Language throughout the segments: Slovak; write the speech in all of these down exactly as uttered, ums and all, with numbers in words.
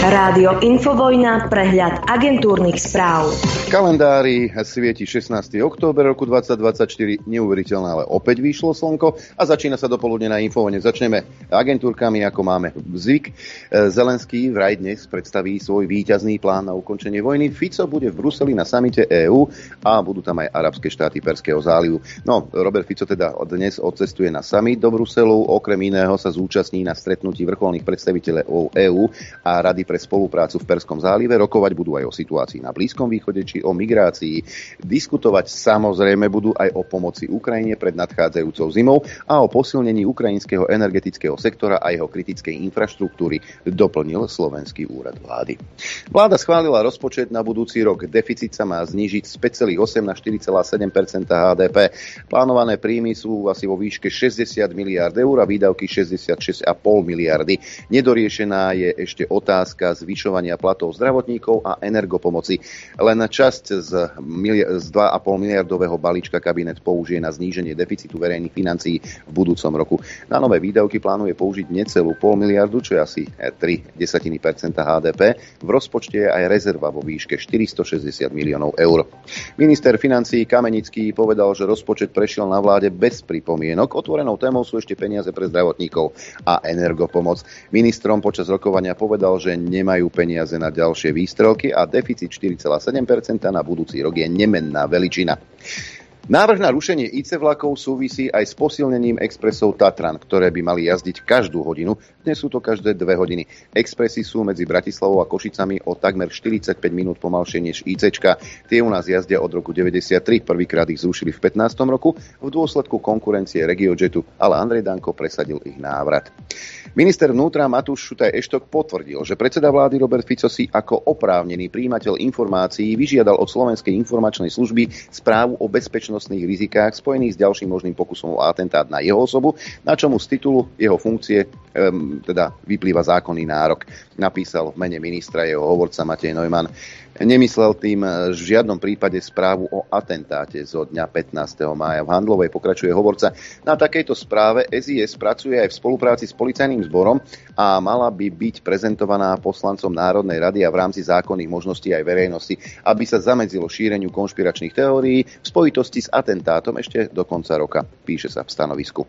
Rádio Infovojna, prehľad agentúrnych správ. V kalendári svieti šestnásteho október roku dvetisícdvadsaťštyri. Neuveriteľné, ale opäť vyšlo slnko a začína sa dopoludne na Infovojne. Začneme agentúrkami, ako máme zvyk. Zelenský vraj dnes predstaví svoj víťazný plán na ukončenie vojny. Fico bude v Bruseli na samite EÚ a budú tam aj arabské štáty Perského zálivu. No, Robert Fico teda dnes odcestuje na summit do Bruselu. Okrem iného sa zúčastní na stretnutí vrcholných predstaviteľov EÚ a Rady pre spoluprácu v Perskom zálive. Rokovať budú aj o situácii na Blízkom východe či o migrácii. Diskutovať samozrejme budú aj o pomoci Ukrajine pred nadchádzajúcou zimou a o posilnení ukrajinského energetického sektora a jeho kritickej infraštruktúry, doplnil Slovenský úrad vlády. Vláda schválila rozpočet na budúci rok. Deficit sa má znížiť z päť celá osem na štyri celá sedem percenta há dé pé. Plánované príjmy sú asi vo výške šesťdesiat miliárd eur a výdavky šesťdesiatšesť celá päť miliardy. Nedoriešená je ešte otázka zvyšovania platov zdravotníkov a energopomoci. Len časť z, mili- z dva celá päť miliardového balíčka kabinet použije na zníženie deficitu verejných financií v budúcom roku. Na nové výdavky plánuje použiť necelú pol miliardu, čo je asi tri desatiny percenta há dé pé. V rozpočte je aj rezerva vo výške štyristošesťdesiat miliónov eur. Minister financií Kamenický povedal, že rozpočet prešiel na vláde bez pripomienok. Otvorenou témou sú ešte peniaze pre zdravotníkov a energopomoc. Ministrom počas rokovania povedal, že nemajú peniaze na ďalšie výstrelky a deficit štyri celá sedem percenta na budúci rok je nemenná veličina. Návrh na rušenie í cé vlakov súvisí aj s posilnením expresov Tatran, ktoré by mali jazdiť každú hodinu. Dnes sú to každé dve hodiny. Expresy sú medzi Bratislavou a Košicami o takmer štyridsaťpäť minút pomalšie než ICčka. Tie u nás jazdia od roku deväťdesiattri. Prvýkrát ich zrušili v pätnástom roku v dôsledku konkurencie RegioJetu, ale Andrej Danko presadil ich návrat. Minister vnútra Matúš Šutaj Eštok potvrdil, že predseda vlády Robert Fico si ako oprávnený prijímateľ informácií vyžiadal od Slovenskej informačnej služby správu o bezpečnostných rizikách spojených s ďalším možným pokusom o atentát na jeho osobu, na čomu z titulu jeho funkcie um, teda vyplýva zákonný nárok. Napísal v mene ministra jeho hovorca Matej Neumann. Nemyslel tým v žiadnom prípade správu o atentáte zo dňa pätnásteho mája. V Handlovej pokračuje hovorca. Na takejto správe es í es pracuje aj v spolupráci s policajným zborom a mala by byť prezentovaná poslancom Národnej rady a v rámci zákonných možností aj verejnosti, aby sa zamedzilo šíreniu konšpiračných teórií v spojitosti s atentátom ešte do konca roka, píše sa v stanovisku.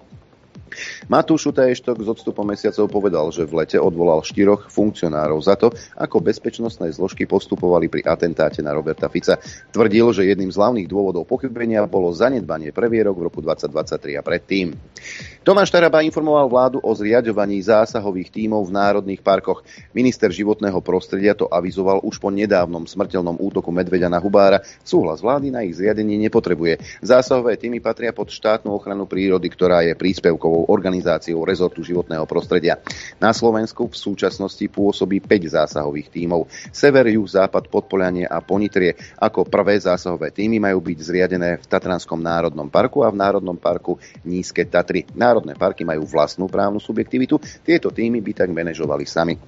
Matúš Šutaj Eštok s odstupom mesiacov povedal, že v lete odvolal štyroch funkcionárov za to, ako bezpečnostné zložky postupovali pri atentáte na Roberta Fica. Tvrdil, že jedným z hlavných dôvodov pochybenia bolo zanedbanie previerok v roku dvetisícdvadsaťtri a predtým. Tomáš Taraba informoval vládu o zriaďovaní zásahových tímov v národných parkoch. Minister životného prostredia to avizoval už po nedávnom smrteľnom útoku medveďa na Hubára. Súhlas vlády na ich zriadenie nepotrebuje. Zásahové tímy patria pod štátnu ochranu prírody, ktorá je príspevkovou organizáciou rezortu životného prostredia. Na Slovensku v súčasnosti pôsobí päť zásahových tímov. Sever, juh, západ, Podpoľanie a Ponitrie. Ako prvé zásahové tímy majú byť zriadené v Tatranskom národnom parku a v Národnom parku Nízke Tatry. Národné parky majú vlastnú právnu subjektivitu. Tieto tímy by tak manažovali sami.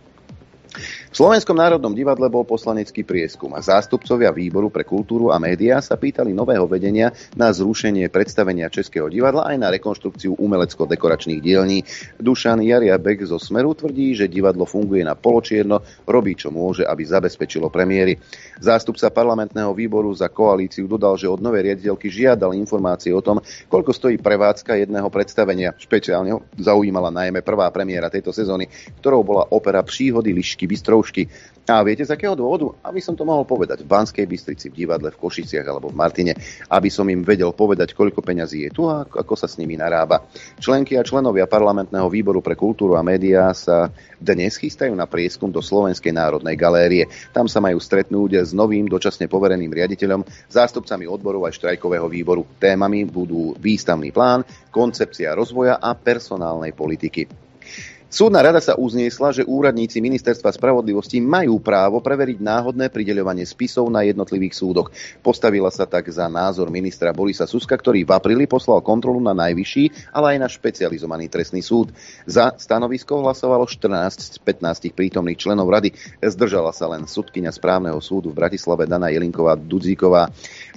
V Slovenskom národnom divadle bol poslanecký prieskum a zástupcovia výboru pre kultúru a médiá sa pýtali nového vedenia na zrušenie predstavenia Českého divadla aj na rekonštrukciu umelecko-dekoračných dielní. Dušan Jariabek zo Smeru tvrdí, že divadlo funguje na poločierno, robí čo môže, aby zabezpečilo premiéry. Zástupca parlamentného výboru za koalíciu dodal, že od novej riaditeľky žiadal informácie o tom, koľko stojí prevádzka jedného predstavenia. Špeciálne ho zaujímala najmä prvá premiéra tejto sezóny, ktorou bola opera Příhody Lišky Bystroušky. A viete z akého dôvodu? Aby som to mohol povedať v Banskej Bystrici, v divadle v Košiciach alebo v Martine, aby som im vedel povedať, koľko peňazí je tu a ako sa s nimi narába. Členky a členovia parlamentného výboru pre kultúru a médiá sa dnes chystajú na prieskum do Slovenskej národnej galérie. Tam sa majú stretnúť s novým dočasne povereným riaditeľom, zástupcami odborov aj štrajkového výboru. Témami budú výstavný plán, koncepcia rozvoja a personálnej politiky. Súdna rada sa uzniesla, že úradníci Ministerstva spravodlivosti majú právo preveriť náhodné prideľovanie spisov na jednotlivých súdoch. Postavila sa tak za názor ministra Borisa Suska, ktorý v apríli poslal kontrolu na najvyšší, ale aj na špecializovaný trestný súd. Za stanovisko hlasovalo štrnásť z pätnástich prítomných členov rady. Zdržala sa len sudkyňa správneho súdu v Bratislave Dana Jelinková Dudzíková.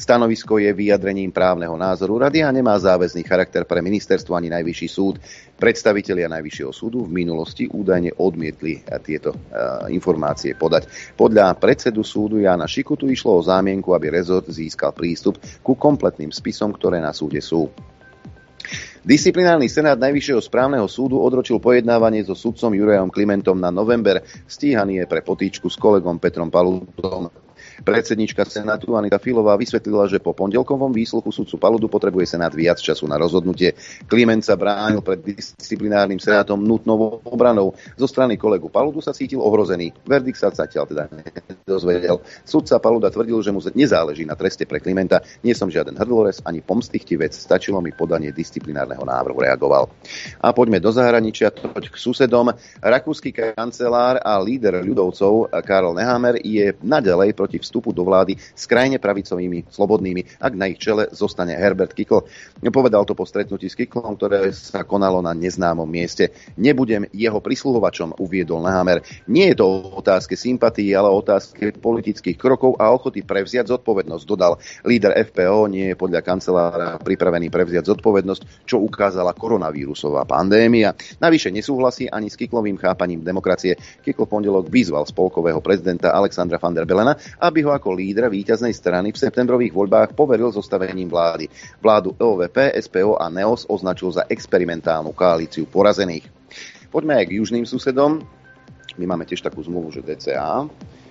Stanovisko je vyjadrením právneho názoru rady a nemá záväzný charakter pre ministerstvo ani najvyšší súd. Predstavitelia najvyššieho súdu v minulosti údajne odmietli tieto uh, informácie podať. Podľa predsedu súdu Jána Šikutu išlo o zámienku, aby rezort získal prístup ku kompletným spisom, ktoré na súde sú. Disciplinárny senát Najvyššieho správneho súdu odročil pojednávanie so sudcom Jurajom Klimentom na november. Stíhaný je pre potýčku s kolegom Petrom Paludom. Predsednička Senátu Anita Filová vysvetlila, že po pondelkovom výsluchu sudcu Paludu potrebuje Senát viac času na rozhodnutie. Kliment sa bránil pred disciplinárnym senátom nutnou obranou. Zo strany kolegu Paludu sa cítil ohrozený. Verdikt sa zatiaľ teda nedozvedel. Sudca Paluda tvrdil, že mu nezáleží na treste pre Klimenta. Nie som žiaden hrdlorez ani pomstichtivec. Stačilo mi podanie disciplinárneho návrhu, reagoval. A poďme do zahraničia, toť k susedom. Rakúsky kancelár a líder ľudovcov Karl Nehammer je naďalej proti vstupu do vlády s krajne pravicovými slobodnými, ak na ich čele zostane Herbert Kickl. Povedal to po stretnutí s Kicklom, ktoré sa konalo na neznámom mieste. Nebudem jeho prisluhovačom, uviedol Nehammer. Nie je to o otázke sympatí, ale o otázke politických krokov a ochoty prevziať zodpovednosť, dodal. Líder ef pé ó nie je podľa kancelára pripravený prevziať zodpovednosť, čo ukázala koronavírusová pandémia. Navyše nesúhlasí ani s Kicklovým chápaním demokracie. Kickl v pondelok vyzval spolkového prezidenta Alexandra van der Bellena, aby ho ako lídra víťaznej strany v septembrových voľbách poveril zostavením vlády. Vládu é ó vé pé, es pé ó a NEOS označil za experimentálnu koalíciu porazených. Poďme aj k južným susedom. My máme tiež takú zmluvu, že dé cé á.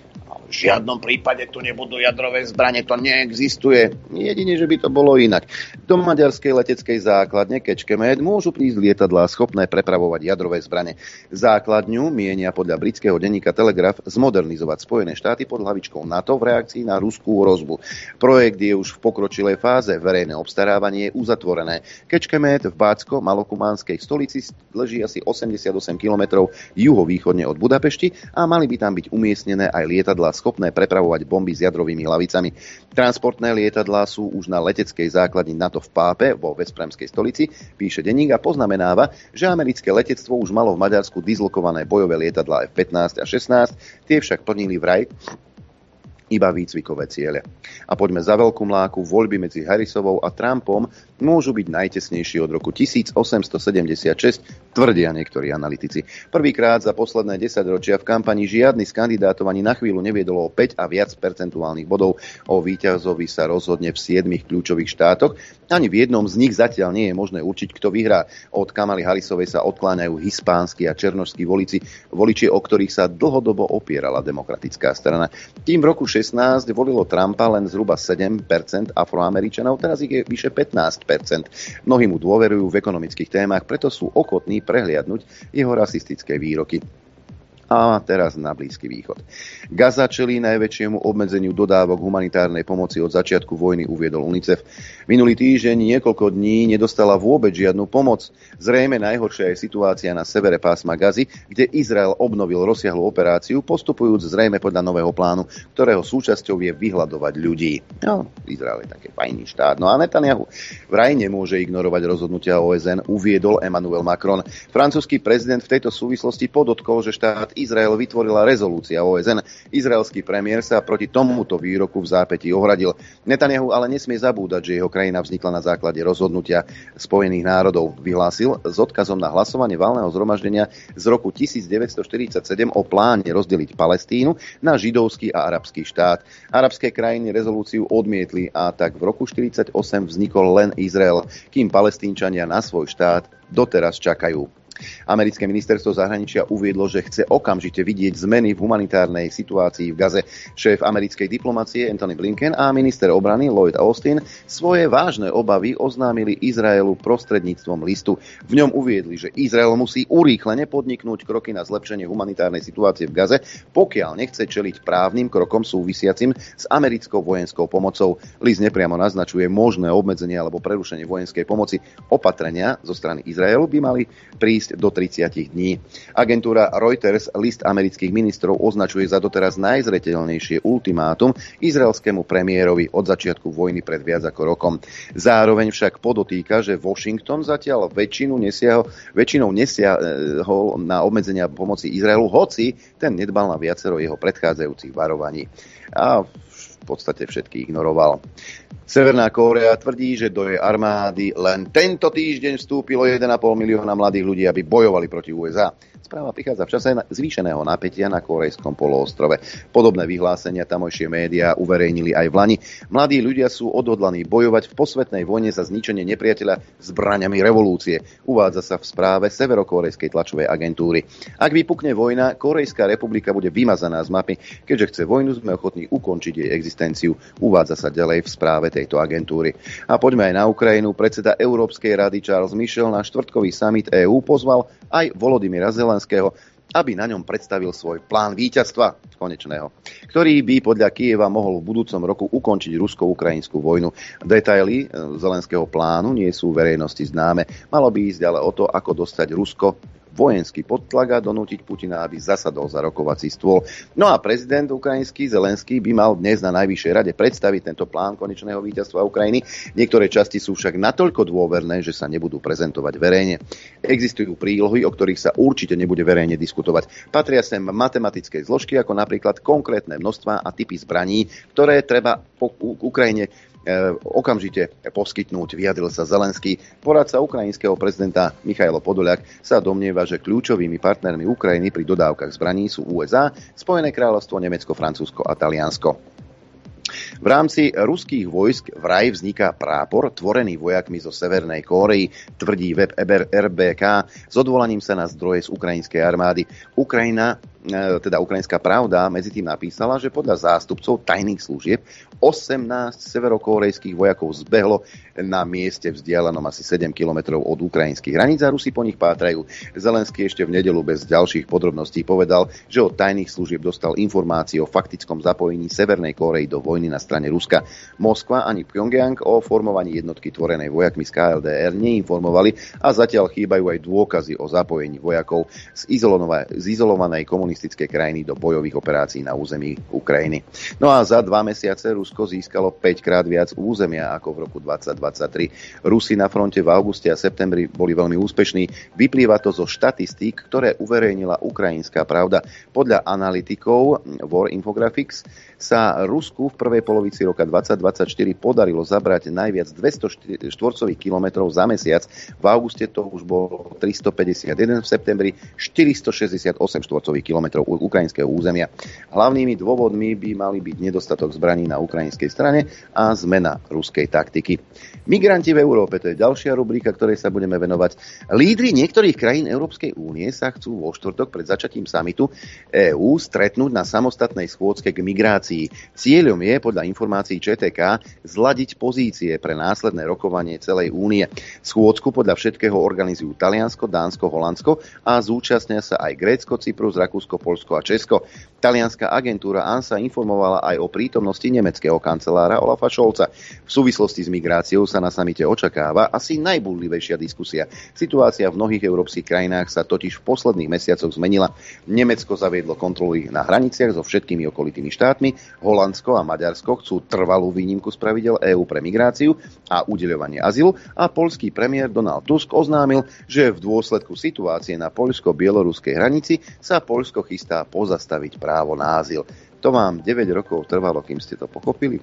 V žiadnom prípade tu nebudú jadrové zbrane, to neexistuje. Jedine, že by to bolo inak. Do maďarskej leteckej základne Kecskemét môžu prísť lietadlá schopné prepravovať jadrové zbrane. Základňu mienia podľa britského denníka Telegraph zmodernizovať Spojené štáty pod hlavičkou NATO v reakcii na ruskú hrozbu. Projekt je už v pokročilej fáze, verejné obstarávanie je uzatvorené. Kecskemét v bácko-malokumánskej stolici leží asi osemdesiatosem kilometrov juhovýchodne od Budapešti a mali by tam byť umiestnené aj lietadlá schopné prepravovať bomby s jadrovými hlavicami. Transportné lietadlá sú už na leteckej základni NATO v Pápe vo Veszprémskej stolici, píše denník a poznamenáva, že americké letectvo už malo v Maďarsku dislokované bojové lietadlá ef pätnásť a šestnásť, tie však plnili vraj iba výcvikové ciele. A poďme za veľkú mláku. Voľby medzi Harrisovou a Trumpom môžu byť najtesnejšie od roku tisícosemstosedemdesiatšesť, tvrdia niektorí analytici. Prvýkrát za posledné desaťročia v kampani žiadny z kandidátov ani na chvíľu neviedol o päť a viac percentuálnych bodov. O víťazovi sa rozhodne v siedmich kľúčových štátoch. Ani v jednom z nich zatiaľ nie je možné určiť, kto vyhrá. Od Kamaly Harrisovej sa odkláňajú hispánsky a černošskí voliči, voliči, o ktorých sa dlhodobo opierala demokratická strana. Tým v roku šestnásť volilo Trumpa len zhruba sedem percent Afroameričanov, teraz ich je vyše pätnásť percent. Mnohí mu dôverujú v ekonomických témach, preto sú ochotní prehliadnuť jeho rasistické výroky. A teraz na Blízky východ. Gaza čelí najväčšiemu obmedzeniu dodávok humanitárnej pomoci od začiatku vojny, uviedol UNICEF. Minulý týždeň niekoľko dní nedostala vôbec žiadnu pomoc. Zrejme najhoršia je situácia na severe pásma Gazy, kde Izrael obnovil rozsiahlu operáciu, postupujúc zrejme podľa nového plánu, ktorého súčasťou je vyhľadovať ľudí. No, Izrael je také fajný štát. No a Netanyahu vraj nemôže ignorovať rozhodnutia ó es en, uviedol Emmanuel Macron. Francúzsky prezident v tejto súvislosti podotkol, že štát Izrael vytvorila rezolúcia ó es en. Izraelský premiér sa proti tomuto výroku v zápätí ohradil. Netanyahu ale nesmie zabúdať, že jeho krajina vznikla na základe rozhodnutia Spojených národov. Vyhlásil s odkazom na hlasovanie valného zhromaždenia z roku devätnásťstoštyridsaťsedem o pláne rozdeliť Palestínu na židovský a arabský štát. Arabské krajiny rezolúciu odmietli a tak v roku štyridsaťosem vznikol len Izrael, kým Palestínčania na svoj štát doteraz čakajú. Americké ministerstvo zahraničia uviedlo, že chce okamžite vidieť zmeny v humanitárnej situácii v Gaze. Šéf americkej diplomacie Antony Blinken a minister obrany Lloyd Austin svoje vážne obavy oznámili Izraelu prostredníctvom listu. V ňom uviedli, že Izrael musí urýchlene podniknúť kroky na zlepšenie humanitárnej situácie v Gaze, pokiaľ nechce čeliť právnym krokom súvisiacim s americkou vojenskou pomocou. List nepriamo naznačuje možné obmedzenie alebo prerušenie vojenskej pomoci. Opatrenia zo strany Izraelu by mali prísť do tridsať dní. Agentúra Reuters list amerických ministrov označuje za doteraz najzreteľnejšie ultimátum izraelskému premiérovi od začiatku vojny pred viac ako rokom. Zároveň však podotýka, že Washington zatiaľ väčšinu nesiahol, väčšinou nesiahol na obmedzenia pomoci Izraelu, hoci ten nedbal na viacero jeho predchádzajúcich varovaní. A v podstate všetky ignoroval. Severná Kórea tvrdí, že do jej armády len tento týždeň vstúpilo jeden a pol milióna mladých ľudí, aby bojovali proti ú es á. Správa prichádza v čase zvýšeného napätia na korejskom poloostrove. Podobné vyhlásenia tamojšie médiá uverejnili aj v Lani. Mladí ľudia sú odhodlaní bojovať v posvetnej vojne za zničenie nepriateľa zbraňami revolúcie. Uvádza sa v správe severokórejskej tlačovej agentúry. Ak vypukne vojna, Kórejská republika bude vymazaná z mapy. Keďže chce vojnu, sme ochotní ukončiť jej existenciu. Uvádza sa ďalej v správe tejto agentúry. A poďme aj na Ukrajinu. Predseda Európskej rady Charles Michel na štvrtkový summit EÚ pozval aj Volodymyra Zelenského, aby na ňom predstavil svoj plán víťazstva konečného, ktorý by podľa Kyjeva mohol v budúcom roku ukončiť rusko-ukrajinskú vojnu. Detaily Zelenského plánu nie sú verejnosti známe. Malo by ísť ale o to, ako dostať Rusko vojenský podtlak a donútiť Putina, aby zasadol za rokovací stôl. No a prezident ukrajinský Zelenský by mal dnes na Najvyššej rade predstaviť tento plán konečného víťazstva Ukrajiny. Niektoré časti sú však natoľko dôverné, že sa nebudú prezentovať verejne. Existujú prílohy, o ktorých sa určite nebude verejne diskutovať. Patria sem matematické zložky, ako napríklad konkrétne množstvá a typy zbraní, ktoré treba po Ukrajine okamžite poskytnúť, vyjadril sa Zelenský. Poradca ukrajinského prezidenta Michailo Podoliak sa domnieva, že kľúčovými partnermi Ukrajiny pri dodávkach zbraní sú ú es á, Spojené kráľovstvo, Nemecko, Francúzsko a Taliansko. V rámci ruských vojsk vraj vzniká prápor tvorený vojakmi zo Severnej Kórey, tvrdí web er bé ká s odvolaním sa na zdroje z ukrajinskej armády. Ukrajina, teda Ukrajinská pravda, medzi tým napísala, že podľa zástupcov tajných služieb osemnásť severokórejských vojakov zbehlo na mieste vzdialenom asi sedem kilometrov od ukrajinských hraníc a Rusi po nich pátrajú. Zelenský ešte v nedeľu bez ďalších podrobností povedal, že od tajných služieb dostal informácie o faktickom zapojení Severnej Kórey do vojny na strane Ruska. Moskva ani Pyongyang o formovaní jednotky tvorenej vojakmi z ká el dé er neinformovali a zatiaľ chýbajú aj dôkazy o zapojení vojakov z, z izolovanej komunistickej krajiny do bojových operácií na území Ukrajiny. No a za dva mesiace Rusko získalo päť krát viac územia ako v roku dvadsať dvadsaťtri. Rusi na fronte v auguste a septembri boli veľmi úspešní. Vyplýva to zo štatistík, ktoré uverejnila Ukrajinská pravda. Podľa analytikov War Infographics sa Rusku v prvej polovici roka dvadsať dvadsaťštyri podarilo zabrať najviac dvesto štvorcových kilometrov za mesiac. V auguste to už bolo tristopäťdesiatjeden, v septembri štyristošesťdesiatosem štvorcových kilometrov ukrajinského územia. Hlavnými dôvodmi by mali byť nedostatok zbraní na ukrajinskej strane a zmena ruskej taktiky. Migranti v Európe, to je ďalšia rubrika, ktorej sa budeme venovať. Lídri niektorých krajín Európskej únie sa chcú vo štvrtok pred začatím samitu EÚ stretnúť na samostatnej schôdzke k migrácii. Cieľom je, podľa informácií čé té ká, zladiť pozície pre následné rokovanie celej únie. Schôdzku podľa všetkého organizujú Taliansko, Dánsko, Holandsko a zúčastnia sa aj Grécko, Cyprus, Rakúsko, Poľsko a Česko. Talianská agentúra ANSA informovala aj o prítomnosti nemeckého kancelára Olafa Scholza. V súvislosti s migráciou sa na samite očakáva asi najbúrlivejšia diskusia. Situácia v mnohých európskych krajinách sa totiž v posledných mesiacoch zmenila. Nemecko zaviedlo kontroly na hraniciach so všetkými okolitými štátmi, Holandsko a Maďarsko chcú trvalú výnimku z pravidel EÚ pre migráciu a udeľovanie azylu a poľský premiér Donald Tusk oznámil, že v dôsledku situácie na poľsko-bieloruskej hranici sa Poľsko chystá pozastaviť právo na azyl. To vám deväť rokov trvalo, kým ste to pochopili.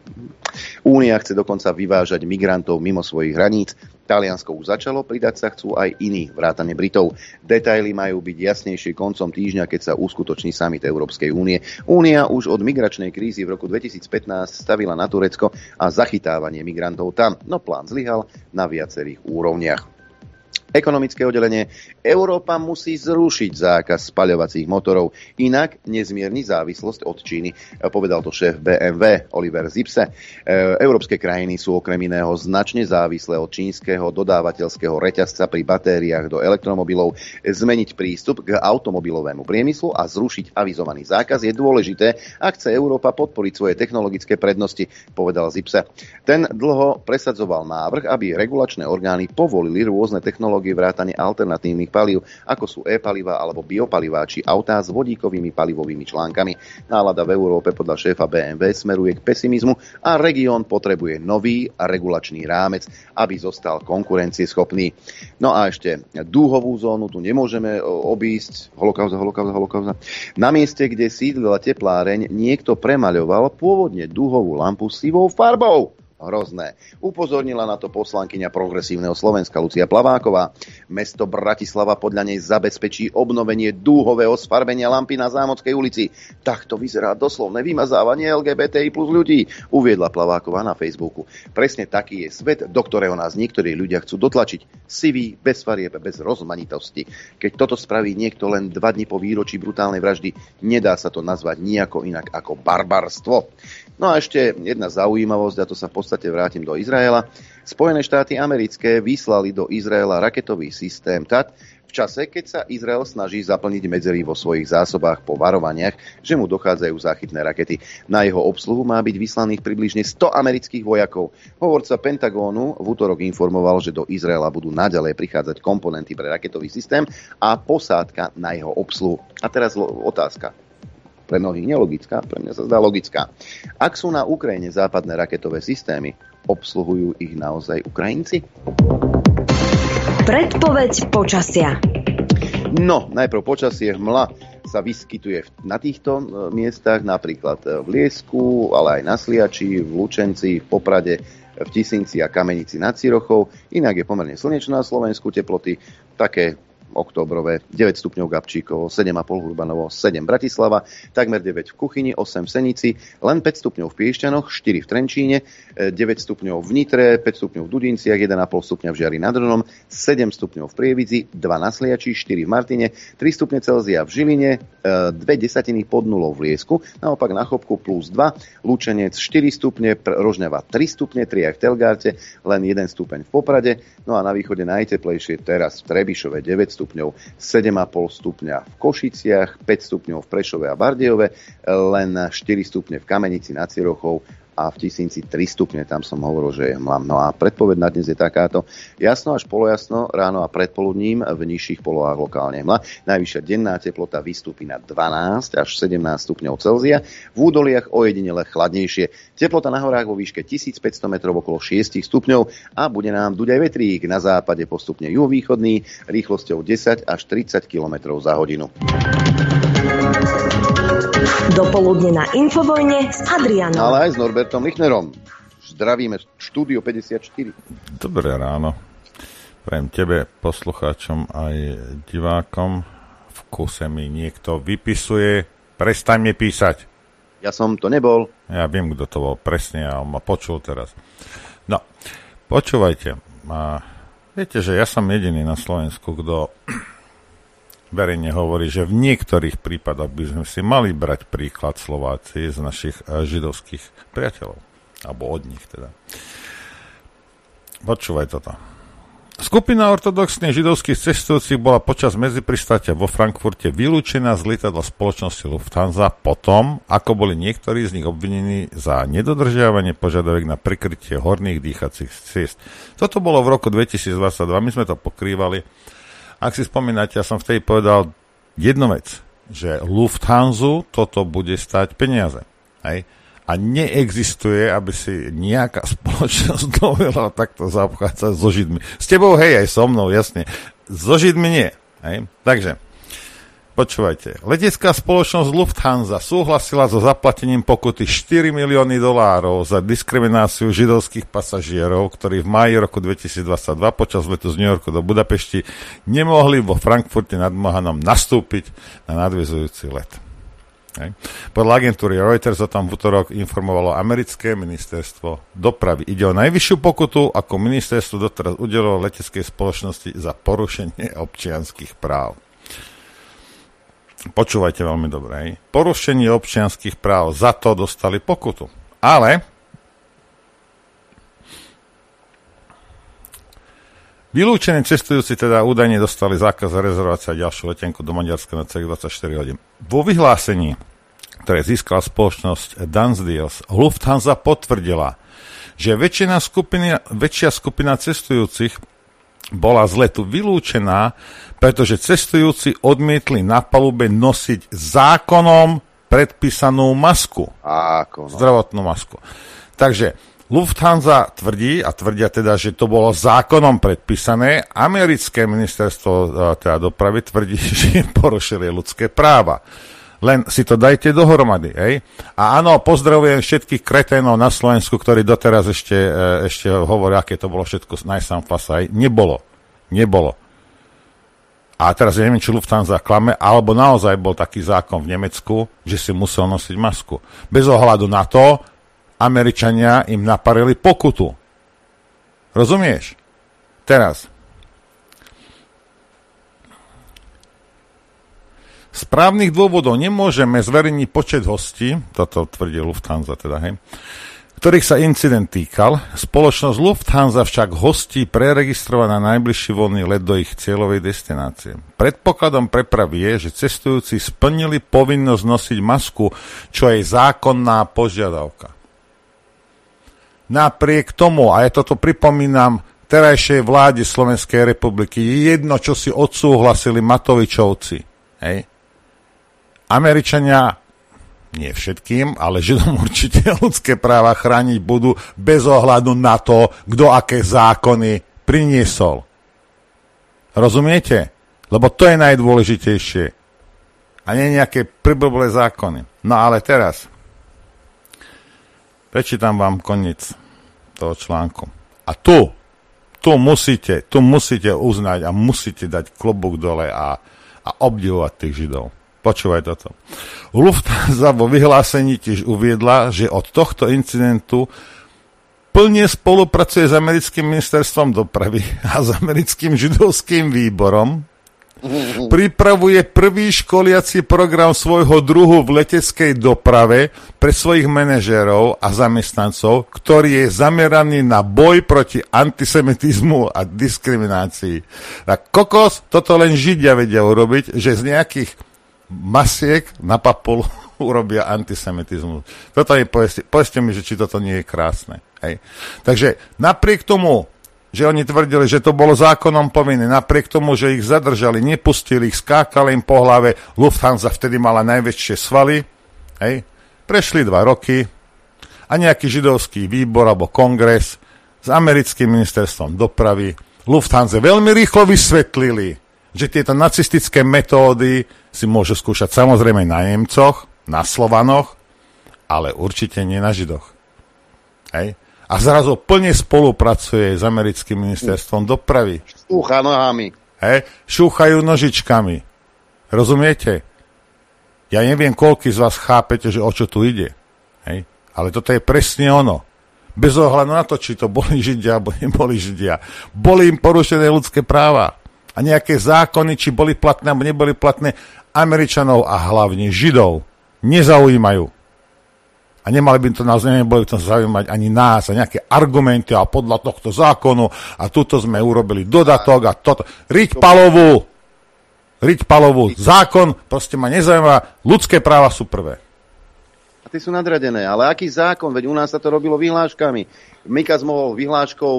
Únia chce dokonca vyvážať migrantov mimo svojich hraníc. Taliansko už začalo, pridať sa chcú aj iní, vrátane Britov. Detaily majú byť jasnejšie koncom týždňa, keď sa uskutoční summit Európskej únie. Únia už od migračnej krízy v roku dvetisícpätnásť stavila na Turecko a zachytávanie migrantov tam, no plán zlyhal na viacerých úrovniach. Ekonomické oddelenie. Európa musí zrušiť zákaz spaľovacích motorov, inak nezmierni závislosť od Číny, povedal to šéf bé em vé Oliver Zipse. Európske krajiny sú okrem iného značne závislé od čínskeho dodávateľského reťazca pri batériách do elektromobilov. Zmeniť prístup k automobilovému priemyslu a zrušiť avizovaný zákaz je dôležité, ak chce Európa podporiť svoje technologické prednosti, povedal Zipse. Ten dlho presadzoval návrh, aby regulačné orgány povolili rôzne technológie technológie vrátane alternatívnych palív, ako sú e-paliva alebo biopalivá či autá s vodíkovými palivovými článkami. Nálada v Európe podľa šéfa bé em vé smeruje k pesimizmu a región potrebuje nový regulačný rámec, aby zostal konkurencieschopný. No a ešte dúhovú zónu tu nemôžeme obísť. Holokauza, holokauza, holokauza. Na mieste, kde sídlila tepláreň, niekto premaľoval pôvodne dúhovú lampu sivou farbou. Hrozné. Upozornila na to poslankyňa Progresívneho Slovenska Lucia Plaváková. Mesto Bratislava podľa nej zabezpečí obnovenie dúhového sfarbenia lampy na Zámockej ulici. Takto vyzerá doslovné vymazávanie el gé bé té í plus ľudí, uviedla Plaváková na Facebooku. Presne taký je svet, do ktorého nás niektorí ľudia chcú dotlačiť. Sivý, bez farieb, bez rozmanitosti. Keď toto spraví niekto len dva dni po výročí brutálnej vraždy, nedá sa to nazvať nijako inak ako barbarstvo. No a ešte jedna zaujímavosť, a to sa v podstate vrátim do Izraela. Spojené štáty americké vyslali do Izraela raketový systém té á té v čase, keď sa Izrael snaží zaplniť medzery vo svojich zásobách po varovaniach, že mu dochádzajú záchytné rakety. Na jeho obsluhu má byť vyslaných približne sto amerických vojakov. Hovorca Pentagónu v útorok informoval, že do Izraela budú naďalej prichádzať komponenty pre raketový systém a posádka na jeho obsluhu. A teraz otázka. Pre mnohých nelogická, pre mňa sa zdá logická. Ak sú na Ukrajine západné raketové systémy, obsluhujú ich naozaj Ukrajinci? Predpoveď počasia. No, najprv počasie. Hmla sa vyskytuje na týchto miestach, napríklad v Liesku, ale aj na Sliači, v Lučenci, v Poprade, v Tisinci a Kamenici nad Cirochou. Inak je pomerne slnečno na Slovensku, teploty také októbrové, deväť stupňov Gabčíkovo, sedem a pol Hurbanovo, sedem Bratislava, takmer deväť v Kuchyni, osem v Senici, len päť stupňov v Piešťanoch, štyri v Trenčíne, deväť stupňov v Nitre, päť stupňov v Dudinciach, jeden a pol stupňa v Žiari nad Hronom, sedem stupňov v Prievidzi, dva na Sliači, štyri v Martine, tri stupne Celzia v Žiline, dve desatiny pod nulou v Liesku, naopak na Chopku plus dva, Lučenec štyri stupne, Rožňava tri stupne, tri aj v Telgárte, len jeden stupeň v Poprade, no a na východe najteplejšie teraz v Trebišove deväť stupňov, sedem a pol stupňa v Košiciach, päť stupňov v Prešove a Bardejove, len štyri stupne v Kamenici nad Cirochou a v Tisinci tri stupne, tam som hovoril, že je hmla. No a predpoveď na dnes je takáto: jasno až polojasno, ráno a predpoludním, v nižších polohách lokálne hmla. Najvyššia denná teplota vystúpi na dvanásť až sedemnásť stupňov Celzia, v údoliach ojedinele chladnejšie. Teplota na horách vo výške tisícpäťsto metrov okolo šesť stupňov a bude nám duť aj vetrík, na západe postupne juhovýchodný, rýchlosťou desať až tridsať kilometrov za hodinu. Dopoludne na Infovojne s Adrianom. Ale aj s Norbertom Lichnerom. Zdravíme štúdio päťdesiatštyri. Dobré ráno. Prajem tebe, poslucháčom aj divákom. V kuse mi niekto vypisuje. Prestaň mi písať. Ja som to nebol. Ja viem, kto to bol presne a on ma počul teraz. No, počúvajte. A viete, že ja som jediný na Slovensku, kto verejne hovorí, že v niektorých prípadoch by sme si mali brať príklad Slováci z našich židovských priateľov. Alebo od nich teda. Počúvaj toto. Skupina ortodoxných židovských cestujúcich bola počas medzipristátia vo Frankfurte vylúčená z lietadla spoločnosti Lufthansa potom, ako boli niektorí z nich obvinení za nedodržiavanie požiadaviek na prikrytie horných dýchacích ciest. Toto bolo v roku dvetisícdvadsaťdva, my sme to pokrývali. Ak si spomínate, ja som vtedy povedal jednu vec, že Lufthansa toto bude stáť peniaze. Hej? A neexistuje, aby si nejaká spoločnosť dovolila takto zaobchádzať so Židmi. S tebou, hej, aj so mnou, jasne. So Židmi nie. Hej? Takže, počúvajte. Letecká spoločnosť Lufthansa súhlasila so zaplatením pokuty štyri milióny dolárov za diskrimináciu židovských pasažierov, ktorí v máji roku dvetisícdvadsaťdva počas letu z New Yorku do Budapešti nemohli vo Frankfurte nad Mohanom nastúpiť na nadväzujúci let. Hej. Podľa agentúry Reuters o tom v útorok informovalo americké ministerstvo dopravy. Ide o najvyššiu pokutu, ako ministerstvo doteraz udelilo leteckej spoločnosti za porušenie občianskych práv. Počúvajte veľmi dobre. Hej. Porušenie občianskych práv, za to dostali pokutu. Ale vylúčení cestujúci teda údajne dostali zákaz rezervovať sa ďalšiu letenku do Maďarska na celých dvadsaťštyri hodín. Vo vyhlásení, ktoré získala spoločnosť Dance Deals, Lufthansa potvrdila, že väčšina skupiny, väčšia skupina cestujúcich bola z letu vylúčená, pretože cestujúci odmietli na palube nosiť zákonom predpísanú masku. Ako, no. Zdravotnú masku. Takže Lufthansa tvrdí, a tvrdia teda, že to bolo zákonom predpísané, americké ministerstvo teda dopravy tvrdí, že porušili ľudské práva. Len si to dajte dohromady. Hej? A áno, pozdravujem všetkých kreténov na Slovensku, ktorí doteraz ešte, ešte hovoria, aké to bolo všetko najsám fasaj. Nebolo. Nebolo. A teraz ja neviem, či Lufthansa klame, alebo naozaj bol taký zákon v Nemecku, že si musel nosiť masku. Bez ohľadu na to, Američania im naparili pokutu. Rozumieš? Teraz. Z právnych dôvodov nemôžeme zverejniť počet hostí, toto tvrdí Lufthansa teda, hej, ktorých sa incident týkal. Spoločnosť Lufthansa však hostí preregistrovať na najbližší voľný let do ich cieľovej destinácie. Predpokladom prepravy je, že cestujúci splnili povinnosť nosiť masku, čo je zákonná požiadavka. Napriek tomu, a ja toto pripomínam terajšej vláde Slovenskej republiky, je jedno, čo si odsúhlasili Matovičovci. Hej. Američania, nie všetkým, ale Židom určite ľudské práva chrániť budú bez ohľadu na to, kto aké zákony priniesol. Rozumiete? Lebo to je najdôležitejšie. A nie nejaké priblblé zákony. No ale teraz prečítam vám koniec toho článku. A tu, tu musíte, tu musíte uznať a musíte dať klobúk dole a, a obdivovať tých Židov. Počúvaj toto. Lufthansa vo vyhlásení tiež uviedla, že od tohto incidentu plne spolupracuje s americkým ministerstvom dopravy a s americkým židovským výborom. Pripravuje prvý školiaci program svojho druhu v leteckej doprave pre svojich manažérov a zamestnancov, ktorý je zameraný na boj proti antisemitizmu a diskriminácii. A kokos, toto len Židia vedia urobiť, že z nejakých masiek na papulu urobia antisemitizmus. Toto je, povedzte, povedzte mi, že či toto nie je krásne. Hej. Takže napriek tomu, že oni tvrdili, že to bolo zákonom povinné, napriek tomu, že ich zadržali, nepustili ich, skákali im po hlave, Lufthansa vtedy mala najväčšie svaly, hej, prešli dva roky a nejaký židovský výbor alebo kongres s americkým ministerstvom dopravy Lufthansa veľmi rýchlo vysvetlili, že tieto nacistické metódy si môžu skúšať samozrejme na Nemcoch, na Slovanoch, ale určite nie na Židoch. Hej. A zrazu plne spolupracuje s americkým ministerstvom dopravy. Šúcha nohami. Hej, šúchajú nožičkami. Rozumiete? Ja neviem, koľký z vás chápete, že o čo tu ide. Hej? Ale toto je presne ono. Bez ohľadu na to, či to boli Židia, alebo neboli Židia. Boli im porušené ľudské práva. A nejaké zákony, či boli platné, alebo neboli platné, Američanov a hlavne Židov nezaujímajú. A nemali by to nás, neboli by to zaujímať ani nás a nejaké argumenty a podľa tohto zákonu a tuto sme urobili dodatok a toto. Riť palovú! Riť palovú! Zákon proste ma nezaujíma, ľudské práva sú prvé. A tie sú nadradené, ale aký zákon? Veď u nás sa to robilo vyhláškami. Mikas mohol vyhláškou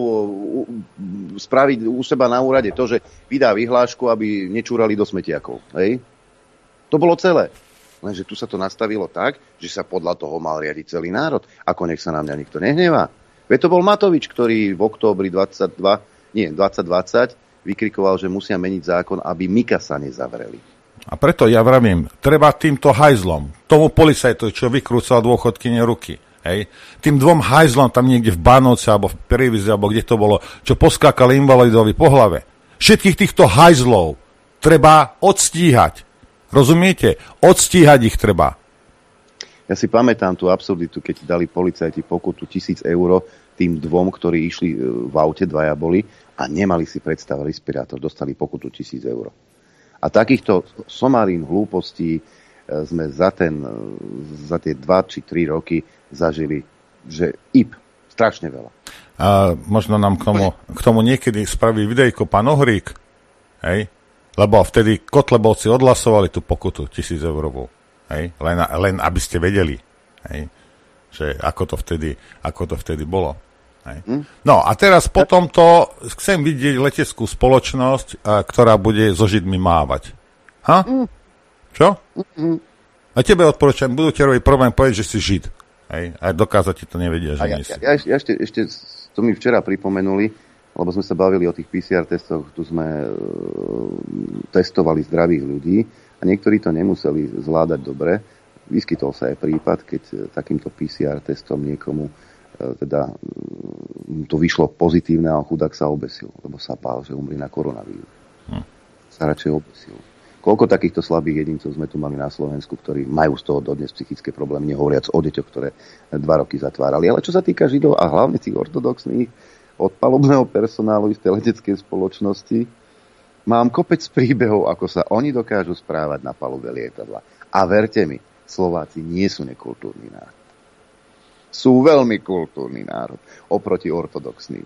spraviť u seba na úrade to, že vydá vyhlášku, aby nečúrali do smetiakov. Hej? To bolo celé. Lenže tu sa to nastavilo tak, že sa podľa toho mal riadiť celý národ. Ako nech sa na mňa nikto nehnevá. Veď to bol Matovič, ktorý v októbri dvadsaťdva, nie, dvadsať dvadsať vykrikoval, že musia meniť zákon, aby Mikasa nezavreli. A preto ja vravím, treba týmto hajzlom, tomu policajtovi, čo vykrúcal dôchodkyne ruky, hej, tým dvom hajzlom tam niekde v Bánovce, alebo v Prievizi, alebo kde to bolo, čo poskákali invalidovi po hlave. Všetkých týchto hajzlov treba odstíhať. Rozumiete? Odstíhať ich treba. Ja si pamätám tú absurditu, keď dali policajti pokutu tisíc eur tým dvom, ktorí išli v aute, dvaja boli, a nemali si predstav respirátor, dostali pokutu tisíc eur. A takýchto somarín hlúpostí sme za, ten, za tie dva či tri roky zažili, že ip, strašne veľa. A možno nám k tomu, k tomu niekedy spraví videjko pán Ohrík, hej? Lebo vtedy Kotlebovci odhlasovali tú pokutu tisíc eurovú. Hej? Len, len aby ste vedeli, hej? Že ako to, vtedy, ako to vtedy bolo. Hej. No a teraz potom to chcem vidieť leteckú spoločnosť, ktorá bude so Židmi mávať. Ha? Čo? A tebe odporúčam, budú ti robiť problém povedať, že si Žid. Hej? A dokázať ti to nevedia, že ja, nie si. Ja, ja, ja ešte, ešte, to mi včera pripomenuli, lebo sme sa bavili o tých pé cé er testoch, tu sme uh, testovali zdravých ľudí a niektorí to nemuseli zvládať dobre. Vyskytol sa aj prípad, keď takýmto pé cé er testom niekomu uh, teda um, to vyšlo pozitívne a chudák sa obesil, lebo sa bál, že umrie na koronavírus. Hm. Sa radšej obesil. Koľko takýchto slabých jedincov sme tu mali na Slovensku, ktorí majú z toho dodnes psychické problémy, nehovoriac o deťoch, ktoré dva roky zatvárali. Ale čo sa týka Židov a hlavne tých ortodoxných, od palubného personálu z tej leteckej spoločnosti, mám kopec príbehov, ako sa oni dokážu správať na palube lietadla. A verte mi, Slováci nie sú nekultúrny národ. Sú veľmi kultúrny národ oproti ortodoxným.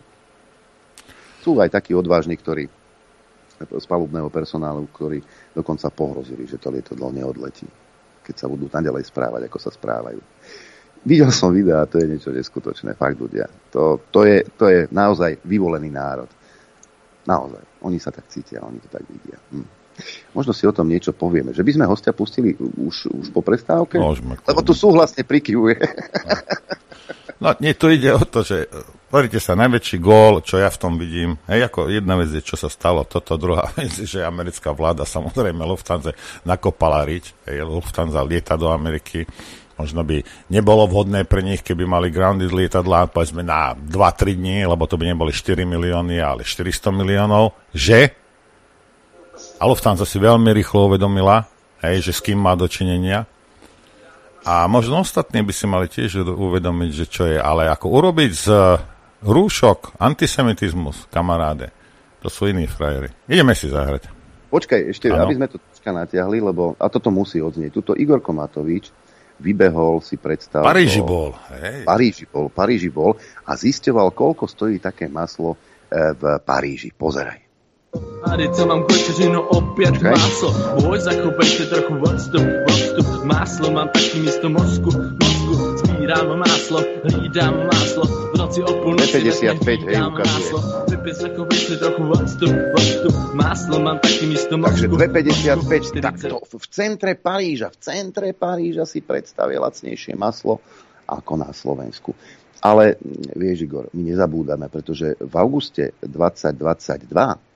Sú aj takí odvážni, ktorí z palubného personálu, ktorí dokonca pohrozili, že to lietadlo neodletí, keď sa budú naďalej správať, ako sa správajú. Videl som videá, to je niečo neskutočné, fakt ľudia. To, to, je, to je naozaj vyvolený národ. Naozaj. Oni sa tak cítia, oni to tak vidia. Hm. Možno si o tom niečo povieme. Že by sme hostia pustili už, už po prestávke? Môžeme. Lebo tu súhlasne prikyvuje. No, nie, to ide o to, že pozrite sa, najväčší gól, čo ja v tom vidím, hej, ako jedna vec je, čo sa stalo, toto, druhá vec je, že americká vláda, samozrejme, Lufthansa nakopala riť, hej, Lufthansa lieta do Ameriky, možno by nebolo vhodné pre nich, keby mali grounded lietadlá, povedzme na dva tri dní, lebo to by neboli štyri milióny, ale štyristo miliónov, že? A Lufthansa si veľmi rýchlo uvedomila, hej, že s kým má dočinenia. A možno ostatní by si mali tiež uvedomiť, že čo je, ale ako urobiť z rúšok antisemitizmus, kamaráde, to sú iní frajeri. Ideme si zahrať. Počkaj, ešte, ano? Aby sme to troška natiahli, lebo, a toto musí odznieť. Tuto Igor Matovič vybehol si predstav... Paríži bol. Hej. Paríži bol, Paríži bol a zisťoval, koľko stojí také maslo v Paríži. Pozeraj. Tady co mám kočeřinu, opět okay. Máslo. Boj, zakopejte trochu odstup, odstup. Máslo mám taky místo mozku, mozku. Zbírám máslo, hlídám máslo. V noci o půlnoci päťdesiatpäť, hej, ukazuje. Vypět, zakopejte trochu odstup, odstup. Máslo mám taky místo mozku. Takže dve päťdesiatpäť, takto v centre Paríža, v centre Paríža si predstavia lacnejšie maslo ako na Slovensku. Ale vieš, Igor, my nezabúdame, pretože v auguste dvadsať dvadsaťdva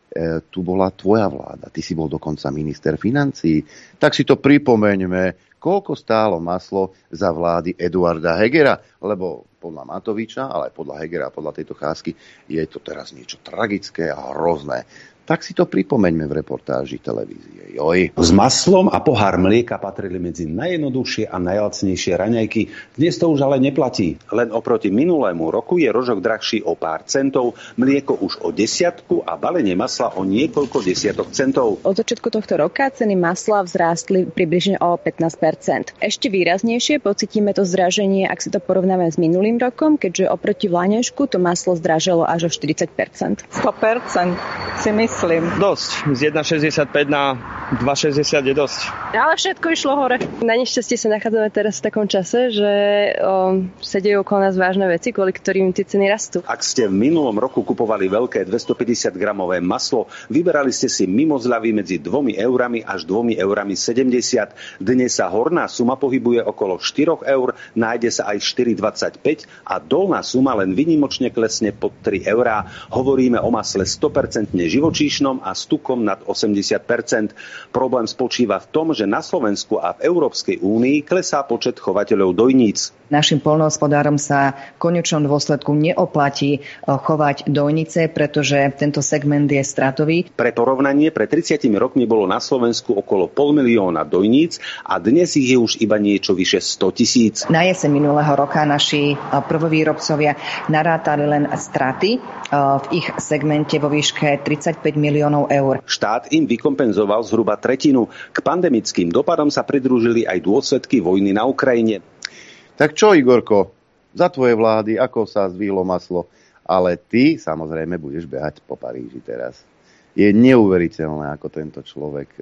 tu bola tvoja vláda. Ty si bol dokonca minister financií. Tak si to pripomeňme, koľko stálo maslo za vlády Eduarda Hegera. Lebo podľa Matoviča, ale aj podľa Hegera, podľa tejto cházky, je to teraz niečo tragické a hrozné. Tak si to pripomeňme v reportáži televízie. Joj. S maslom a pohár mlieka patrili medzi najjednoduchšie a najlacnejšie raňajky. Dnes to už ale neplatí. Len oproti minulému roku je rožok drahší o pár centov, mlieko už o desiatku a balenie masla o niekoľko desiatok centov. Od začiatku tohto roka ceny masla vzrástli približne o pätnásť percent. Ešte výraznejšie pocítime to zdraženie, ak si to porovnáme s minulým rokom, keďže oproti vláňašku to maslo zdraželo až o štyridsať percent. sto percent si myslím. Dosť. Z jeden šesťdesiatpäť na dva šesťdesiat je dosť. Ale všetko išlo hore. Na nešťastie sa nachádzame teraz v takom čase, že o, sa dejú okolo nás vážne veci, kvôli ktorým tie ceny rastú. Ak ste v minulom roku kupovali veľké dvestopäťdesiat gramové maslo, vyberali ste si mimo zľavy medzi dvomi eurami až dvomi eurami sedemdesiat. Dnes sa horná suma pohybuje okolo štyri eur, nájde sa aj štyri dvadsaťpäť a dolná suma len výnimočne klesne pod tri eurá. Hovoríme o masle sto percent živočí a s tukom nad osemdesiat percent. Problém spočíva v tom, že na Slovensku a v Európskej únii klesá počet chovateľov dojníc. Našim poľnohospodárom sa v konečnom dôsledku neoplatí chovať dojnice, pretože tento segment je stratový. Pre porovnanie, pred tridsiatimi rokmi bolo na Slovensku okolo pol milióna dojníc a dnes ich je už iba niečo vyše sto tisíc. Na jeseň minulého roka naši prvovýrobcovia narátali len straty v ich segmente vo výške tridsaťpäť miliónov eur. Štát im vykompenzoval zhruba tretinu. K pandemickým dopadom sa pridružili aj dôsledky vojny na Ukrajine. Tak čo, Igorko, za tvoje vlády, ako sa zdvihlo maslo, ale ty samozrejme budeš behať po Paríži teraz. Je neuveriteľné, ako tento človek e,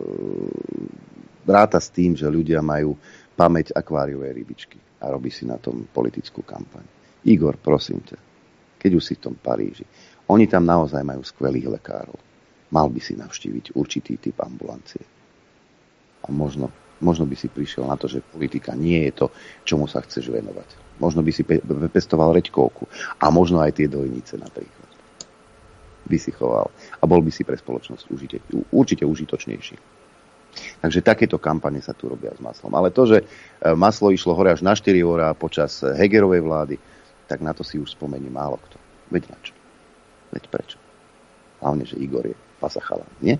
ráta s tým, že ľudia majú pamäť akváriovej rybičky a robí si na tom politickú kampaň. Igor, prosím ťa, keď už si v tom Paríži, oni tam naozaj majú skvelých lekárov. Mal by si navštíviť určitý typ ambulancie. A možno, možno by si prišiel na to, že politika nie je to, čomu sa chceš venovať. Možno by si pe- pestoval reďkovku. A možno aj tie dojnice napríklad. By si choval. A bol by si pre spoločnosť určite, určite užitočnejší. Takže takéto kampane sa tu robia s maslom. Ale to, že maslo išlo hore až na štyri eurá počas Hegerovej vlády, tak na to si už spomenie málo kto. Veď na čo? Veď prečo? Hlavne, že Igor je pasachala, nie?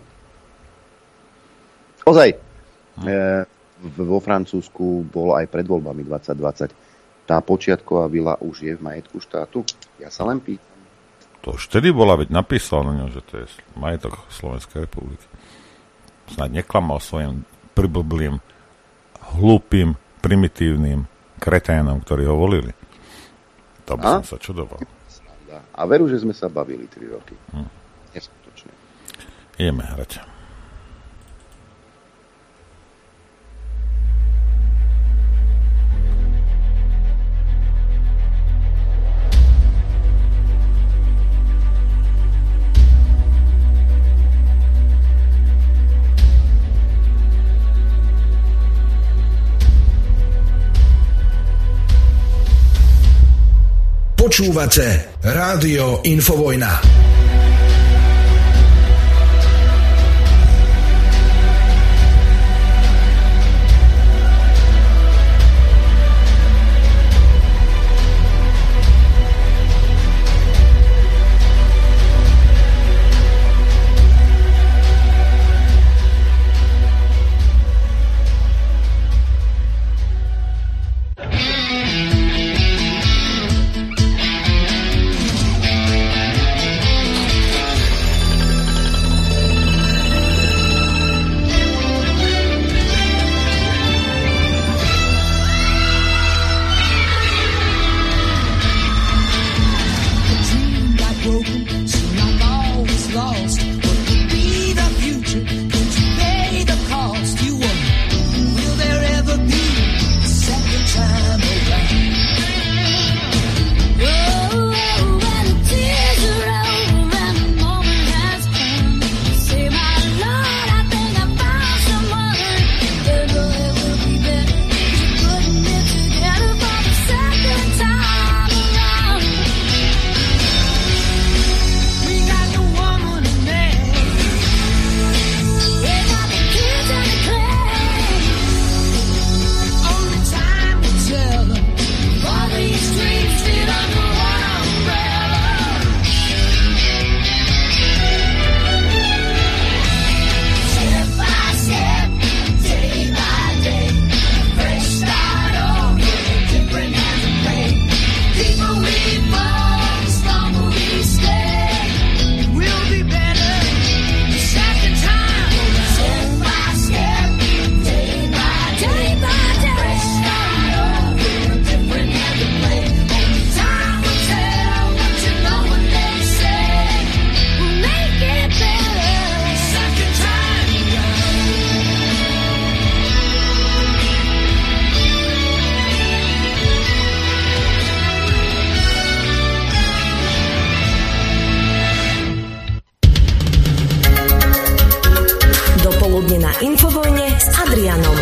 Ozaj, e, vo Francúzsku bolo aj pred voľbami dvadsať dvadsať. Tá počiatková vila už je v majetku štátu? Ja sa len pýtam. To už vtedy bola, veď napísal na ňom, že to je majetok Slovenskej republiky. Snáď neklamal svojim priblblým, hlúpým, primitívnym kreténom, ktorí ho volili. To by A? som sa čudoval. A veru, že sme sa bavili tri roky. Hm. Neskutočne. Ideme hrať. Počúvate Rádio Infovojna. Infovojne s Adrianom.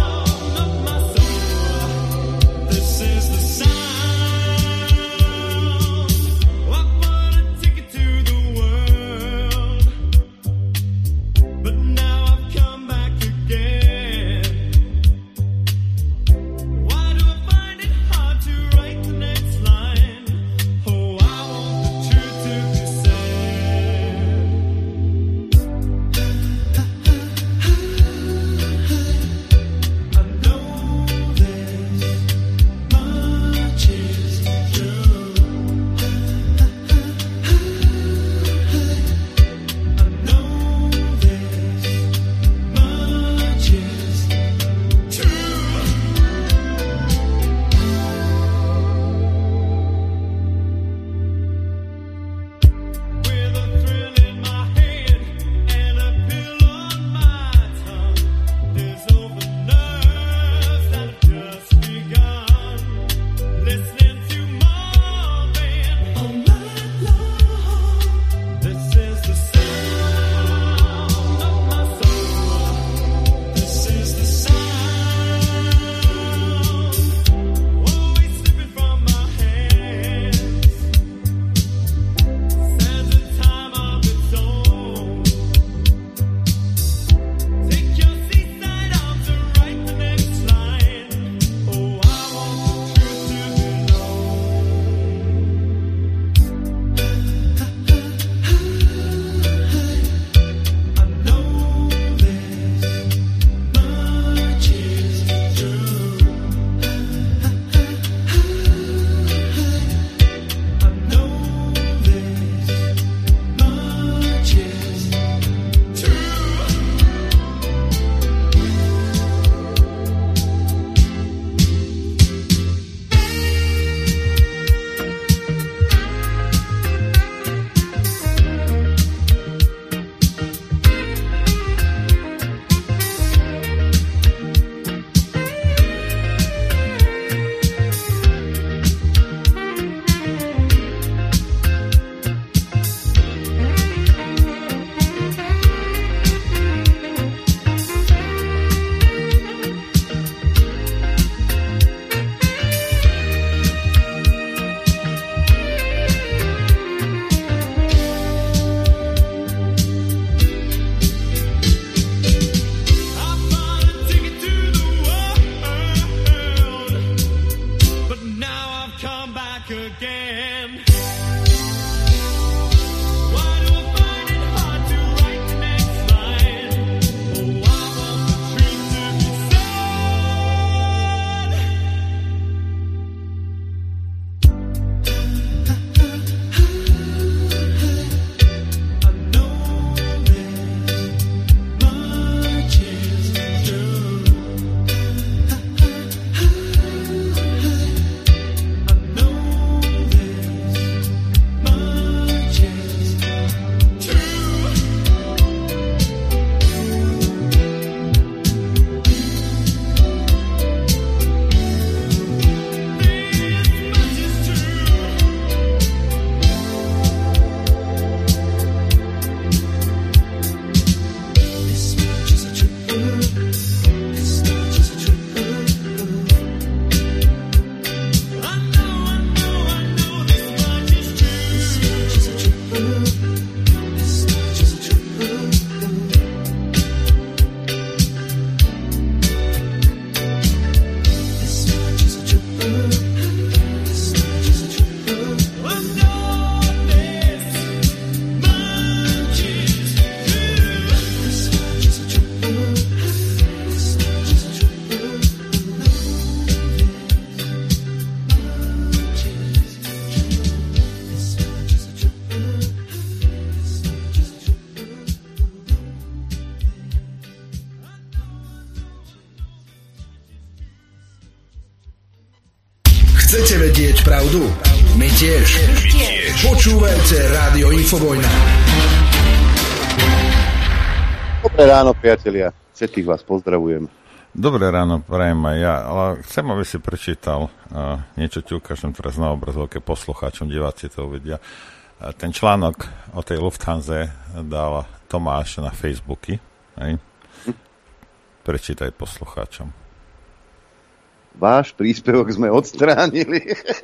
This is the sound Chcete vedieť pravdu? My tiež. My tiež. Počúvajte Rádio Infovojna. Dobré ráno, priatelia. Všetkých vás pozdravujem. Dobré ráno, prajem aj ja, ale chcem, aby si prečítal uh, niečo, ti ukážem teraz na obrazovke poslucháčom, diváci to uvidia. Uh, ten článok o tej Lufthanse dal Tomáš na Facebooky. Hej? Hm. Prečítaj poslucháčom. Váš príspevok sme odstránili.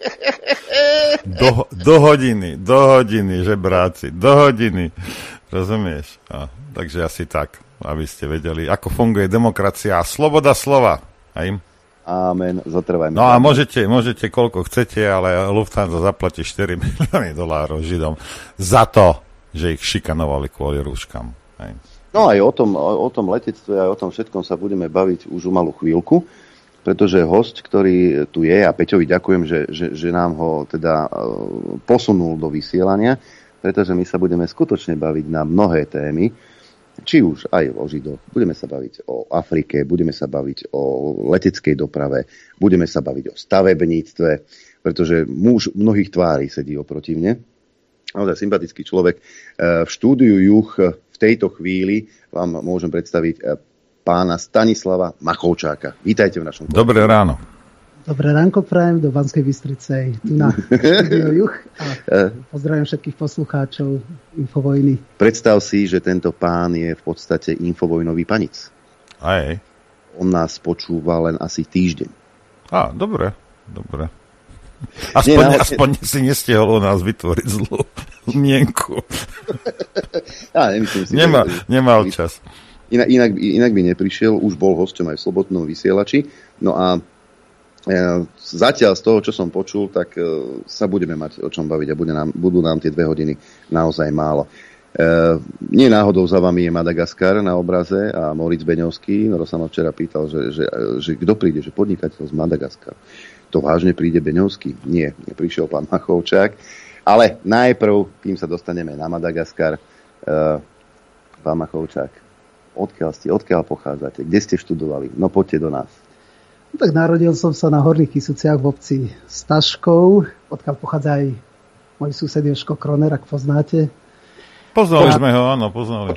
Do, do hodiny, do hodiny, žebráci, do hodiny. Rozumieš? A, takže asi tak, aby ste vedeli, ako funguje demokracia a sloboda slova. Hej? Amen, zotrvajme. No a môžete, môžete koľko chcete, ale Lufthansa zaplatí štyri milióny dolárov Židom za to, že ich šikanovali kvôli rúškam. Hej. No aj o tom, o, o tom letectve a o tom všetkom sa budeme baviť už o malú chvíľku, pretože host, ktorý tu je, a Peťovi ďakujem, že, že, že nám ho teda posunul do vysielania, pretože my sa budeme skutočne baviť na mnohé témy, či už aj o Židoch, budeme sa baviť o Afrike, budeme sa baviť o leteckej doprave, budeme sa baviť o stavebníctve, pretože muž mnohých tvári sedí oproti mne. Naozaj sympatický človek. V štúdiu Juch v tejto chvíli vám môžem predstaviť pána Stanislava Machovčáka. Vítajte v našom kolegu. Dobré ráno. Dobré ránko prajem do Banskej Bystrice, tu na štúdiu Juch a pozdravím všetkých poslucháčov Infovojny. Predstav si, že tento pán je v podstate infovojnový panic. Aj. On nás počúva len asi týždeň. Á, dobre, dobre. Aspoň, Nie, naozaj... aspoň si nestihol u nás vytvoriť zlú mienku. Ja, nemyslím si, Nemá, že... Nemal čas. Inak, inak, inak by neprišiel, už bol hosťom aj v Slobodnom vysielači. No a e, zatiaľ z toho, čo som počul, tak e, sa budeme mať o čom baviť a bude nám, budú nám tie dve hodiny naozaj málo. E, nie náhodou za vami je Madagaskar na obraze a Moritz Beňovský. No sa ma včera pýtal, že, že, že kto príde, že podnikateľ z Madagaskaru. To vážne príde Beňovský? Nie, neprišiel pán Machovčák. Ale najprv, kým sa dostaneme na Madagaskar, e, pán Machovčák, odkiaľ ste, odkiaľ pochádzate, kde ste študovali? No poďte do nás. No, tak narodil som sa na Horných Kysuciach v obci Staškov, odkiaľ pochádza aj môj sused Jožko Kroner, ak poznáte. Poznali sme ho, áno, poznali.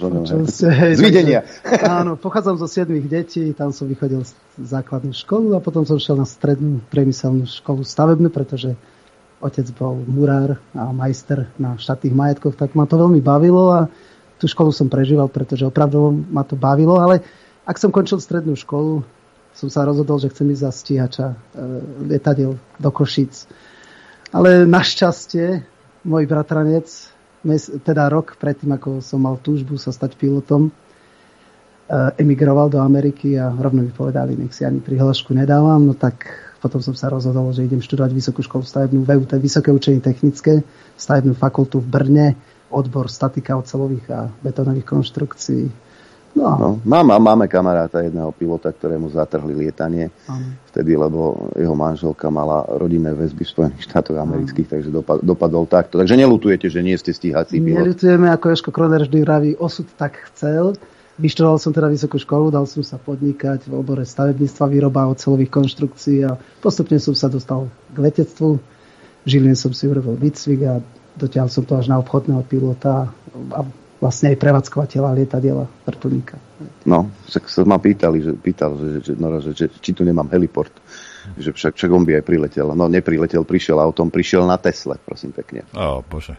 Z videnia. Áno, pochádzam zo siedmich detí, tam som vychodil základnú školu a potom som šiel na strednú priemyselnú školu stavebnú, pretože otec bol murár a majster na štátnych majetkoch, tak ma to veľmi bavilo a tú školu som prežíval, pretože opravdu ma to bavilo, ale ak som končil strednú školu, som sa rozhodol, že chcem ísť za stíhača e, lietadiel do Košíc. Ale našťastie môj bratranec, mes, teda rok predtým, ako som mal túžbu sa stať pilotom, e, emigroval do Ameriky a rovno mi povedali, nech si ani prihlášku nedávam, no tak potom som sa rozhodol, že idem študovať vysokú školu stavebnú vé ú té, Vysoké učenie technické, stavebnú fakultu v Brne, odbor statika oceľových a betónových konštrukcií. No. No, mám, máme kamaráta, jedného pilota, ktorému zatrhli lietanie ano. Vtedy, lebo jeho manželka mala rodinné väzby v Spojených štátoch amerických, ano. Takže dopad, dopadol takto. Takže neľutujete, že nie ste stíhací pilot? Neľutujeme, ako Jožko Kroner vždy vraví, osud tak chcel. Vyštudoval som teda vysokú školu, dal som sa podnikať v obore stavebníctva, výroba oceľových konštrukcií a postupne som sa dostal k letectvu. V Žiline som si urobil výcvik a dotiaľ som to až na obchodného pilota a vlastne aj prevádzkovateľa lietadiela vrtuľníka. No, však sa ma pýtali, že, pýtal, že, že, no, že, že či tu nemám heliport. Že však, však on by aj priletel. No, nepriletel, prišiel autom, prišiel na Tesle, prosím pekne. Ó, bože.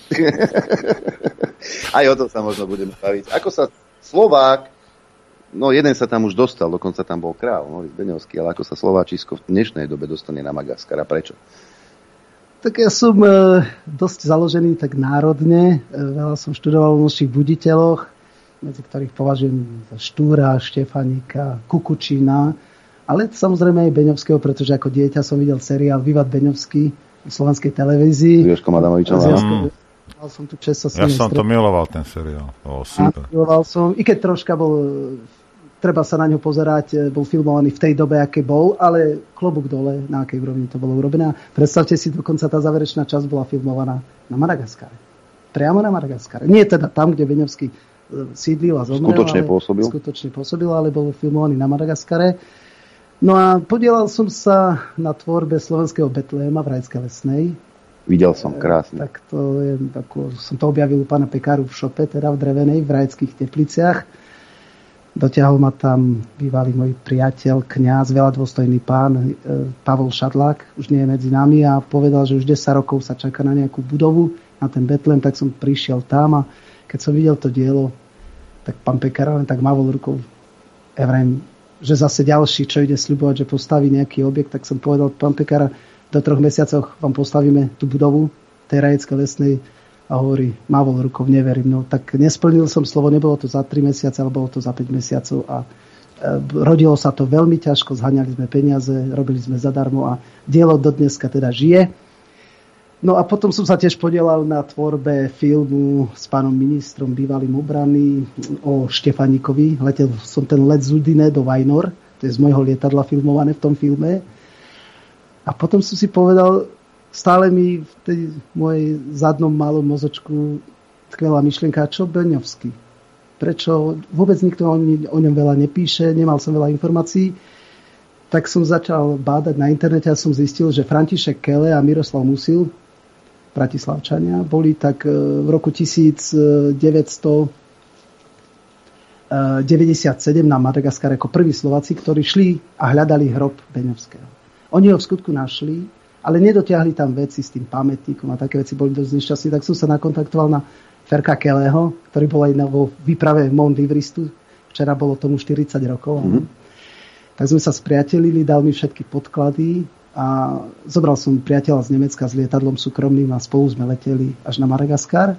Aj o tom sa možno budeme baviť. Ako sa Slovák, no jeden sa tam už dostal, dokonca tam bol král, Moritz Beňovský, ale ako sa Slováčisko v dnešnej dobe dostane na Madagaskar a prečo? Tak ja som e, dosť založený tak národne. E, veľa som študoval v našich buditeľoch, medzi ktorých považujem za Štúra, Štefanika, Kukučína, ale samozrejme aj Beňovského, pretože ako dieťa som videl seriál Vivat Beňovský v slovenskej televízii. S Jožkom Adamovičom. Mal som tu čest sa s ja som to miloval, ten seriál. O, super. Miloval som, i keď troška bol... Treba sa na ňo pozerať, bol filmovaný v tej dobe, aké bol, ale klobúk dole, na akej úrovni to bolo urobené. Predstavte si, dokonca tá záverečná časť bola filmovaná na Madagaskare. Priamo na Madagaskare. Nie teda tam, kde Beňovský sídlil a zomrel. Skutočne pôsobil? Skutočne pôsobil, ale bol filmovaný na Madagaskare. No a podielal som sa na tvorbe slovenského Betléma v Rajskej Lesnej. Videl som, krásne. E, tak to je, ako, som to objavil u pána Pekáru v šope, teda v drevenej, v Rajských Tepliciach. Dotiahol ma tam bývalý môj priateľ, kňaz, veľa dôstojný pán e, Pavol Šadlák, už nie je medzi nami, a povedal, že už desať rokov sa čaká na nejakú budovu, na ten Betlém, tak som prišiel tam a keď som videl to dielo, tak pán Pekár len tak mávol rukou. Ja vrajím, že zase ďalší, čo ide sľubovať, že postaví nejaký objekt, tak som povedal, pán Pekára, do troch mesiacoch vám postavíme tú budovu tej Rajeckej Lesnej, a hovorí, mávol rukou, neverím. No tak nesplnil som slovo, nebolo to za tri mesiace, ale bolo to za päť mesiacov a e, rodilo sa to veľmi ťažko, zhaňali sme peniaze, robili sme zadarmo a dielo do dneska teda žije. No a potom som sa tiež podielal na tvorbe filmu s pánom ministrom bývalým obrany o Štefaníkovi. Letel som ten let z Udine do Vajnor, to je z môjho lietadla filmované v tom filme. A potom som si povedal, stále mi v tej mojej zadnom malom mozočku tkvela myšlienka, čo Beňovský. Prečo vôbec nikto o, o ňom veľa nepíše, nemal som veľa informácií. Tak som začal bádať na internete a som zistil, že František Kele a Miroslav Musil, Bratislavčania, boli tak v roku devätnásťstodeväťdesiatsedem na Madagaskare ako prví Slováci, ktorí šli a hľadali hrob Beňovského. Oni ho v skutku našli, ale nedotiahli tam veci s tým pamätníkom a také veci, boli dosť nešťastní. Tak som sa nakontaktoval na Ferka Keleho, ktorý bol aj vo výprave Mount Everestu. Včera bolo tomu štyridsať rokov. Mm-hmm. Tak sme sa spriatelili, dal mi všetky podklady a zobral som priateľa z Nemecka s lietadlom súkromným a spolu sme leteli až na Madagaskar.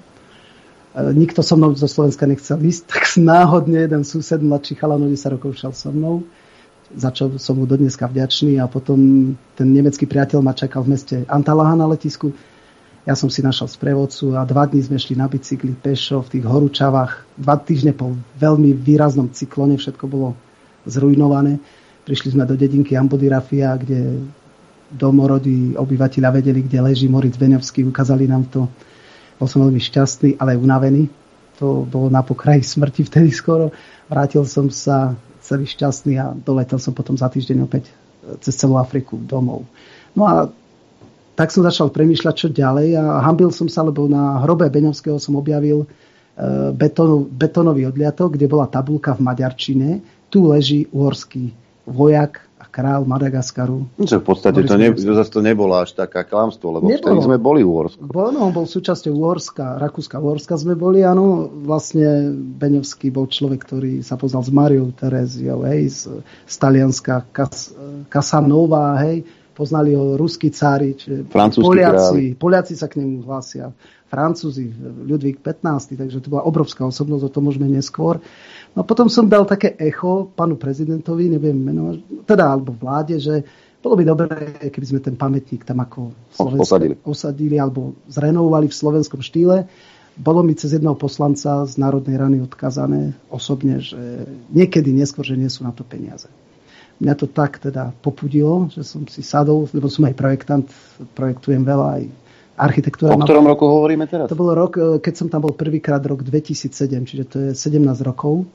Nikto so mnou zo Slovenska nechcel ísť, tak náhodne jeden sused, mladší chalan, desať rokov šiel so mnou, za čo som mu dodneska vďačný, a potom ten nemecký priateľ ma čakal v meste Antalaha na letisku. Ja som si našiel sprievodcu a dva dní sme šli na bicykli pešo v tých horúčavách. Dva týždne po veľmi výraznom cyklóne všetko bolo zrujnované. Prišli sme do dedinky Ambodirafia, kde domorodí obyvateľia vedeli, kde leží Moritz Beňovský, ukázali nám to. Bol som veľmi šťastný, ale unavený. To bolo na pokraji smrti vtedy skoro. Vrátil som sa celý šťastný a doletel som potom za týždeň opäť cez celú Afriku domov. No a tak som začal premýšľať, čo ďalej, a hanbil som sa, lebo na hrobe Beňovského som objavil betónu, betónový odliatok, kde bola tabuľka v maďarčine. Tu leží uhorský vojak a král Madagaskaru. Čo v podstate to, ne, zase to nebolo až taká klamstvo, lebo nebolo. Vtedy sme boli v Uhorsku. Bol, no, on bol súčasťou Uhorska, Rakúska-Uhorska sme boli, áno. Vlastne Beňovský bol človek, ktorý sa poznal s Máriou Teréziou, hej, z, z Talianska, Kas, Casanova, hej. Poznali ho ruskí cári, Poliaci, Poliaci sa k nemu hlásia, Francúzi, Ľudvík pätnásty, takže to bola obrovská osobnosť, o tom môžeme neskôr. No a potom som dal také echo pánu prezidentovi, neviem menovať, teda alebo vláde, že bolo by dobré, keby sme ten pamätník tam ako osadili. osadili alebo zrenovovali v slovenskom štýle. Bolo mi cez jedného poslanca z Národnej rady odkazané osobne, že niekedy neskôr, že nie sú na to peniaze. Mňa to tak teda popudilo, že som si sadol, lebo som aj projektant, projektujem veľa aj architektúra. O ktorom roku hovoríme teraz? To bol rok, keď som tam bol prvýkrát, rok dvetisícsedem, čiže to je sedemnásť rokov.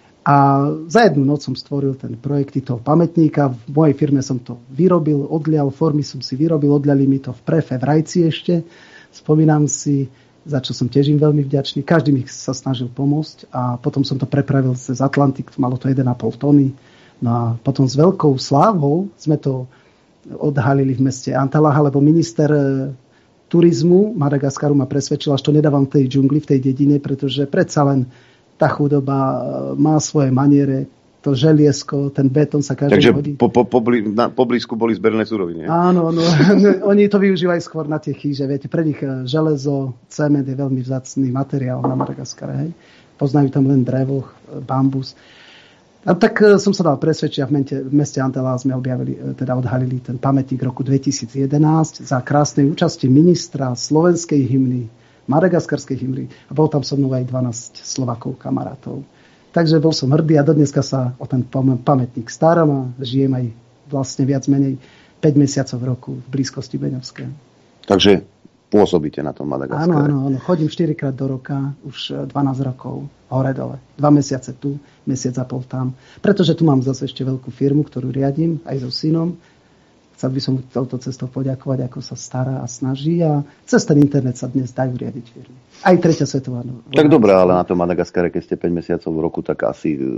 A za jednu noc som stvoril ten projekt toho pamätníka. V mojej firme som to vyrobil, odlial, formy som si vyrobil, odliali mi to v Prefe v Rajci ešte. Spomínam si, za čo som tiež im veľmi vďačný. Každý mi sa snažil pomôcť a potom som to prepravil cez Atlantik, malo to jeden a pol tony. No a potom s veľkou slávou sme to odhalili v meste Antalaha, lebo minister turizmu Madagaskaru ma presvedčil, až to nedávam v tej džungli, v tej dedine, pretože predsa len tá chudoba má svoje maniere, to želiesko, ten betón sa každý hodí. Takže po, po, po, na, po blízku boli zberné suroviny. Áno, no, oni to využívajú skôr na tie chýže. Viete, pre nich železo, cement je veľmi vzácny materiál na Madagaskare. Hej. Poznajú tam len drevo, bambus. A tak som sa dal presvedčiť a v, mente, v meste Antala sme objavili, teda odhalili ten pamätník roku dvetisícjedenásť za krásnej účasti ministra slovenskej hymny, madagaskarskej hymny. A bol tam so mnou aj dvanásť Slovakov, kamarátov. Takže bol som hrdý a dodneska sa o ten pamätník starám a žijem aj vlastne viac menej päť mesiacov v roku v blízkosti Beňovského. Takže pôsobíte na tom Madagaskare. Áno, áno, áno. Chodím štyrikrát do roka, už dvanásť rokov, hore dole. Dva mesiace tu, mesiac a pol tam. Pretože tu mám zase ešte veľkú firmu, ktorú riadím, aj so synom. Chcel by som touto cestou poďakovať, ako sa stará a snaží. A cez ten internet sa dnes dajú riadiť firmy. Aj tretia svetová. Tak dobré, ale na tom Madagaskare, keď ste päť mesiacov v roku, tak asi e,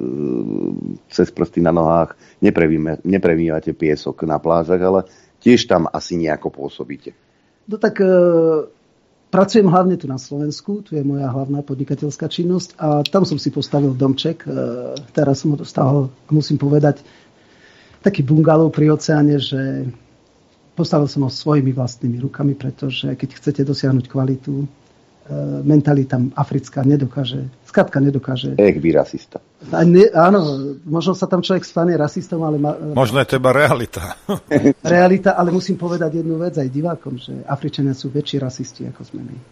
cez prsty na nohách nepremývate piesok na plážach, ale tiež tam asi nejako pôsobíte. No tak e, pracujem hlavne tu na Slovensku, tu je moja hlavná podnikateľská činnosť a tam som si postavil domček. E, teraz som ho dostal, musím povedať, taký bungalov pri oceáne, že postavil som ho svojimi vlastnými rukami, pretože keď chcete dosiahnuť kvalitu, mentalita africká nedokáže, skrátka nedokáže. Ech, vy rasista. Ne, áno, možno sa tam človek stane rasistom, ale... Ma, možno je teba realita. Realita, ale musím povedať jednu vec aj divákom, že Afričania sú väčší rasisti, ako sme my.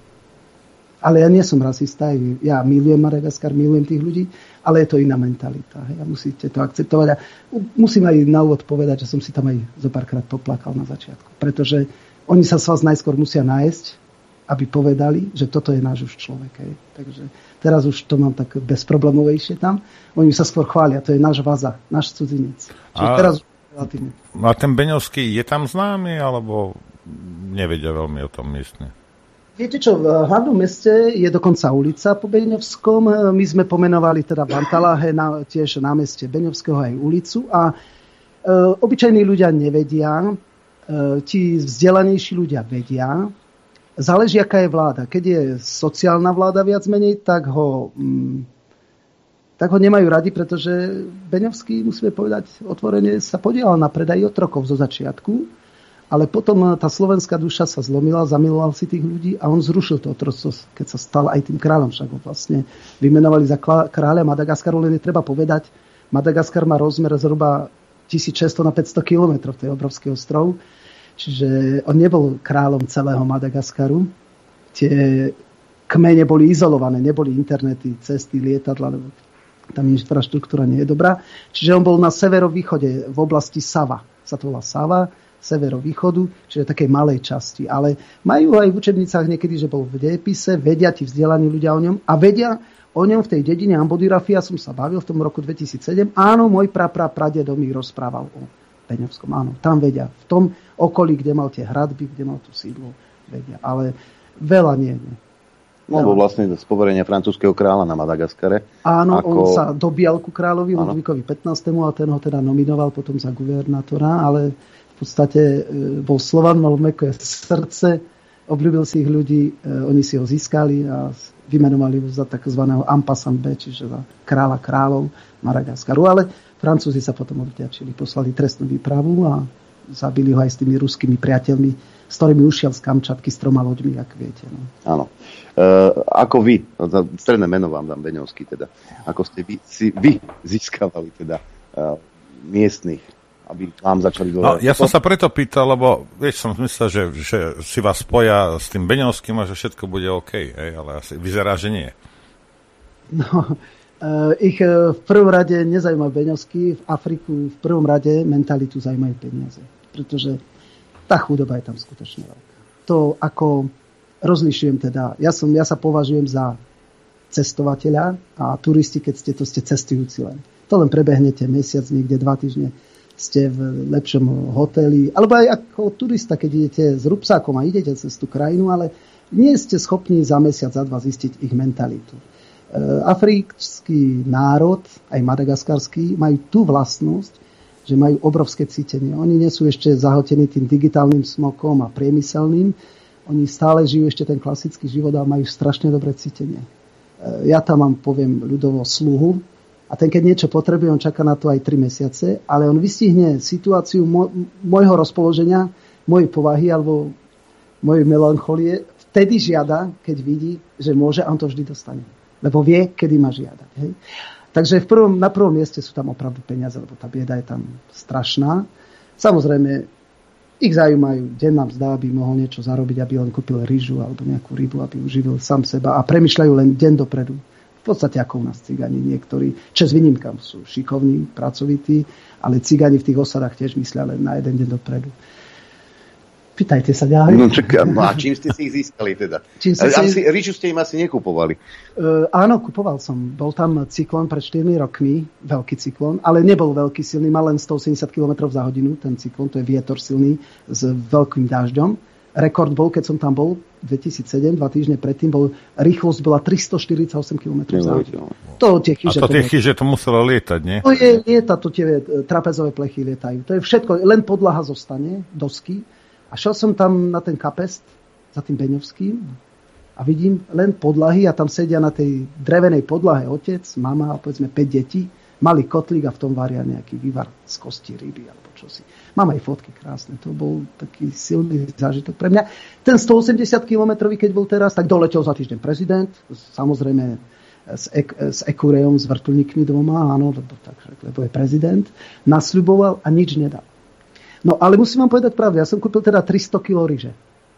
Ale ja nie som rasista, ja milujem Madagaskar, milujem tých ľudí, ale je to iná mentalita. Hej, a musíte to akceptovať. A musím aj na úvod povedať, že som si tam aj zo párkrát poplakal na začiatku. Pretože oni sa s vás najskôr musia nájsť, aby povedali, že toto je náš už človek. Hej. Takže teraz už to mám tak bezproblémovejšie tam. Oni sa skôr chvália, to je náš vaza, náš cudzinec. Čiže a, teraz už relatívne. A ten Beňovský je tam známy, alebo nevedia veľmi o tom miestne? Viete čo, v hlavnom meste je dokonca ulica po Beňovskom. My sme pomenovali teda v Antaláhe na, tiež námestie Beňovského aj ulicu a e, obyčajní ľudia nevedia, e, tí vzdelanejší ľudia vedia. Záleží, aká je vláda. Keď je sociálna vláda viac menej, tak ho, mm, tak ho nemajú radi, pretože Beňovský, musíme povedať, otvorene sa podielal na predaji otrokov zo začiatku. Ale potom tá slovenská duša sa zlomila, zamiloval si tých ľudí a on zrušil to otroctvo, keď sa stal aj tým kráľom. Však ho vlastne vymenovali za kráľa Madagaskaru, len je treba povedať, Madagaskar má rozmer zhruba tisícšesťsto na päťsto kilometrov, to je obrovský ostrov. Čiže on nebol kráľom celého Madagaskaru. Tie kmene boli izolované, neboli internety, cesty, lietadla, lebo tam infraštruktúra nie je dobrá. Čiže on bol na severovýchode v oblasti Sava. Sa to volá Sava. Severovýchodu, čiže takej malej časti. Ale majú aj v učebnicách niekedy, že bol v dejepise, vedia tí vzdelaní ľudia o ňom a vedia o ňom v tej dedine Ambodirafia, som sa bavil v tom roku dvetisícsedem. Áno, môj prapra pradedo mi rozprával o Beňovskom. Áno, tam vedia. V tom okolí, kde mal tie hradby, kde mal tú sídlo, vedia. Ale veľa nie. nie. No, bol vlastne z poverenia francúzskeho kráľa na Madagaskare. Áno, ako... on sa dobíjal ku kráľovi Ludvíkovi pätnástému a ten ho teda nominoval potom za guvernátora, ale v podstate bol Slovan, mal mäkké srdce, obľúbil si ich ľudí, oni si ho získali a vymenovali ho za takzvaného ampasant B, čiže za kráľa kráľov Madagaskaru. Ale Francúzi sa potom odvďačili, poslali trestnú výpravu a zabili ho aj s tými ruskými priateľmi, s ktorými ušiel z Kamčatky s troma loďmi, ak viete. No. Áno. E, ako vy, stredné meno vám dám Beňovský, teda, ako ste vy, si, vy získavali teda uh, miestnych, aby vám začali dovolať. No, ja som sa preto pýtal, lebo vieš, som myslel, že, že si vás spoja s tým Beňovským a že všetko bude OK, hej, ale asi vyzerá, že nie. No, uh, ich uh, v prvom rade nezaujíma Beňovský, v Afriku v prvom rade mentalitu zaujímajú peniaze, pretože tá chudoba je tam skutočne veľká. To, ako rozlišujem teda, ja, som, ja sa považujem za cestovateľa a turisti, keď ste to, ste cestujúci len. To len prebehnete mesiac, niekde dva týždne, ste v lepšom hoteli, alebo aj ako turista, keď idete s rupsákom a idete cez tú krajinu, ale nie ste schopní za mesiac, za dva zistiť ich mentalitu. E, africký národ, aj madagaskarský, majú tú vlastnosť, že majú obrovské cítenie. Oni nie sú ešte zahltení tým digitálnym smokom a priemyselným. Oni stále žijú ešte ten klasický život a majú strašne dobré cítenie. E, ja tam mám, poviem, ľudovo sluhu, a ten, keď niečo potrebuje, on čaká na to aj tri mesiace, ale on vystihne situáciu môjho rozpoloženia, mojej povahy alebo mojej melancholie, vtedy žiada, keď vidí, že môže, a on to vždy dostane. Lebo vie, kedy má žiadať. Hej? Takže v prvom, na prvom mieste sú tam opravdu peniaze, lebo tá bieda je tam strašná. Samozrejme, ich zaujímajú denná mzda, aby mohol niečo zarobiť, aby len kúpil ryžu alebo nejakú rybu, aby uživil sám seba a premýšľajú len deň dopredu. V podstate ako u nás cigáni niektorí, čes výnimkám, sú šikovní, pracovití, ale cigáni v tých osadách tiež myslia len na jeden deň dopredu. Spýtajte sa ďalej. No, čaká, no a čím ste si ich získali teda? Čím ste si... Ríšu ste im asi nekupovali. Uh, áno, kupoval som. Bol tam cyklón pred štyrmi rokmi, veľký cyklón, ale nebol veľký silný, mal len stoosemdesiat kilometrov za hodinu, ten cyklón, to je vietor silný s veľkým dážďom. Rekord bol, keď som tam bol dvetisícsedem, dva týždne predtým, bol, rýchlosť bola tristoštyridsaťosem kilometrov za hodinu. To tie chyže, a to tie chyže to muselo lietať, nie? To je lieta, to tie trapezové plechy lietajú. To je všetko, len podlaha zostane, dosky. A šiel som tam na ten kapest za tým Beňovským a vidím len podlahy a tam sedia na tej drevenej podlahe otec, mama a povedzme päť detí. Mali kotlík a v tom varia nejaký vývar z kosti ryby alebo čosi. Mám aj fotky krásne, to bol taký silný zážitok pre mňa. Ten stoosemdesiat kilometrový, keď bol teraz, tak doletel za týždeň prezident, samozrejme s, ek, s Ekurejom, s vrtuľníkmi dvoma, áno, lebo, tak, lebo je prezident, nasľuboval a nič nedal. No, ale musím vám povedať pravdu, ja som kúpil teda tristo kilogramov ryže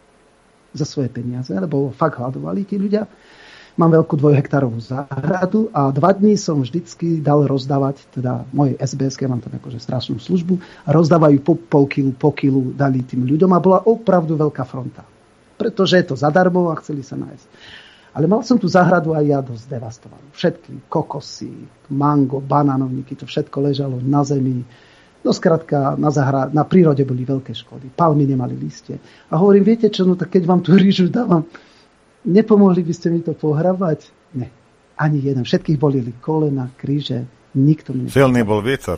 za svoje peniaze, lebo fakt hľadovali tí ľudia. Mám veľkú dvojhektárovú záhradu a dva dní som vždycky dal rozdávať, teda moje es bé es ké, mám tam akože strašnú službu, a rozdávajú po pol kilu, po kilu dali tým ľuďom a bola opravdu veľká fronta. Pretože je to zadarmo a chceli sa nájsť. Ale mal som tú záhradu aj ja dosť devastovanú. Všetky kokosy, mango, banánovníky, to všetko ležalo na zemi. No skrátka, na, zahra- na prírode boli veľké škody. Palmy nemali listie. A hovorím, viete čo, no tak keď vám tú rýžu dávam, nepomohli by ste mi to pohrabať? Ne. Ani jeden. Všetkých bolili kolena, kríže. Nikto mi... Silný bol vietor.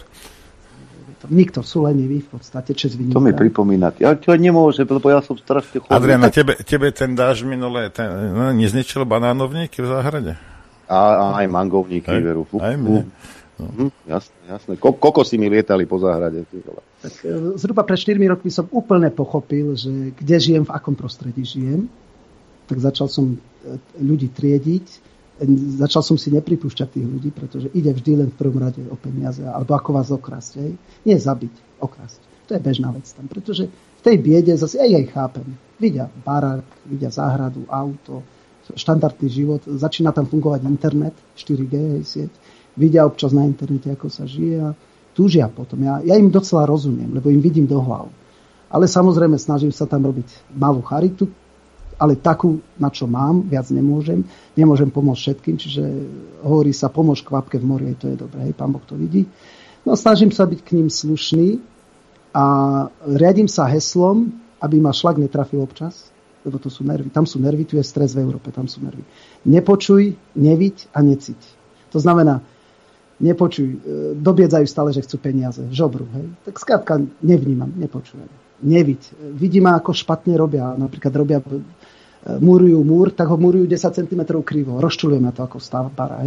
Nikto, sú lenivý v podstate. Česviníka. To mi pripomína. Ja to nemôže, lebo ja som strašne chodný. Adriana, tebe, tebe ten dáž minulé ten, no, nezničil banánovníky v záhrade? A, a aj mangovníky, aj, veru. Aj mne. No. Mhm, jasné, jasné. Ko- kokosy mi lietali po záhrade. Tak, zhruba pred štyrmi rokmi som úplne pochopil, že kde žijem, v akom prostredí žijem. Tak začal som ľudí triediť. Začal som si nepripúšťať tých ľudí, pretože ide vždy len v prvom rade o peniaze, alebo ako vás okrasť. Hej. Nie zabiť, okrasť. To je bežná vec tam, pretože v tej biede zase aj aj chápem. Vidia barák, vidia záhradu, auto, štandardný život, začína tam fungovať internet, štyri gé hej, sieť. Vidia občas na internete, ako sa žije a túžia potom. Ja, ja im docela rozumiem, lebo im vidím do hlav. Ale samozrejme snažím sa tam robiť malú charitu, ale takú, na čo mám, viac nemôžem. Nemôžem pomôcť všetkým, čiže hovorí sa, pomôž kvapke v mori, to je dobré, hej, Pán Boh to vidí. No snažím sa byť k ním slušný a riadím sa heslom, aby ma šlak netrafil občas, lebo to sú nervy. Tam sú nervy, tu je stres v Európe, tam sú nervy. Nepočuj, neviď a neciť. To znamená, nepočuj, dobiedzajú stále, že chcú peniaze, žobru, hej. Tak skrátka nevnímam, nepočujem. Neviď. Vidím, ako špatne robia. Napríklad robia, murujú múr, tak ho murujú desať centimetrov krivo. Rozčulujeme to ako stavbara.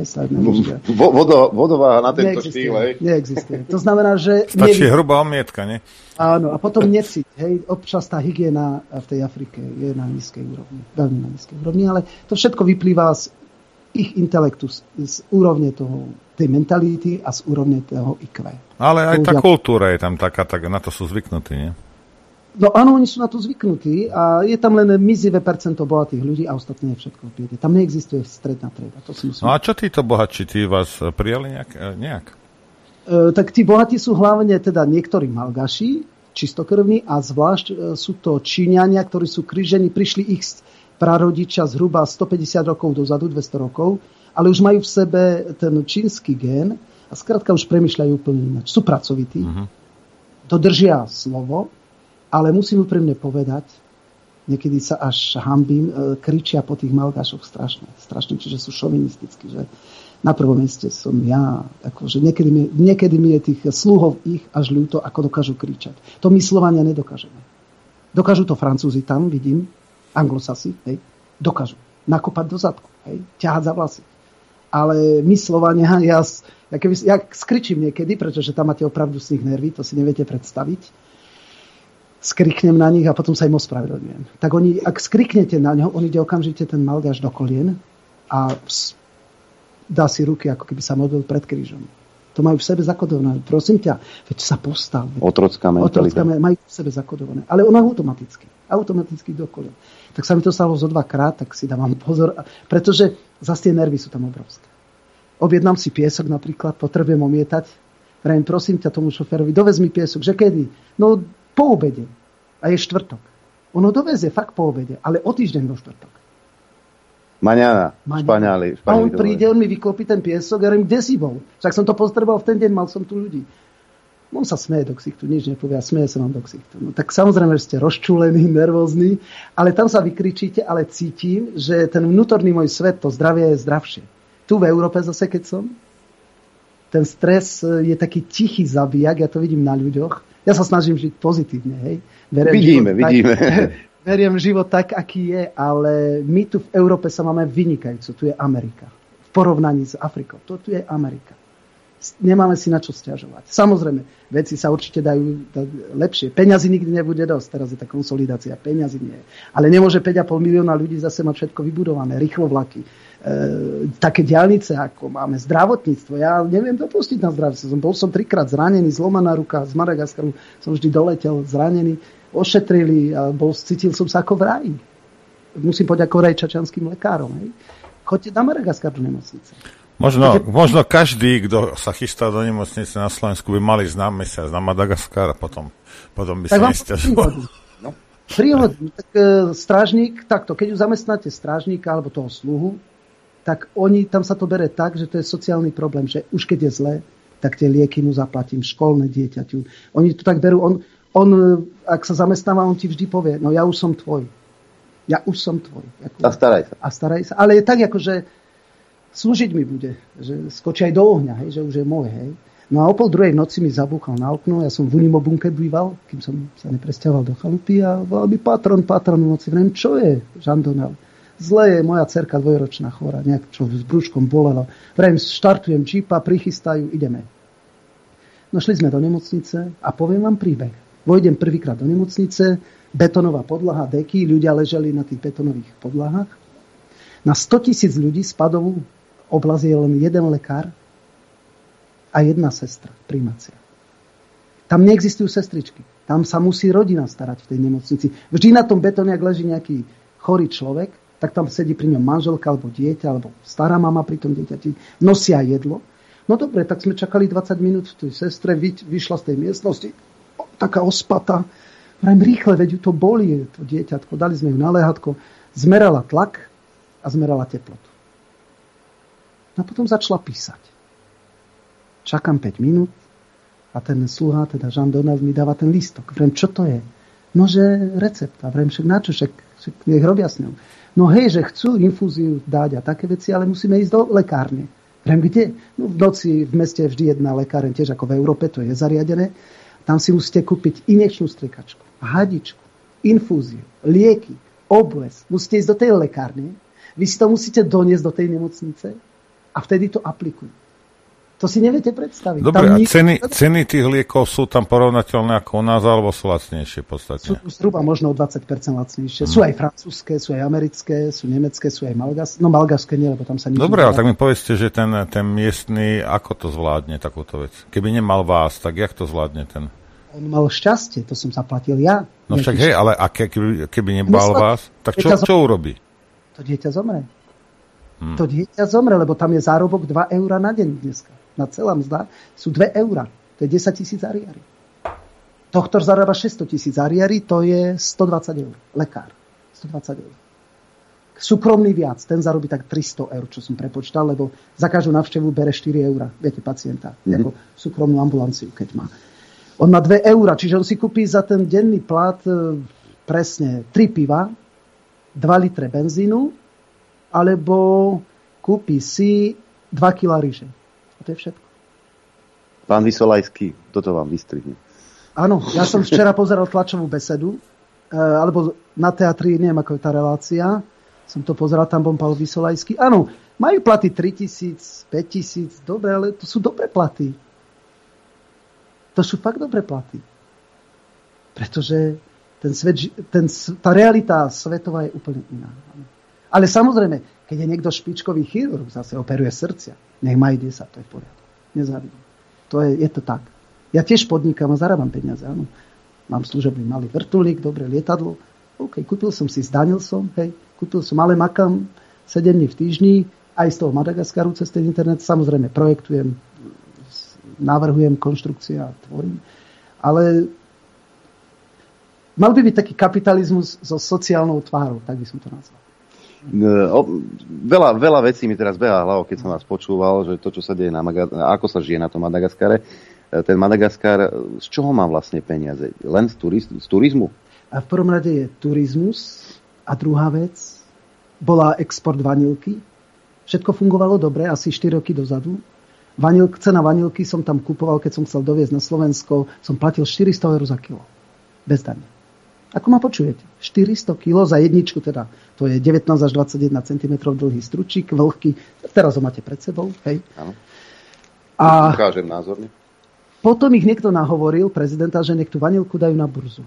Vodo, vodováha na tento štýl, hej? Neexistuje. To znamená, že... Stačí hrubá omietka, nie? Áno, a potom neciť. Hej, občas tá hygiena v tej Afrike je na nízkej úrovni. Veľmi na nízkej úrovni, ale to všetko vyplýva z ich intelektu, z, z úrovne toho, tej mentality a z úrovne toho í kvé. Ale aj tá kultúra je tam taká, tak na to sú zvyknutí, nie? No áno, oni sú na to zvyknutí a je tam len mizivé percento bohatých ľudí a ostatné je všetko v biede. Tam neexistuje stredná trieda. To si musím... No a čo títo bohatší, tí vás prijali nejak? nejak? E, tak tí bohatí sú hlavne teda niektorí malgaši, čistokrvní a zvlášť e, sú to Číňania, ktorí sú krížení, prišli ich prarodičia zhruba stopäťdesiat rokov dozadu, dvesto rokov, ale už majú v sebe ten čínsky gén a skrátka už premýšľajú úplne ináč. Sú pracovití, uh-huh. dodržia slovo, ale musím úprimne povedať, niekedy sa až hanbím, kričia po tých malgášoch strašne, strašne, čiže sú šovinistickí, že na prvom mieste som ja, akože niekedy mi, niekedy mi je tých sluhov ich až ľúto, ako dokážu kričať. To my Slovania nedokážeme. Dokážu to Francúzi tam, vidím, Anglosasi, hej, dokážu nakopať do zadku, hej, ťahať za vlasy. Ale my Slovania, ja, ja, keby, ja skričím niekedy, pretože tam máte opravdu z nich nervy, to si neviete predstaviť. Skriknem na nich a potom sa im ospravedlňujem. Tak oni, ak skriknete na ňo, on ide okamžite ten malgáš do kolien a ps, dá si ruky, ako keby sa modlil pred krížom. To majú v sebe zakodované. Prosím ťa, veď sa postav. Otrocká mentalita. Majú v sebe zakodované. Ale ono automaticky. Automaticky do kolien. Tak sa mi to stalo zo dvakrát, tak si dávam pozor. Pretože zase tie nervy sú tam obrovské. Objednám si piesok napríklad, potrebujem omietať. Vrajím, prosím ťa tomu šoférovi, dovez mi piesok. Že kedy? No po obede. A je štvrtok. Ono dovezie fakt po obede, ale o týždeň vo štvrtok. Maňana, Španiali. A on príde, on mi vyklopí ten piesok, ja hovorím, kde si bol? Však som to postreboval v ten deň, mal som tu ľudí. On sa smeje do ksichtu, nič nepovie, a smeje sa vám do ksichtu. No, tak samozrejme, že ste rozčúlení, nervózni, ale tam sa vykričíte, ale cítim, že ten vnútorný môj svet, to zdravie je zdravšie. Tu v Európe zase, keď som, ten stres je taký tichý zabijak, ja to vidím na ľuďoch. Ja sa snažím žiť pozitívne, hej. Veriem vidíme, vidíme. Tak, veriem život tak, aký je, ale my tu v Európe sa máme vynikajúco. Tu je Amerika. V porovnaní s Afrikou. To tu je Amerika. Nemáme si na čo sťažovať. Samozrejme, veci sa určite dajú dať lepšie. Peňazí nikdy nebude dosť. Teraz je tá konsolidácia. Peňazí nie. Ale nemôže päť a pol milióna ľudí zase mať všetko vybudované. Rýchlovlaky. E, také diaľnice, ako máme zdravotníctvo. Ja neviem dopustiť na zdravotníctvo. Bol som trikrát zranený, zlomaná ruka. Z Madagaskaru som vždy doletel zranený. Ošetrili a bol, cítil som sa ako v ráji. Musím poďakovať čačanským lekárom. Hej. Choďte na Madagaskar do nemocnice. Možno, možno každý, kto sa chystá do nemocnice na Slovensku, by mali ísť na mesiac na Madagaskar a potom, potom by tak sa nesťažoval. No. Príhodný. Tak e, strážnik, takto, keď ju zamestnáte strážnika alebo toho sluhu, tak oni, tam sa to bere tak, že to je sociálny problém, že už keď je zlé, tak tie lieky mu zaplatím, školné dieťaťu. Oni to tak berú, on, on, ak sa zamestnáva, on ti vždy povie, no ja už som tvoj. Ja už som tvoj. Ako, a staraj sa. A staraj sa. Ale je tak, ako, že slúžiť mi bude, že skočí aj do ohňa, hej, že už je môj, hej. No a o pol druhej noci mi zabúchal na okno, ja som v Unimobunke býval, kým som sa nepresťahoval do chalupy a volal mi patron, patron v noci. Vrem, čo je, Jean Donel? Zle je, moja dcerka dvojročná chorá, nejak čo s brúškom bolelo. Vrem, štartujem džípa, prichystajú, ideme. No šli sme do nemocnice a poviem vám príbeh. Vojdem prvýkrát do nemocnice, betonová podlaha, deky, ľudia leželi na tých betonových podlahách. Na stotisíc ľudí spadovú oblasť je len jeden lekár a jedna sestra, primácia. Tam neexistujú sestričky. Tam sa musí rodina starať v tej nemocnici. Vždy na tom betóne, ak leží nejaký chorý človek, tak tam sedí pri ňom manželka alebo dieťa, alebo stará mama pri tom dieťati. Nosia jedlo. No dobre, tak sme čakali dvadsať minút v tej sestre, vy, vyšla z tej miestnosti, o, taká ospata. Vrajím, rýchle, veď ju to bolí, to dieťatko. Dali sme ju na lehatko, zmerala tlak a zmerala teplotu. No a potom začala písať. Čakám päť minút a ten sluha, teda Jean Donald, mi dáva ten lístok. Vrem, čo to je? No, že recept. A vrem, však na čo? Však, však nech robia s ňou. No hej, že chcú infúziu dať a také veci, ale musíme ísť do lekárne. Vrem, kde? No v noci v meste je vždy jedna lekáreň, tiež ako v Európe, to je zariadené. Tam si musíte kúpiť injekčnú striekačku, hadičku, infúziu, lieky, obves. Musíte ísť do tej lekárne. Vy si to musíte doniesť do tej nemocnice a vtedy to aplikujú. To si neviete predstaviť. Dobre, tam a ceny, ceny tých liekov sú tam porovnateľné ako u nás, alebo sú lacnejšie v podstate? Sú zhruba možno o dvadsať percent lacnejšie. Hmm. Sú aj francúzske, sú aj americké, sú nemecké, sú aj malgaské. No malgaské nie, lebo tam sa nič... Dobre, ale tak mi povedzte, že ten, ten miestny, ako to zvládne takúto vec? Keby nemal vás, tak jak to zvládne ten? On mal šťastie, to som zaplatil ja. No však hej, ale a keby, keby nebal vás, tak čo, čo urobí? To dieťa zomre. Hmm. To dieťa zomre, lebo tam je zárobok dva eurá na deň dneska. Na celá mzda sú dve eurá. To je desať tisíc ariári. Doktor zarába šesťsto tisíc ariári, to je stodvadsať eur. Lekár. stodvadsať eur. Súkromný viac, ten zarobí tak tristo eur, čo som prepočítal, lebo za každú návštevu bere štyri eurá. Viete, pacienta. Mm-hmm. Ako súkromnú ambulanciu, keď má. On má dve eurá, čiže on si kúpi za ten denný plat e, presne tri piva, dva litre benzínu, alebo kúpi si dva kilá ryže. A to je všetko. Pán Vysolajský, toto vám vystrihne. Áno, ja som včera pozeral tlačovú besedu, e, alebo na teatri, neviem, ako je tá relácia, som to pozeral, tam bol pán Vysolajský. Áno, majú platy tri tisíc, päť tisíc, dobre, ale to sú dobré platy. To sú fakt dobré platy. Pretože ten svet, ten, tá realita svetová je úplne iná. Ale samozrejme, keď je niekto špičkový chirurg, zase operuje srdcia, nech má aj desať, to je v poriadku. Nezávidím. To je, je to tak. Ja tiež podnikám a zarábam peniaze, áno. Mám služobný malý vrtuľník, dobré lietadlo. OK, kúpil som si, zdanil som, hej, kúpil som, ale makám sedem dní v týždni, aj z toho Madagaskaru cez ten internet, samozrejme projektujem, navrhujem konštrukcie a tvorím. Ale Mal by byť taký kapitalizmus so sociálnou tvárou, tak by som to nazval. O, veľa, veľa vecí mi teraz behá hlavou, keď som vás počúval, že to, čo sa deje na Maga- ako sa žije na tom Madagaskare, ten Madagaskar, z čoho má vlastne peniaze? Len z, turiz- z turizmu? A v prvom rade je turizmus a druhá vec bola export vanilky. Všetko fungovalo dobre, asi štyri roky dozadu. Vanil, cena vanilky som tam kupoval, keď som chcel doviezť na Slovensko, som platil štyristo eur za kilo. Bez dane. Ako ma počujete? štyristo kilo za jedničku, teda to je devätnásť až dvadsaťjeden centimetrov dlhý stručík, vlhký. Teraz ho máte pred sebou, hej. Áno. A ukážem názorne. Potom ich niekto nahovoril, prezidenta, že nech tú vanilku dajú na burzu.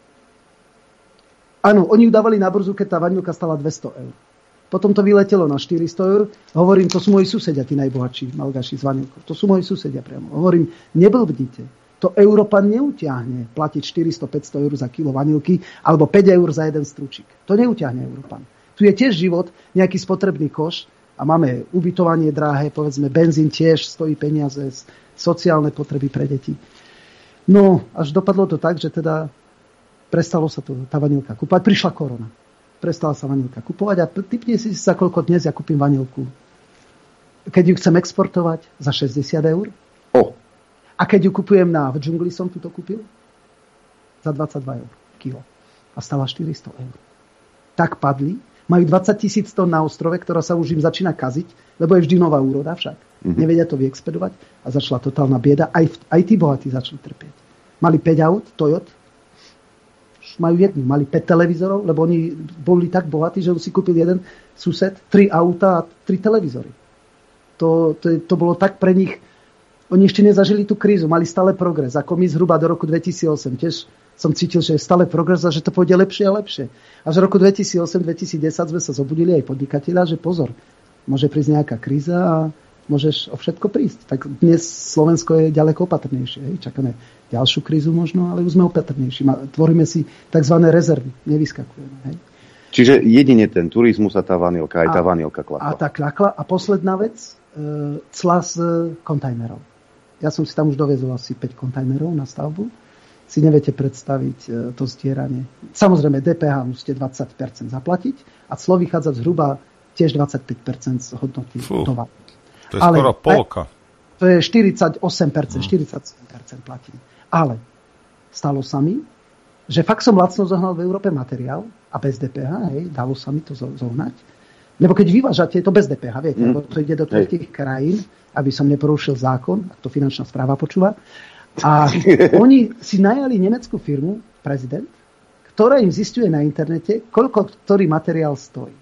Áno, oni ju dávali na burzu, keď tá vanilka stala dvesto eur. Potom to vyletelo na štyristo eur. Hovorím, to sú moji susedia, tí najbohatší malgaši s vanilkou. To sú moji susedia priamo. Hovorím, neblbnite. To Európan neutiahne platiť štyristo päťsto eur za kilo vanilky alebo päť eur za jeden stručík. To neutiahne Európan. Tu je tiež život, nejaký spotrebný koš a máme ubytovanie drahé, povedzme benzín tiež stojí peniaze, sociálne potreby pre deti. No, až dopadlo to tak, že teda prestalo sa to, tá vanilka kúpať. Prišla korona. Prestala sa vanilka kúpovať a typne si za koľko dnes ja kúpim vanilku. Keď ju chcem exportovať za šesťdesiat eur. Oh. A keď ju kupujem na, v džungli som tu to kúpil, za dvadsaťdva eur kilo. A stala štyristo eur. Tak padli. Majú dvadsať tisíc tón na ostrove, ktorá sa už im začína kaziť, lebo je vždy nová úroda však. Mm-hmm. Nevedia to vyexpedovať a začala totálna bieda. Aj, aj tí bohatí začali trpieť. Mali päť aut, Toyota, majú jednu. Mali päť televízorov, lebo oni boli tak bohatí, že si kúpil jeden sused, tri auta a tri televízory. To, to, to bolo tak pre nich. Oni ešte nezažili tú krízu, mali stále progres. Ako my zhruba do roku dvetisícosem. Tiež som cítil, že je stále progres a že to pôjde lepšie a lepšie. Až v roku dvetisícosem dvetisícdesať sme sa zobudili aj podnikatelia, že pozor, môže prísť nejaká kríza a môžeš o všetko prísť. Tak dnes Slovensko je ďaleko opatrnejšie. Hej. Čakáme ďalšiu krízu možno, ale už sme opatrnejší. Tvoríme si tzv. Rezervy. Nevyskakujeme. Hej. Čiže jedine ten turizmus a tá vanilka, aj tá a, vanilka klakla. A tá klakla. A posledná vec, e, cla z kontajnerov. Ja som si tam už dovezol asi päť kontajnerov na stavbu. Si neviete predstaviť e, to zdieranie. Samozrejme, dé pé há musíte dvadsať percent zaplatiť a clo vychádza zhruba tiež dvadsaťpäť percent z hodnoty tovaru. To je ale, skoro polka. To je štyridsaťosem percent, hmm. štyridsaťsedem percent platím. Ale stalo sa mi, že fakt som lacno zohnal v Európe materiál a bez dé pé há, hej, dalo sa mi to zohnať. Lebo keď vyvážate, je to bez dé pé há, viete, hmm. lebo to ide do tretích krajín, aby som neporušil zákon, ak to finančná správa počúva. A oni si najali nemeckú firmu, prezident, ktorá im zisťuje na internete, koľko ktorý materiál stojí.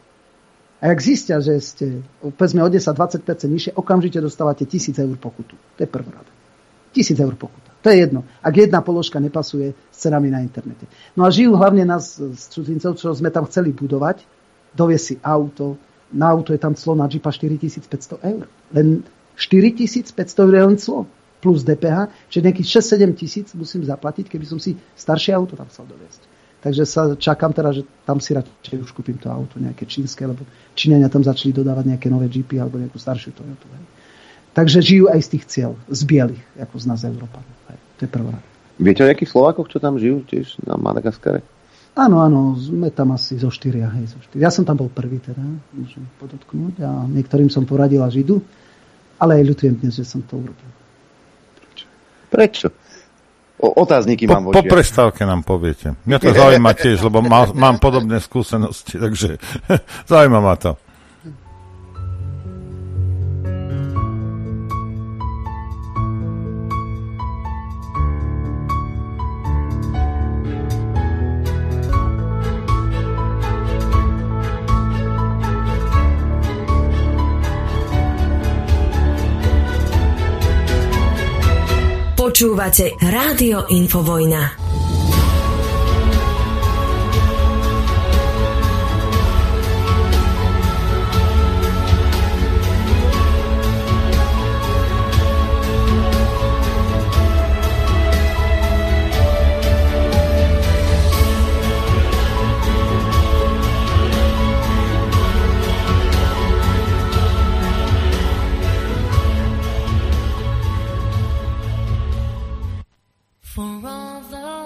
A jak zistia, že ste, povedzme, o desať až dvadsať percent nižšie, okamžite dostávate tisíc eur pokutu. To je prvorada. Tisíc eur pokuta. To je jedno. Ak jedna položka nepasuje s cenami na internete. No a žijú hlavne nás z cudzincov, čo sme tam chceli budovať, dovie si auto, na auto je tam clo na Jeepa štyritisícpäťsto eur. Len štyritisícpäťsto eur je len clo. Plus dé pé há, čiže nejakých šesť sedem tisíc musím zaplatiť, keby som si staršie auto tam chcel doviesť. Takže sa čakám teda, že tam si radšej už kúpim to auto, nejaké čínske, lebo Číňania tam začali dodávať nejaké nové Jeepy alebo nejakú staršiu Toyotu. Hej. Takže žijú aj z tých cieľ, z bielých, ako z nás Európanov. To je prvá. Viete o nejakých Slovákoch, čo tam žijú tiež na Madagaskare? Áno, áno, sme tam asi zo štyria, hej, zo štyria. Ja som tam bol prvý teda, môžem podotknúť a niektorým som poradil až idú, ale aj ľutujem dnes, že som to urobil. Prečo? O, otázniky mám po, po prestávke nám poviete. Mňa to zaujíma tiež, lebo má, mám podobné skúsenosti, takže zaujíma ma to. Počúvate Rádio Infovojna. For all the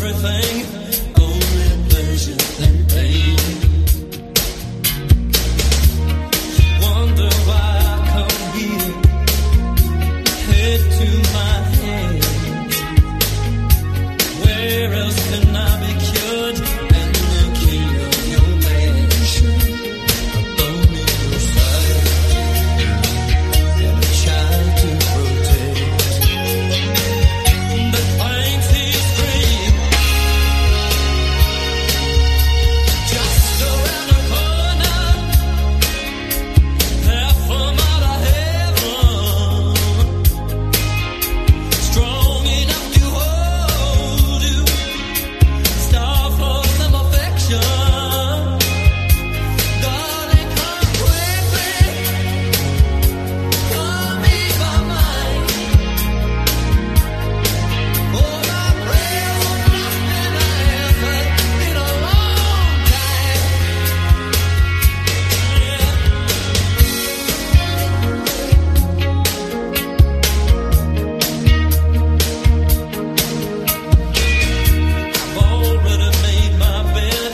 everything, only pleasure and pain. Wonder why I come here, head to my hands. Where else can I be cured and the king of your mansion? A bone in your side and a child to protect. That finds his dream just around the corner, half a mile of heaven, strong enough to hold you, star for some affection. Darling, come quickly, come ease my mind. Oh, my prayer will not been answered in a long time. I've already made my bed,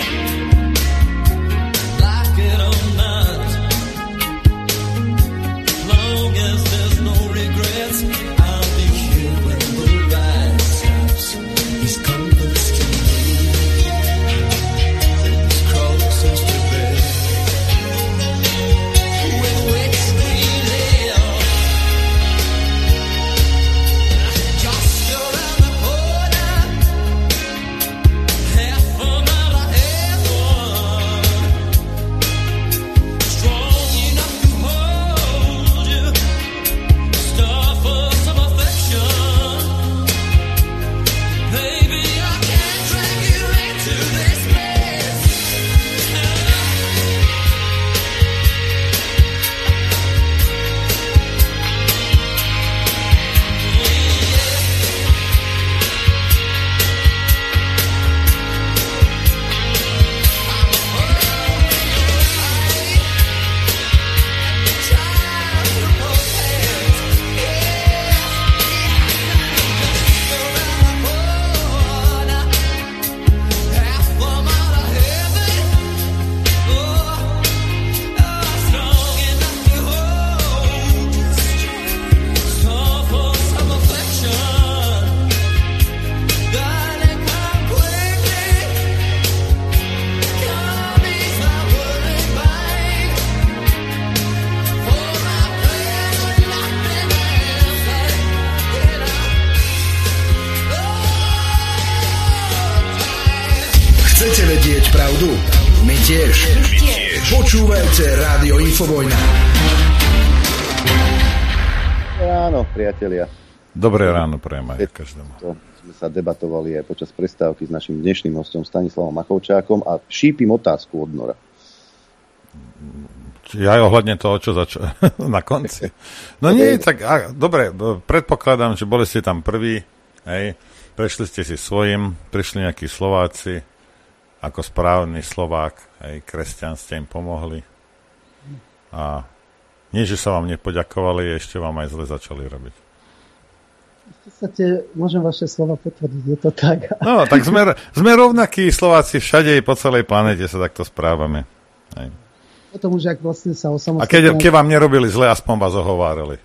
like it or not. Long as there's no regrets, I'll be here when the ride stops. He's coming to me, his crosses to bear, with which we live. Just around the corner, half a mile of heaven, strong enough to hold you, star for some affection. Baby, I can't drag you into this mess. Chcete vedieť pravdu? My tiež. My tiež. Počúvajte Rádio Infovojna. Ráno, priatelia. Dobré ráno prajem aj každému. To sme sa debatovali aj počas prestávky s našim dnešným hostom Stanislavom Machovčákom a šípim otázku od Nora. Ja ohľadne toho, čo začal na konci. No nie, tak a, dobre, predpokladám, že boli ste tam prví, hej, prešli ste si svojim, prišli nejakí Slováci, ako správny Slovák, hej, kresťan ste im pomohli. A nie, že sa vám nepoďakovali, ešte vám aj zle začali robiť. V podstate môžem vaše slova potvrdiť, je to tak. No, tak sme, sme rovnakí Slováci všade po celej planete sa takto správame. Hej. Potom už, ak vlastne sa osamostatnili... A keď, keď vám nerobili zle, aspoň vás ohovárali.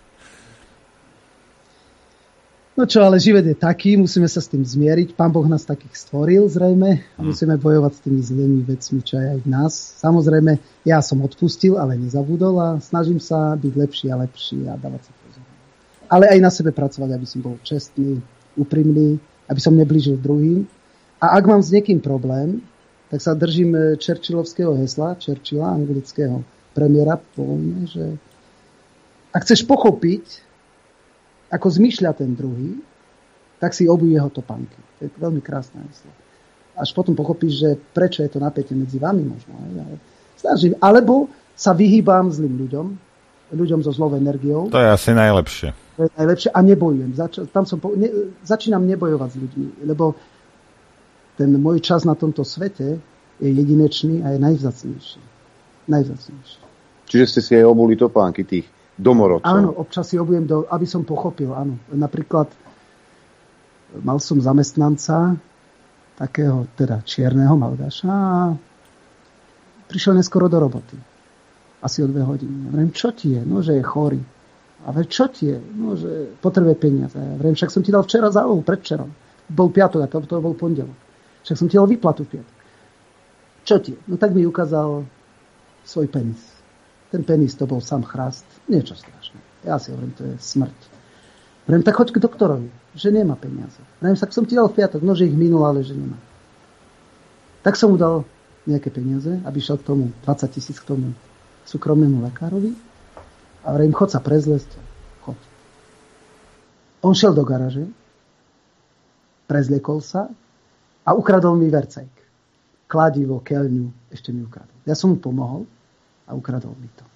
No čo, ale život je taký, musíme sa s tým zmieriť. Pán Boh nás takých stvoril zrejme a musíme bojovať s tými zlými vecmi, čo je aj v nás. Samozrejme, ja som odpustil, ale nezabudol a snažím sa byť lepší a lepší a dávať sa pozor. Ale aj na sebe pracovať, aby som bol čestný, úprimný, aby som neblížil druhým. A ak mám s niekým problém, tak sa držím Churchillovského hesla, Churchilla, anglického premiéra po vojne, že ak chceš pochopiť, ako zmýšľa ten druhý, tak si obuj jeho topánky. To je veľmi krásne heslo. Až potom pochopíš, že prečo je to napätie medzi vami možno. Ale snažím. Alebo sa vyhýbam zlým ľuďom, ľuďom so zlou energiou. To je asi najlepšie. To je najlepšie a nebojujem. Zač- tam som po- ne- začínam nebojovať s ľuďmi, lebo ten môj čas na tomto svete je jedinečný a je najvzácnejší. Najvzácnejší. Čiže ste si aj obuli topánky tých domorodcov. Áno, občas si obujem, do, aby som pochopil. Áno. Napríklad mal som zamestnanca, takého teda čierneho malgaša a prišiel neskoro do roboty. Asi o dve hodiny. Ja vrem, čo ti je? No, že je chorý. A vrem, čo ti je? No, že potrebuje peniaze. Ja vrem, však som ti dal včera zálohu, predvčerom. Bol piatok a to, to bol pondelok. Však som ti dal výplatu v piatok. Čo ti je? No tak mi ukázal svoj penis. Ten penis to bol sám chrast. Niečo strašné. Ja si hovorím, to je smrť. Vrem, tak choď k doktorovi, že nemá peniaze. Vrem, tak som ti dal v piatok, no, že ich minul, ale že nemá. Tak som mu dal nejaké peniaze, aby šiel k tomu dvadsať tisíc k tomu súkromnému lekárovi a vrem, chod sa prezliesť, chod. On šiel do garáže, prezliekol sa a ukradol mi vercejk. Kladivo, keľňu, ešte mi ukradol. Ja som mu pomohol a ukradol mi to.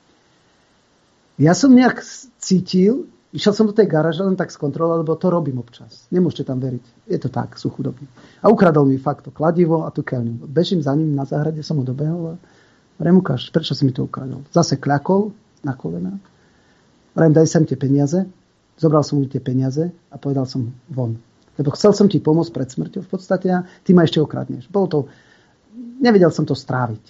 Ja som nejak cítil, išiel som do tej garáže len tak skontrolovať, lebo to robím občas. Nemôžete tam veriť. Je to tak, sú chudobní. A ukradol mi fakt to kladivo a tú keľňu. Bežím za ním na záhrade, som ho dobehol a vrem, ukáž, prečo si mi to ukradol? Zase kľakol na kolená. Vrem, daj sem tie peniaze. Zobral som mu tie peniaze a povedal som von. Lebo chcel som ti pomôcť pred smrťou v podstate a ty ma ešte okradneš. Bolo to, nevedel som to stráviť.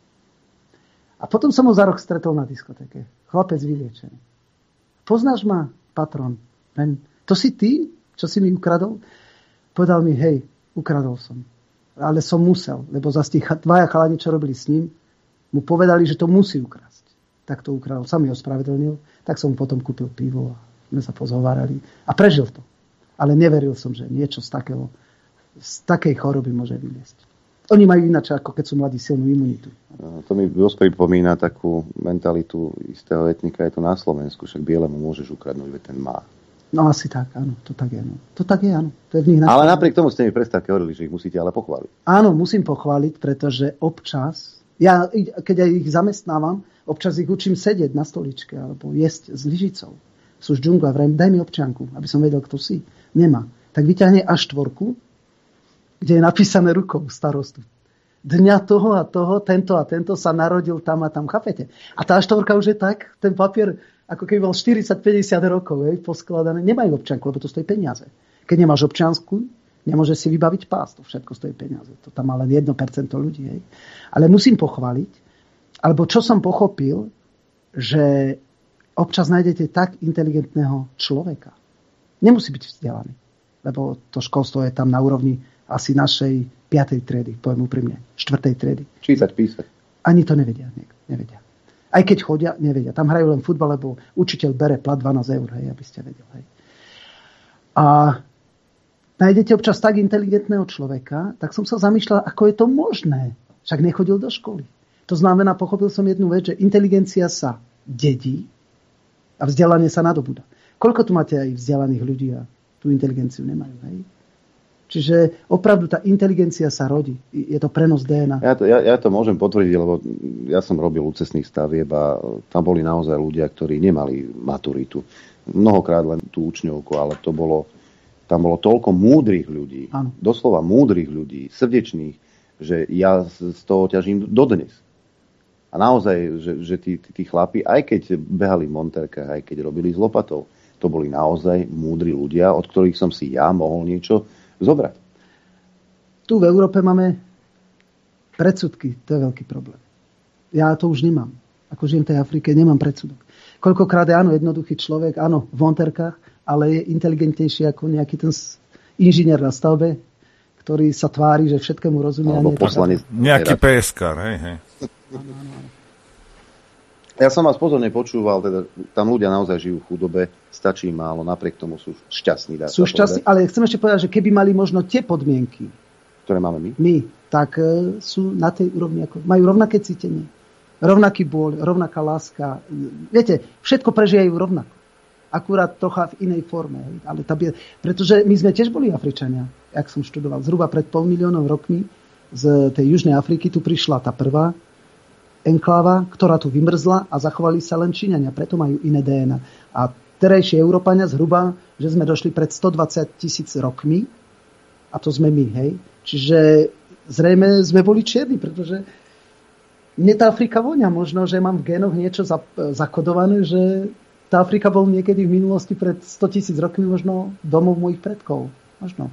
A potom som ho za rok stretol na diskotéke. Chlapec vyliečený. Poznáš ma, patron? Vrem, to si ty, čo si mi ukradol? Povedal mi, hej, ukradol som. Ale som musel, lebo zase tí dvaja chalani, čo robili s ním, mu povedali, že to musí ukrasť. Tak to ukradol. Sam mi ospravedlnil. Tak som mu potom kúpil pivo a sme sa pozhovárali. A prežil to. Ale neveril som, že niečo z takého, z takej choroby môže vyliesť. Oni majú ináč, ako keď sú mladí, silnú imunitu. To mi dosť pripomína takú mentalitu istého etnika. Je to na Slovensku, však bielemu môžeš ukradnúť, veď ten má. No asi tak, áno. To tak je, áno. To tak je, áno. To je v nich ale napriek tomu ste mi prestávke hovorili, že ich musíte ale pochváliť. Áno, musím pochváliť, pretože občas, ja keď aj ich zamestnávam, občas ich učím sedieť na stoličke alebo jesť s lyžicou. Sú z džungla, vrajím, daj mi občianku, aby som vedel, kto si. Nemá. Tak vyťahne á štyri, kde je napísané rukou starostu. Dňa toho a toho, tento a tento sa narodil tam a tam, chápete? A tá á štyri už je tak, ten papier, ako keby mal štyridsať päťdesiat rokov, hej, poskladané, nemajú občianku, lebo to stojí peniaze. Keď nemáš občiansku, nemôžeš si vybaviť pás, to všetko stojí peniaze. To tam má len jedno percento ľudí. Hej. Ale musím pochváliť, alebo čo som pochopil, že občas nájdete tak inteligentného človeka. Nemusí byť vzdelaný, lebo to školstvo je tam na úrovni asi našej piatej triedy, poviem úprimne, štvrtej triedy. Čítať, písať. Ani to nevedia, nevedia. Aj keď chodia, nevedia. Tam hrajú len futbal, lebo učiteľ bere plat dvanásť eur, hej, aby ste vedeli. Hej. A nájdete občas tak inteligentného človeka, tak som sa zamýšľal, ako je to možné. Však nechodil do školy. To znamená, pochopil som jednu vec, že inteligencia sa dedí a vzdelanie sa nadobúda. Koľko tu máte aj vzdelaných ľudí a tú inteligenciu nemajú, hej? Čiže opravdu tá inteligencia sa rodí. Je to prenos dé en á. Ja to, ja, ja to môžem potvrdiť, lebo ja som robil u cestných stavieb a tam boli naozaj ľudia, ktorí nemali maturitu. Mnohokrát len tú učňovku, ale to bolo, tam bolo toľko múdrych ľudí, ano. Doslova múdrych ľudí, srdečných, že ja z toho ťažím dodnes. A naozaj, že, že tí, tí, tí chlapi, aj keď behali v monterkách, aj keď robili s lopatou, to boli naozaj múdri ľudia, od ktorých som si ja mohol niečo zobrať. Tu v Európe máme predsudky, to je veľký problém. Ja to už nemám. Ako žijem v tej Afrike, nemám predsudok. Koľkokrát je áno, jednoduchý človek, áno, v monterkách, ale je inteligentnejší ako nejaký ten inžinier na stavbe, ktorý sa tvári, že všetkému rozumie. Alebo poslanec. Nejaký pé es ká, hej, hej. Ja som vás pozorne počúval, teda tam ľudia naozaj žijú v chudobe, stačí málo, napriek tomu sú šťastní. Sú šťastní, ale chcem ešte povedať, že keby mali možno tie podmienky, ktoré máme my, my tak uh, sú na tej úrovni, ako majú rovnaké cítenie, rovnaký bôľ, rovnaká láska. Viete, všetko prežijajú rovnako. Akurát trocha v inej forme. Ale tá, pretože my sme tiež boli Afričania, jak som študoval. Zhruba pred pol miliónom rokmi z tej Južnej Afriky tu prišla tá prvá enkláva, ktorá tu vymrzla a zachovali sa len Číňania, preto majú iné dé en á. A terajší Európania zhruba, že sme došli pred stodvadsať tisíc rokmi a to sme my, hej. Čiže zrejme sme boli čierni, pretože mne tá Afrika vonia. Možno, že mám v génoch niečo zakodované, že tá Afrika bol niekedy v minulosti pred sto tisíc rokmi možno domov mojich predkov. Možno.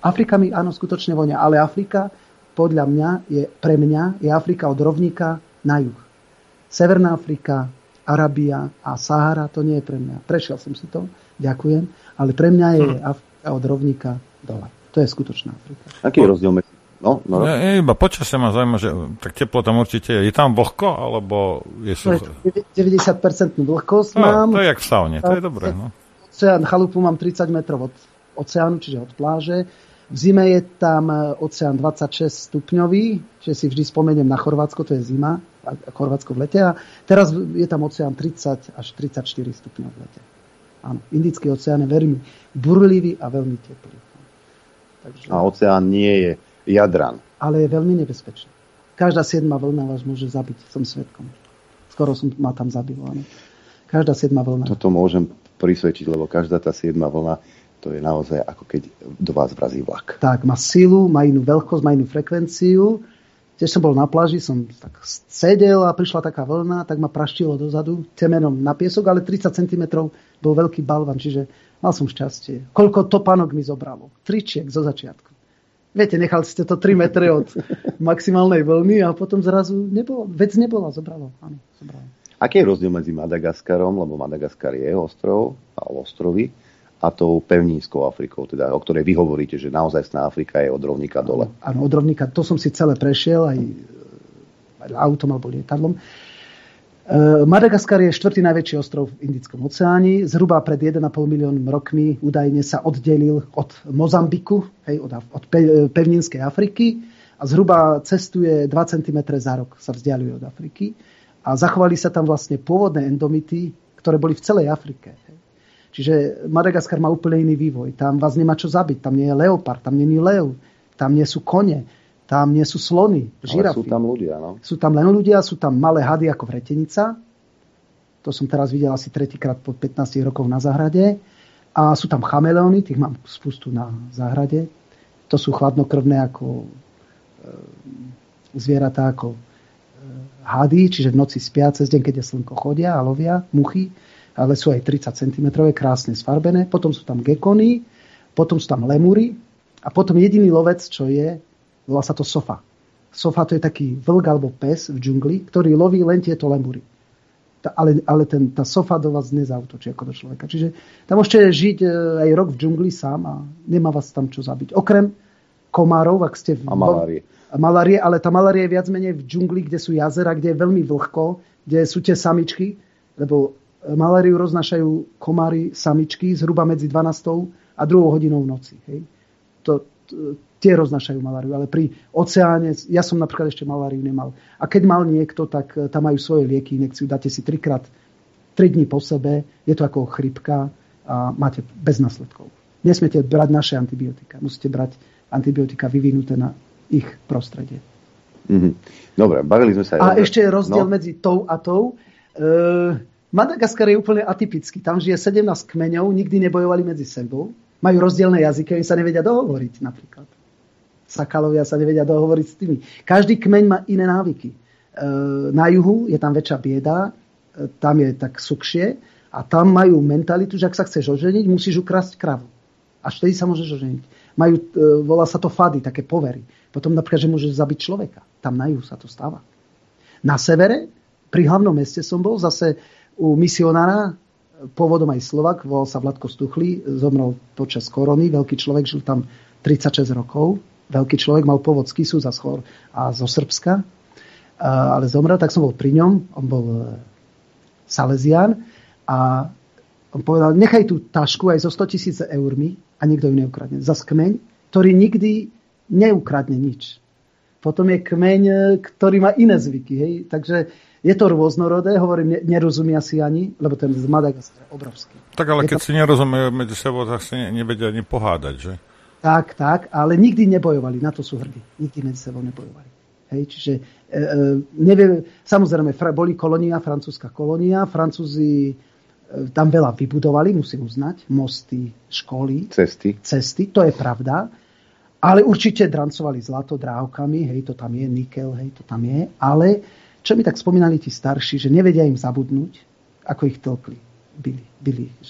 Afrika mi áno skutočne vonia, ale Afrika podľa mňa je, pre mňa je Afrika od rovníka na juh. Severná Afrika, Arabia a Sahara, to nie je pre mňa. Prešiel som si to, ďakujem, ale pre mňa je Afrika od rovníka dole. To je skutočná Afrika. Aký je rozdiel medzi... No, no. Ja, iba počasie ma zaujíma, že tak teplo tam určite je. Je tam vlhko, alebo je sucho? deväťdesiat percent vlhkosť no, mám. To je jak v saune, to je dobré. No. Oceán, chalupu mám tridsať metrov od oceánu, čiže od pláže. V zime je tam oceán dvadsaťšesť stupňový, čiže si vždy spomeniem na Chorvátsko, to je zima, Chorvátsko v lete. A teraz je tam oceán tridsať až tridsaťštyri stupňov v lete. Áno, Indický oceán je veľmi burlivý a veľmi teplý. Takže... A oceán nie je jadran. Ale je veľmi nebezpečný. Každá siedma vlna vás môže zabiť, som svedkom. Skoro som ma tam zabilo, áno. Každá siedma vlna. Toto môžem prisvedčiť, lebo každá tá siedma vlna, to je naozaj ako keď do vás vrazí vlak. Tak, má silu, má inú veľkosť, má inú frekvenciu. Tiež som bol na pláži, som tak sedel a prišla taká vlna, tak ma praštilo dozadu, temenom na piesok, ale tridsať centimetrov bol veľký balvan, čiže mal som šťastie. Koľko topánok mi zobralo? Tričiek zo začiatku. Viete, nechali ste to tri metre od maximálnej vlny a potom zrazu nebolo, vec nebola, zobralo. Áno, zobralo. Aký je rozdiel medzi Madagaskarom, lebo Madagaskar je ostrov, alebo ostrovy, a tou pevnínskou Afrikou, teda, o ktorej vy hovoríte, že naozajstná Afrika je od rovníka dole? Áno, od rovníka, to som si celé prešiel, aj, aj autom alebo lietadlom. Madagaskar je štvrtý najväčší ostrov v Indickom oceáni. Zhruba pred jeden a pol miliónom rokmi údajne sa oddelil od Mozambiku, hej, od, od pevninskej Afriky a zhruba cestuje dva centimetre za rok, sa vzdialuje od Afriky. A zachovali sa tam vlastne pôvodné endomity, ktoré boli v celej Afrike. Hej. Čiže Madagaskar má úplne iný vývoj. Tam vás nemá čo zabiť. Tam nie je leopard, tam nie je lev, tam nie sú kone. Tam nie sú slony, žirafy. Ale sú tam ľudia, no? Sú tam len ľudia, sú tam malé hady ako vretenica. To som teraz videl asi tretíkrát po pätnástich rokoch na záhrade. A sú tam chameleóny, tých mám spustu na záhrade. To sú chladnokrvné ako e, zvieratá, ako e, hady, čiže v noci spia, cez deň, keď je slnko, chodia a lovia muchy. Ale sú aj tridsať centimetrov, krásne sfarbené. Potom sú tam gekony, potom sú tam lemúry. A potom jediný lovec, čo je, volá sa to sofa. Sofa to je taký vlk alebo pes v džungli, ktorý loví len tieto lemúry. Ta, ale ale ten, tá sofa do vás nezautočí ako do človeka. Čiže tam môžete žiť aj rok v džungli sám a nemá vás tam čo zabiť. Okrem komárov, ak ste... V, a malárie. A malárie, ale tá malária je viac menej v džungli, kde sú jazera, kde je veľmi vlhko, kde sú tie samičky, lebo maláriu roznášajú komáry samičky zhruba medzi dvanástou a druhou hodinou v noci. Hej. To, to tie roznášajú maláriu, ale pri oceáne, ja som napríklad ešte maláriu nemal. A keď mal niekto, tak tam majú svoje lieky, injekciu, dáte si trikrát, tri dni po sebe, je to ako chrypka a máte bez následkov. Nesmiete brať naše antibiotika, musíte brať antibiotika vyvinuté na ich prostredie. Mm-hmm. Dobre, bavili sme sa... A aj ešte je rozdiel no. medzi tou a tou. E, Madagaskar je úplne atypický. Tam žije sedemnásť kmeňov, nikdy nebojovali medzi sebou. Majú rozdielne jazyky, oni sa nevedia dohovoriť napríklad. Sakalovia sa nevedia dohovoriť s tými. Každý kmeň má iné návyky. E, na juhu je tam väčšia bieda, e, tam je tak sukšie a tam majú mentalitu, že ak sa chceš oženiť, musíš ukrasť kravu. Až vtedy sa môžeš oženiť. Majú, e, volá sa to fady, také povery. Potom napríklad, že môžeš zabiť človeka. Tam na juhu sa to stáva. Na severe, pri hlavnom meste som bol, zase u misionára, pôvodom aj Slovak, volal sa Vladko Stuchli, zomrel počas korony, veľký človek, žil tam tridsaťšesť rokov. Veľký človek, mal pôvod z Kisu, za Schor a zo Srbska, ale zomrel, tak som bol pri ňom, on bol Salesián a on povedal, nechaj tú tašku aj so sto tisíc eurmi a nikto ju neukradne. Zas kmeň, ktorý nikdy neukradne nič. Potom je kmeň, ktorý má iné zvyky. Hej? Takže je to rôznorodé, hovorím, nerozumia si ani, lebo ten z Madagaskar je obrovský. Tak ale je keď to... si nerozumejú medzi sebou, tak si nevedia ani pohádať, že? Tak, tak, ale nikdy nebojovali, na to sú hrdí. Nikdy medzi sebou nebojovali. Hej, čiže, e, e, neviem, samozrejme, boli kolónia, francúzska kolónia, Francúzi e, tam veľa vybudovali, musím uznať, mosty, školy, cesty. cesty, to je pravda, ale určite drancovali zlato drávkami, hej, to tam je, nikel, hej, to tam je, ale čo mi tak spomínali tí starší, že nevedia im zabudnúť, ako ich tlkli, byli, byli, že ich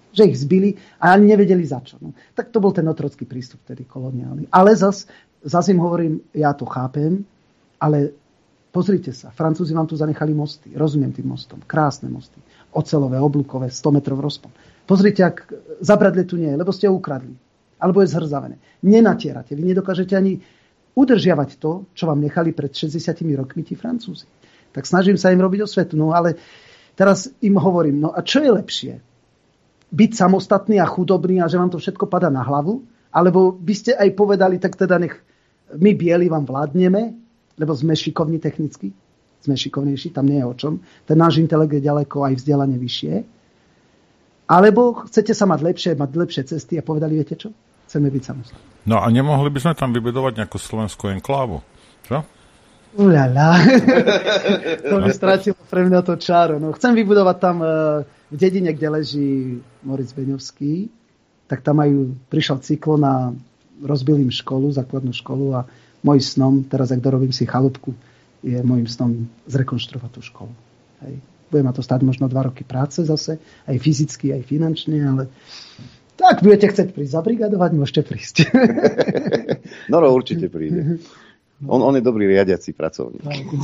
Že ich zbili a ani nevedeli za čo. No. Tak to bol ten otrocký prístup, tedy koloniálny. Ale zas, zas im hovorím, ja to chápem, ale pozrite sa, Francúzi vám tu zanechali mosty. Rozumiem tým mostom. Krásne mosty. Ocelové, oblúkové, sto metrov rozpon. Pozrite, ak Zabradlie tu nie je, lebo ste ho ukradli. Alebo je zhrzavené. Nenatierate. Vy nedokážete ani udržiavať to, čo vám nechali pred šesťdesiatimi rokmi tí Francúzi. Tak snažím sa im robiť osvetu. No ale teraz im hovorím, no a čo je lepšie? Byť samostatný a chudobný a že vám to všetko padá na hlavu? Alebo by ste aj povedali, tak teda nech my bieli vám vládneme, lebo sme šikovní technicky, sme šikovnejší, tam nie je o čom. Ten náš intelekt je ďaleko aj vzdelanie vyššie. Alebo chcete sa mať lepšie, mať lepšie cesty a povedali, viete čo? Chceme byť samostatní. No a nemohli by sme tam vybudovať nejakú slovenskú enklávu? Čo? Uľala. To by stratilo pre mňa to čaro. No, chcem vybudovať tam v dedine, kde leží Moritz Beňovský, tak tam majú, prišiel cyklon a rozbil im školu, základnú školu a môj snom, teraz ak dorobím si chalúbku, je môjim snom zrekonštruovať tú školu. Hej. Bude ma to stáť možno dva roky práce zase, aj fyzicky, aj finančne, ale tak budete chcieť prísť zabrigadovať, môžete prísť. No, no určite príde. On, on je dobrý riadiaci pracovník.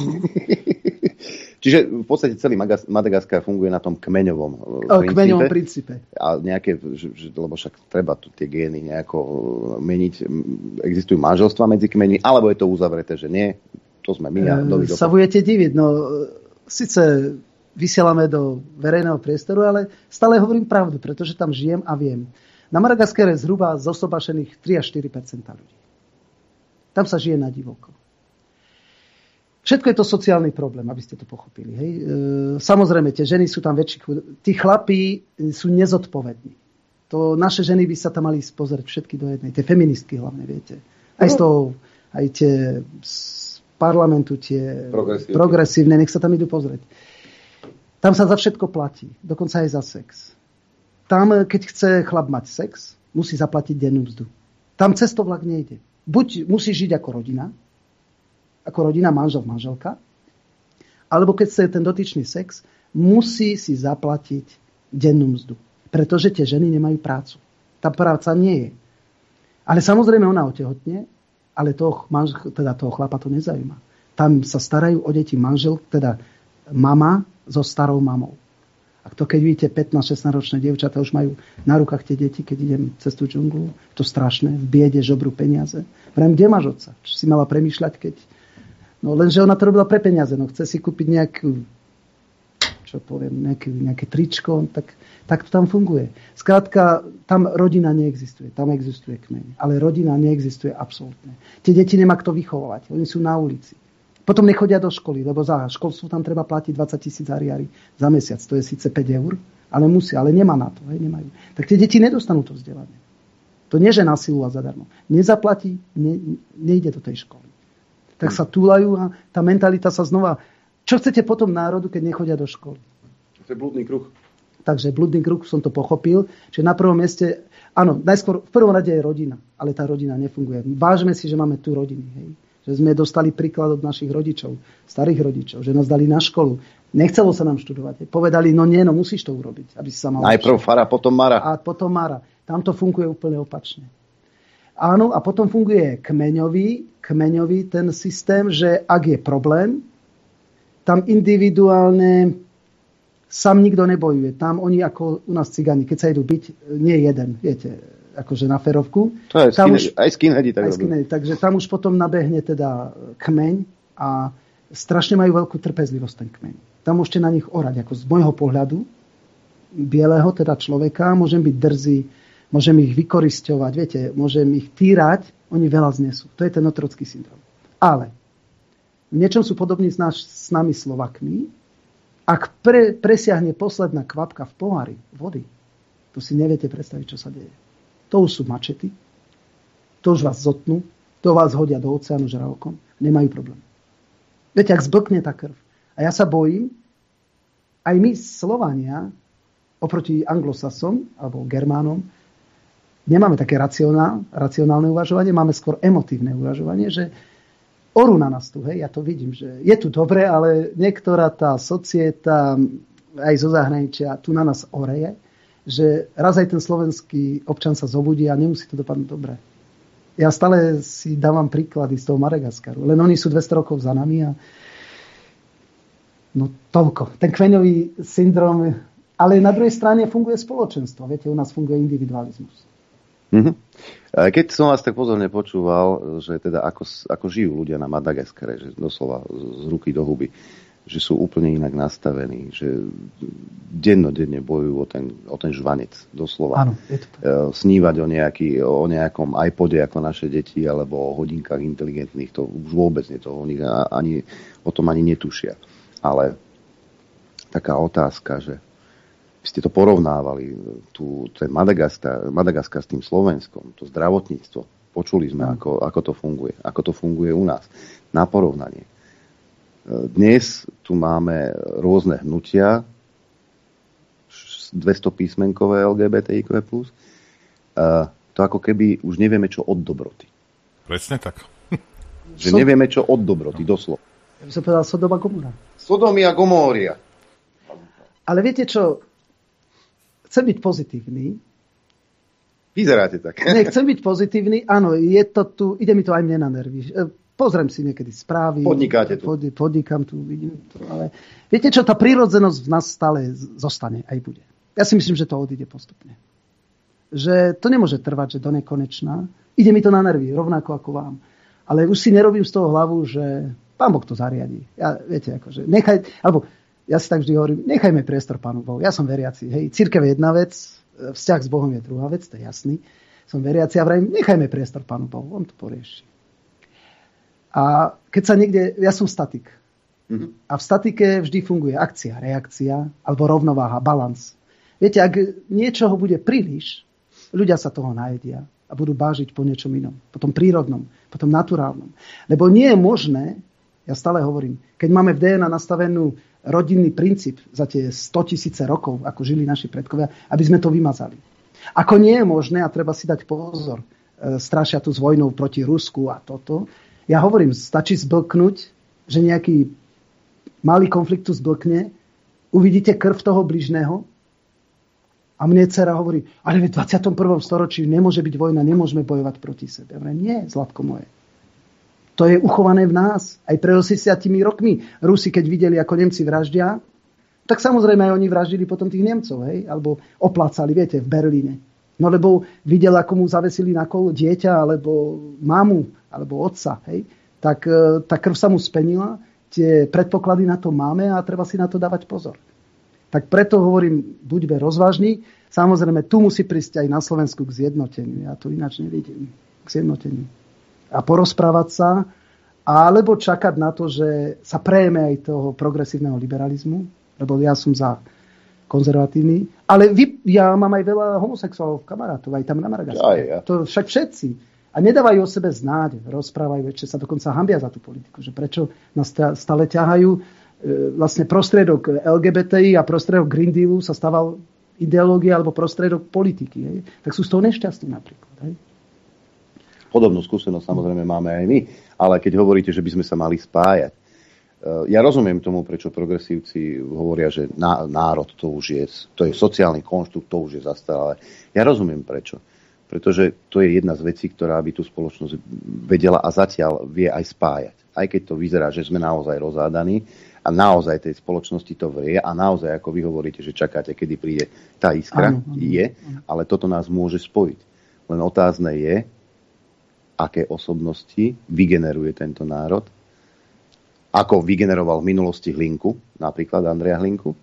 Čiže v podstate celý Madagaskar funguje na tom kmeňovom princípe. Kmeňovom princípe. A nejaké, že, že, lebo však treba tu tie gény nejako meniť. Existujú manželstvá medzi kmeňmi, alebo je to uzavreté, že nie? To sme my. A e, sa budete diviť. No, síce vysielame do verejného priestoru, ale stále hovorím pravdu, pretože tam žijem a viem. Na Madagaskare je zhruba zosobašených tri až štyri percentá ľudí. Tam sa žije na divoko. Všetko je to sociálny problém, aby ste to pochopili. Hej? E, samozrejme, tie ženy sú tam väčší. Tí chlapí sú nezodpovední. To naše ženy by sa tam mali pozrieť všetky do jednej. Tie feministky hlavne, viete. Aj z toho, aj tie z parlamentu, tie progresívne. progresívne, nech sa tam idú pozrieť. Tam sa za všetko platí. Dokonca aj za sex. Tam, keď chce chlap mať sex, musí zaplatiť dennú mzdu. Tam cestovlak nejde. Buď musí žiť ako rodina, ako rodina, manžel, manželka, alebo keď chce ten dotyčný sex, musí si zaplatiť dennú mzdu. Pretože tie ženy nemajú prácu. Tá práca nie je. Ale samozrejme ona otehotne, ale toho, manžel, teda toho chlapa to nezaujíma. Tam sa starajú o deti manžel, teda mama so starou mamou. A to keď vidíte pätnásť šestnásť ročné dievčatá už majú na rukách tie deti, keď idem cez tú džunglu, to strašné, v biede žobrú peniaze. Vrem, kde máš otca? Čo si mala premýšľať, keď... No lenže ona to robila pre peniaze, no chce si kúpiť nejakú, čo poviem, nejaké, nejaké tričko, tak, tak to tam funguje. Skrátka, tam rodina neexistuje, tam existuje kmeň, ale rodina neexistuje absolútne. Tie deti nemá kto vychovávať, oni sú na ulici. Potom nechodia do školy, lebo za školstvo tam treba platiť dvadsať tisíc ariári za mesiac. To je síce päť eur, ale musí, ale nemá na to. Hej, nemajú. Tak tie deti nedostanú to vzdelanie. To nie, že na silu a zadarmo. Nezaplatí, ne, nejde do tej školy. Tak sa túlajú a tá mentalita sa znova... Čo chcete potom národu, keď nechodia do školy? To je blúdny kruh. Takže blúdny kruh som to pochopil, že na prvom mieste... Áno, najskôr v prvom rade je rodina, ale tá rodina nefunguje. Vážme si, že máme tu rodiny, hej. Že sme dostali príklad od našich rodičov, starých rodičov, že nás dali na školu. Nechcelo sa nám študovať. Povedali, no nie, no musíš to urobiť, aby si sa mal... Najprv fara, potom mara. A potom mara. Tam to funguje úplne opačne. Áno, a potom funguje kmeňový, kmeňový ten systém, že ak je problém, tam individuálne sám nikto nebojuje. Tam oni ako u nás cigáni, keď sa idú byť, nie jeden, viete, akože na ferovku. To je skin, už, aj skinheadi tak robí. Takže tam už potom nabehne teda kmeň a strašne majú veľkú trpezlivosť ten kmeň. Tam môžete na nich orať. Ako z môjho pohľadu bieleho teda človeka môžem byť drzý, môžem ich vykorisťovať, viete, môžem ich týrať, oni veľa znesú. To je ten otrocký syndrom. Ale v niečom sú podobní s, náš, s nami Slovakmi. Ak pre, presiahne posledná kvapka v pohári vody, to si neviete predstaviť, čo sa deje. To už sú mačety, to už vás zotnú, to vás hodia do oceánu žralokom, nemajú problém. Viete, ak zblkne tá krv. A ja sa bojím, aj my Slovania, oproti Anglosasom, alebo Germánom, nemáme také racionál, racionálne uvažovanie, máme skôr emotívne uvažovanie, že orú na nás tu, hej, ja to vidím, že je tu dobre, ale niektorá tá societa, aj zo zahraničia, tu na nás oreje. že raz aj ten slovenský občan sa zobudí a nemusí to dopadnúť dobre. Ja stále si dávam príklady z toho Madagaskaru, len oni sú dvesto rokov za nami a no toľko. Ten kmeňový syndrom, ale na druhej strane funguje spoločenstvo. Viete, u nás funguje individualizmus. Mm-hmm. Keď som vás tak pozorne počúval, že teda ako, ako žijú ľudia na Madagaskare, že doslova z ruky do huby, že sú úplne inak nastavení, že dennodenne bojujú o ten, o ten žvanec, doslova. Áno, je to tak. Snívať o, nejaký, o nejakom iPode ako naše deti, alebo o hodinkách inteligentných, to už vôbec nie, to oni ani, o tom ani netušia. Ale taká otázka, že by ste to porovnávali, tu, ten Madagaskar, Madagaskar s tým Slovenskom, to zdravotníctvo, počuli sme, ako, ako to funguje, ako to funguje u nás. Na porovnanie. Dnes tu máme rôzne hnutia, dvesto písmenkové el gé bé té í kvé plus. To ako keby už nevieme, čo od dobroty. Presne tak. Že so... nevieme, čo od dobroty, doslova. Ja by som povedal Sodoma Gomora. Sodomia Gomória. Ale viete čo? Chcem byť pozitívny. Vyzeráte tak. Nie, chcem byť pozitívny. Áno, je to tu, ide mi to aj mne na nervy. Pozriem si niekedy správy. Podnikáte tu. Pod, podnikám tu, vidím to. Ale viete čo, tá prírodzenosť v nás stále zostane, aj bude. Ja si myslím, že to odíde postupne. Že to nemôže trvať, že do nekonečná. Ide mi to na nervy, rovnako ako vám. Ale už si nerobím z toho hlavu, že Pán Boh to zariadí. Ja, viete, akože, nechaj, alebo ja si tak vždy hovorím, nechajme priestor Pánu Bohu. Ja som veriaci. Hej, cirkev je jedna vec, vzťah s Bohom je druhá vec, to je jasný. Som veriaci a vrajím, nechajme priestor Pánu Bohu, on to porieši. A keď sa niekde, ja som statik. Mm-hmm. A v statike vždy funguje akcia, reakcia, alebo rovnováha, balans. Viete, ak niečoho bude príliš, ľudia sa toho najedia a budú bážiť po niečom inom. Po tom prírodnom, po tom naturálnom. Lebo nie je možné, ja stále hovorím, keď máme v dé en á nastavenú rodinný princíp za tie stotisíce rokov, ako žili naši predkovia, aby sme to vymazali. Ako nie je možné, a treba si dať pozor, e, strašia tu s vojnou proti Rusku a toto, ja hovorím, stačí zblknúť, že nejaký malý konflikt tu zblkne, uvidíte krv toho bližného a mne dcera hovorí, ale v dvadsiatom prvom storočí nemôže byť vojna, nemôžeme bojovať proti sebe. Ja hovorím, nie, zlatko moje. To je uchované v nás. Aj pred osemdesiatimi rokmi Rusi, keď videli, ako Nemci vraždia, tak samozrejme aj oni vraždili potom tých Nemcov, hej? Alebo oplácali, viete, v Berlíne. No lebo videl, ako mu zavesili na kolo dieťa, alebo mamu, alebo otca, hej? Tak tá krv sa mu spenila, tie predpoklady na to máme a treba si na to dávať pozor. Tak preto hovorím, buďme rozvážni. Samozrejme, tu musí prísť aj na Slovensku k zjednoteniu. Ja to ináč nevidím. K zjednoteniu. A porozprávať sa, alebo čakať na to, že sa prejme aj toho progresívneho liberalizmu, lebo ja som za konzervatívny. Ale vy, ja mám aj veľa homosexuálov kamarátov, aj tam na Madagaskare. Ja. To však všetci. A nedávajú o sebe znáť, rozprávajú, že sa dokonca hanbia za tú politiku. Že prečo nás stále ťahajú. E, vlastne prostriedok el gé bé té í a prostriedok Green Dealu sa stával ideológia alebo prostriedok politiky. Hej. Tak sú z toho nešťastní napríklad. Hej. Podobnú skúsenosť samozrejme máme aj my. Ale keď hovoríte, že by sme sa mali spájať, ja rozumiem tomu, prečo progresívci hovoria, že národ to už je, to je sociálny konštrukt, to už je zastaralé. Ja rozumiem prečo. Pretože to je jedna z vecí, ktorá by tú spoločnosť vedela a zatiaľ vie aj spájať. Aj keď to vyzerá, že sme naozaj rozhádaní a naozaj tej spoločnosti to vrie a naozaj, ako vy hovoríte, že čakáte, kedy príde tá iskra, ano, ano, je, ale toto nás môže spojiť. Len otázne je, aké osobnosti vygeneruje tento národ, ako vygeneroval v minulosti Hlinku, napríklad Andreja Hlinku,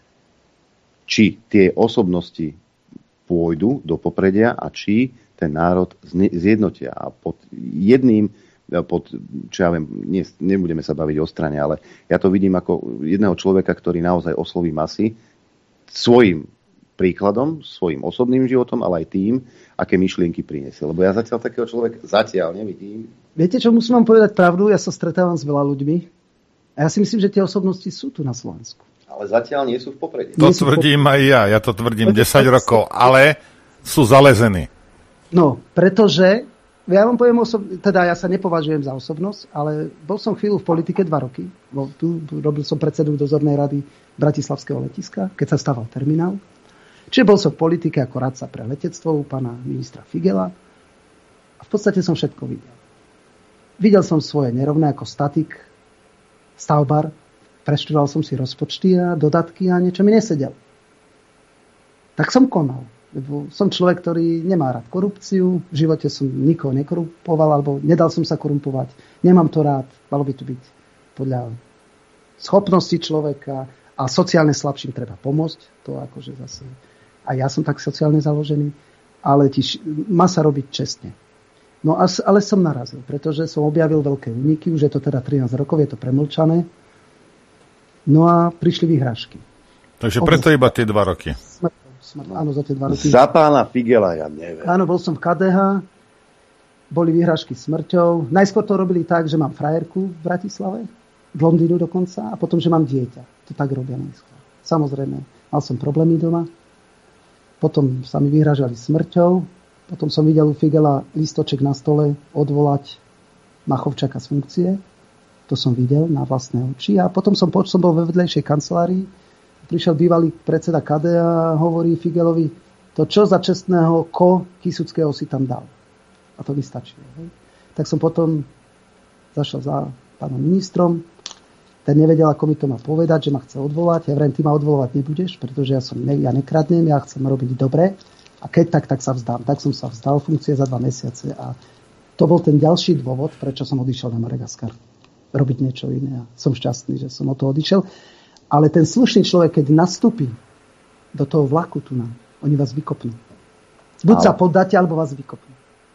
či tie osobnosti pôjdu do popredia a či ten národ zjednotia. A pod jedným, pod, čo ja viem, nie, nebudeme sa baviť o strane, ale ja to vidím ako jedného človeka, ktorý naozaj osloví masy svojim príkladom, svojim osobným životom, ale aj tým, aké myšlienky prinesie. Lebo ja zatiaľ takého človeka zatiaľ nevidím. Viete, čo musím vám povedať pravdu? Ja sa stretávam s veľa ľuďmi. A ja si myslím, že tie osobnosti sú tu na Slovensku. Ale zatiaľ nie sú v popredí. To tvrdím aj ja. Ja to tvrdím desať rokov, ale sú zalezení. No, pretože, ja vám poviem, osob... teda ja sa nepovažujem za osobnosť, ale bol som chvíľu v politike dva roky. Bol tu, robil som predsedu dozornej rady Bratislavského letiska, keď sa stával terminál. Čiže bol som v politike ako radca pre letectvo u pána ministra Figela a v podstate som všetko videl. Videl som svoje nerovné ako statik, stavbar, preštudoval som si rozpočty a dodatky a niečo mi nesedelo. Tak som konal. Lebo som človek, ktorý nemá rád korupciu, v živote som nikoho nekorumpoval, alebo nedal som sa korumpovať. Nemám to rád, malo by to byť podľa schopnosti človeka a sociálne slabším treba pomôcť. To akože zase, a ja som tak sociálne založený, ale tiež má sa robiť čestne. No ale som narazil, pretože som objavil veľké úniky, už je to teda trinásť rokov, je to premlčané. No a prišli vyhrážky. Takže preto iba tie dva roky. Smrt, smrt, áno, za tie dva roky. Za pána Figela, ja neviem. Áno, bol som v ká dé há, boli vyhrážky smrťou. Najskôr to robili tak, že mám frajerku v Bratislave, v Londýnu dokonca, a potom, že mám dieťa. To tak robia najskôr. Samozrejme, mal som problémy doma, potom sa mi vyhrážali smrťou, potom som videl u Figela listoček na stole odvolať Machovčaka z funkcie. To som videl na vlastné oči. A potom som, som bol ve vedlejšej kancelárii. Prišiel bývalý predseda ká dé a hovorí Figelovi, to čo za čestného ko Kisuckého si tam dal. A to mi stačilo. Hej. Tak som potom zašiel za pánom ministrom. Ten nevedel, ako mi to má povedať, že ma chce odvolať. Ja vrem, ty ma odvolovať nebudeš, pretože ja, som, ja nekradnem, ja chcem robiť dobre. A keď tak, tak sa vzdám. Tak som sa vzdal funkcie za dva mesiace. A to bol ten ďalší dôvod, prečo som odišiel na Madagaskar. Robiť niečo iné. A som šťastný, že som od toho odišiel. Ale ten slušný človek, keď nastúpi do toho vlaku tu na, oni vás vykopnú. Buď ale... sa poddáte, alebo vás vykopnú.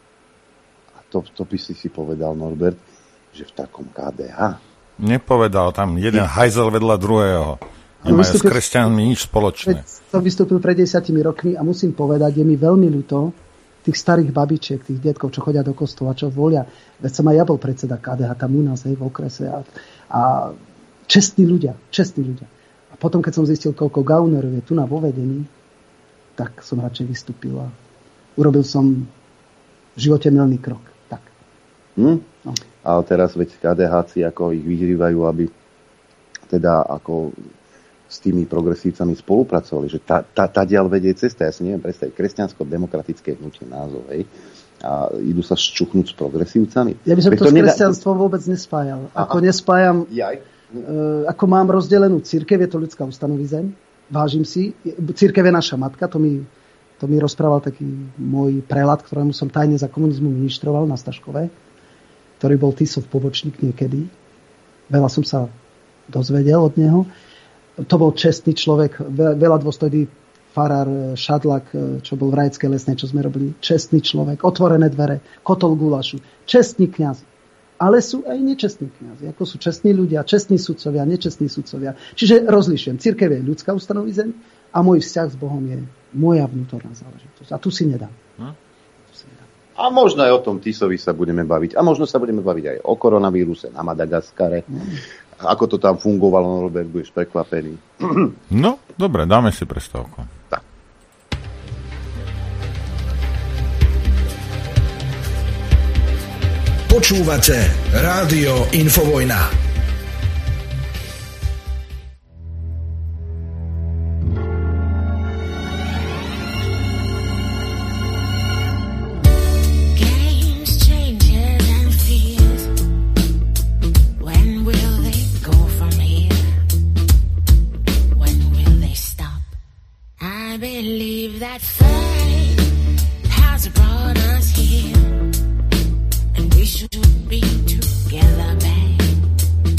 A to, to by si si povedal, Norbert, že v takom ká dé há. Nepovedal, tam jeden hajzel vedľa druhého. Nemajú s kresťanmi nič spoločné. Som vystúpil pred desiatimi rokmi a musím povedať, je mi veľmi ľúto tých starých babičiek, tých detkov, čo chodia do kostola, čo volia. Veď som aj ja bol predseda ká dé há tam u nás, hej, v okrese. A, a čestní ľudia, čestní ľudia. A potom, keď som zistil, koľko gaunerov je tu na vo vedení, tak som radšej vystúpil a urobil som v živote milný krok. Tak. Hm? No. Ale teraz veď ká dé háci ako ich vyzývajú, aby teda ako s tými progresívcami spolupracovali, že tá, tá, tá diaľ vedie cesta, ja si neviem predstaviť, kresťansko-demokratické hnutie názov, hej, a idú sa ščuchnúť s progresívcami. Ja by som to, to s kresťanstvom nedá... vôbec nespájal. Ako a, nespájam, jaj. Uh, ako mám rozdelenú cirkev, je to ľudská ustanovizeň, vážim si, cirkev je naša matka, to mi, to mi rozprával taký môj prelad, ktorému som tajne za komunizmu ministroval na Staškove, ktorý bol Tisov pobočník niekedy. Veľa som sa dozvedel od neho. To bol čestný človek, veľa dôstojný farár Šadlak, čo bol v Rajeckej Lesnej, čo sme robili. Čestný človek, otvorené dvere, kotol gulašu. Čestný kňaz. Ale sú aj nečestní kňazi. Ako sú čestní ľudia, čestní sudcovia, nečestní sudcovia. Čiže rozlišujem. Cirkev je ľudská ustanovizeň a môj vzťah s Bohom je moja vnútorná záležitosť. A tu si nedám. Hm? A možno aj o tom Tisovi sa budeme baviť. A možno sa budeme baviť aj o koronavíruse na Madagaskare. Hm. Ako to tam fungovalo, Norbert, budeš prekvapený. No, dobre, dáme si prestávku. Tak. Počúvate Rádio Infovojna. That fate has brought us here, and we should be together, babe.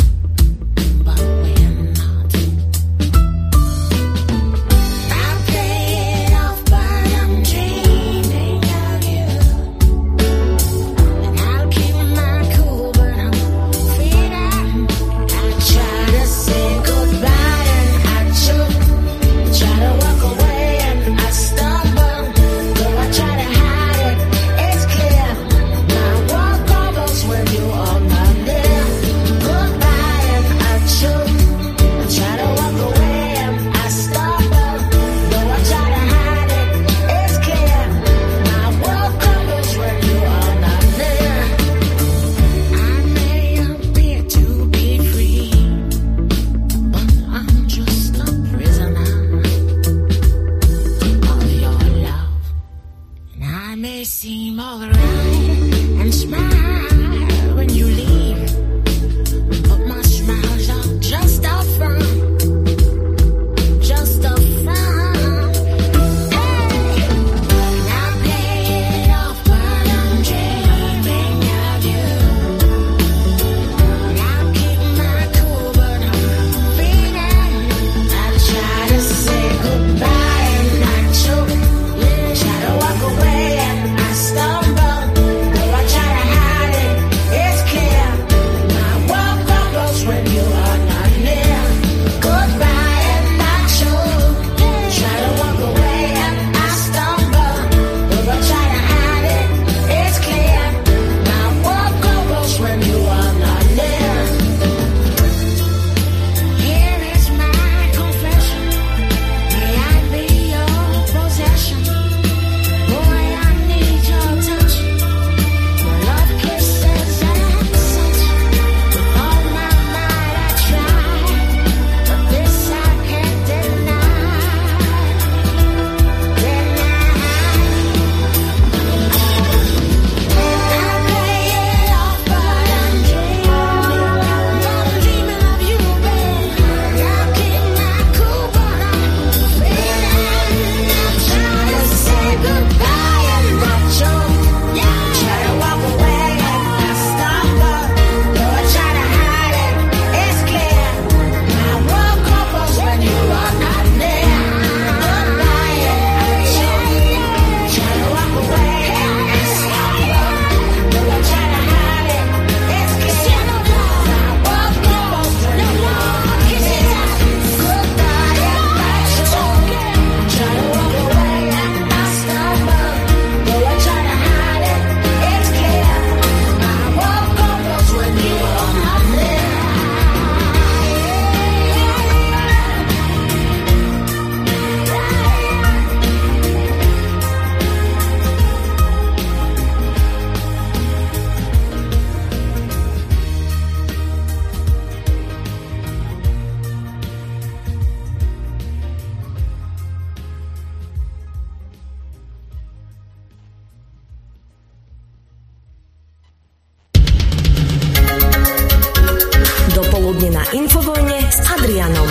na Infovojne s Adrianom.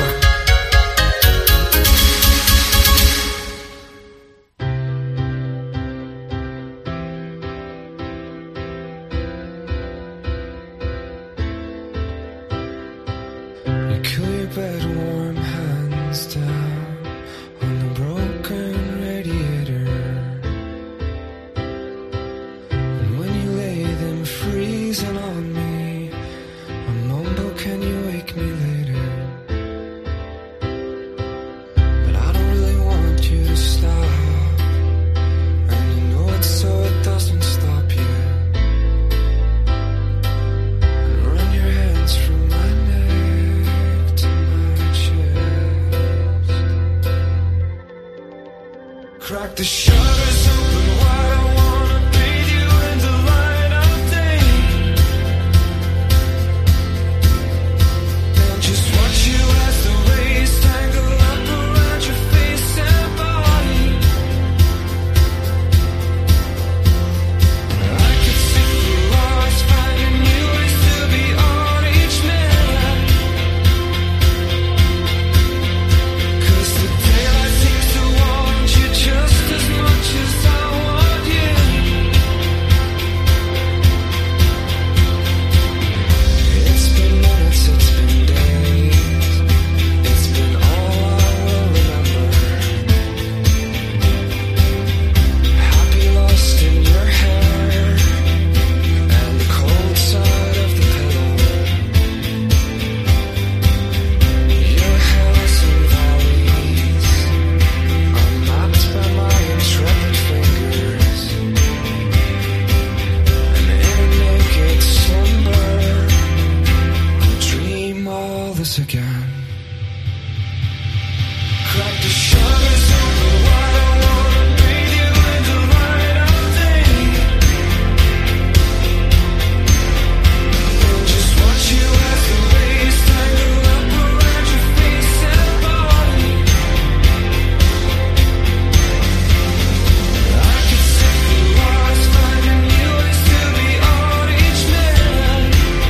Crack the shutters open wide, I wanna bathe you in the light of day. Then just watch you as the rays tangle up around your face and body. I could sit for hours finding new ways to be on each man. 'Cause the daylight seems to want you just as much as I want you. It's been minutes, it's been days, it's been all I will remember. Happy lost in your hair and the cold side of the pillow. Your hills and valleys are mapped by my intrepid fingers, and in a naked slumber I'll dream all this again. Crack the shutters open wide, I wanna bathe you in the light of day. And just watch you as the rays tangle up around your face and body. I could sit for hours finding new ways to be on each man.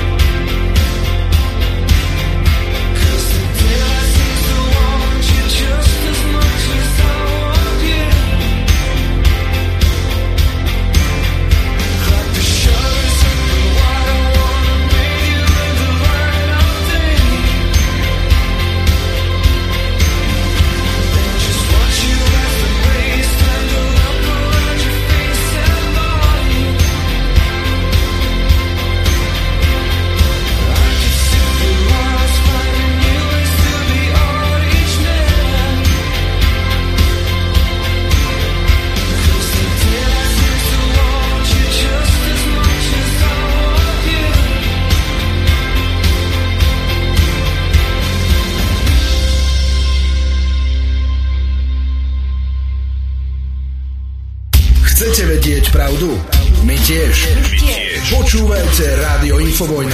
'Cause the daylight seems to want you just as much as I want you. Crack the shutters open wide, I wanna bathe you in the light of day. Then just watch you as the rays tangle up around your face and body. I could sit for hours finding new ways to be on each man. 'Cause the daylight seems to want you just as much as I want you. Chcete vedieť pravdu? My tiež. My tiež. Počúvajte Rádio Infovojna.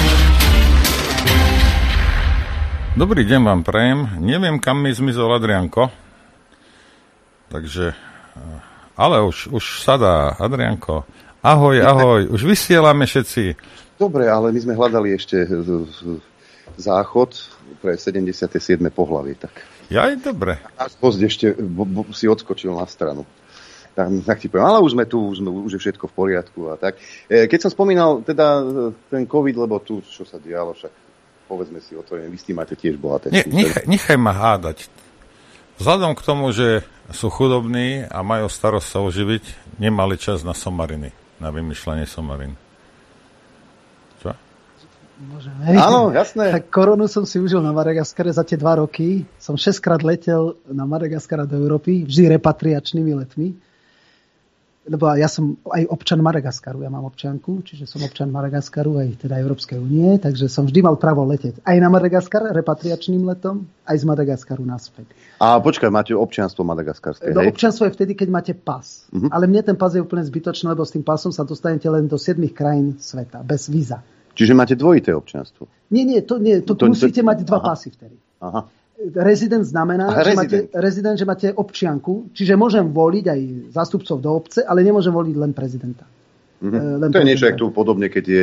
Dobrý deň vám prajem. Neviem, kam mi zmizol Adrianko. Takže, ale už, už sa dá. Adrianko, ahoj, ahoj. Už vysielame všetci. Dobre, ale my sme hľadali ešte záchod pre sedemdesiate siedme pohlavie. Tak. Ja aj dobre. A pozd ešte bo, bo, si odskočil na stranu. Tak, tak ti poviem, ale už sme tu, už, sme, už je všetko v poriadku a tak. Keď som spomínal teda ten COVID, lebo tu, čo sa dialo, však povedzme si otvorene, vy s tým máte tiež bohaté. Ne, nechaj, nechaj ma hádať. Vzhľadom k tomu, že sú chudobní a majú starosť sa oživiť, nemali čas na somariny, na vymýšľanie somarín. Čo? Môžeme. Áno, jasné. Tak koronu som si užil na Madagaskare za tie dva roky. Som šesťkrát letel na Madagaskara do Európy, vždy repatriačnými letmi. Lebo ja som aj občan Madagaskaru, ja mám občianku, čiže som občan Madagaskaru aj teda Európskej únie, takže som vždy mal právo letieť aj na Madagaskar repatriačným letom, aj z Madagaskaru naspäť. A počkaj, máte občianstvo madagaskarské, No, hej? občianstvo je vtedy, keď máte pas. Uh-huh. Ale mne ten pas je úplne zbytočný, lebo s tým pasom sa dostanete len do siedmich krajín sveta, bez víza. Čiže máte dvojité občianstvo? Nie, nie, to, nie, to, to musíte to... mať dva Aha. pasy vtedy. Aha. Rezident znamená, Aha, že, rezident. máte, rezident, že máte občianku, čiže môžem voliť aj zástupcov do obce, ale nemôžem voliť len prezidenta. Mm-hmm. Len to je niečo, jak tu podobne, keď je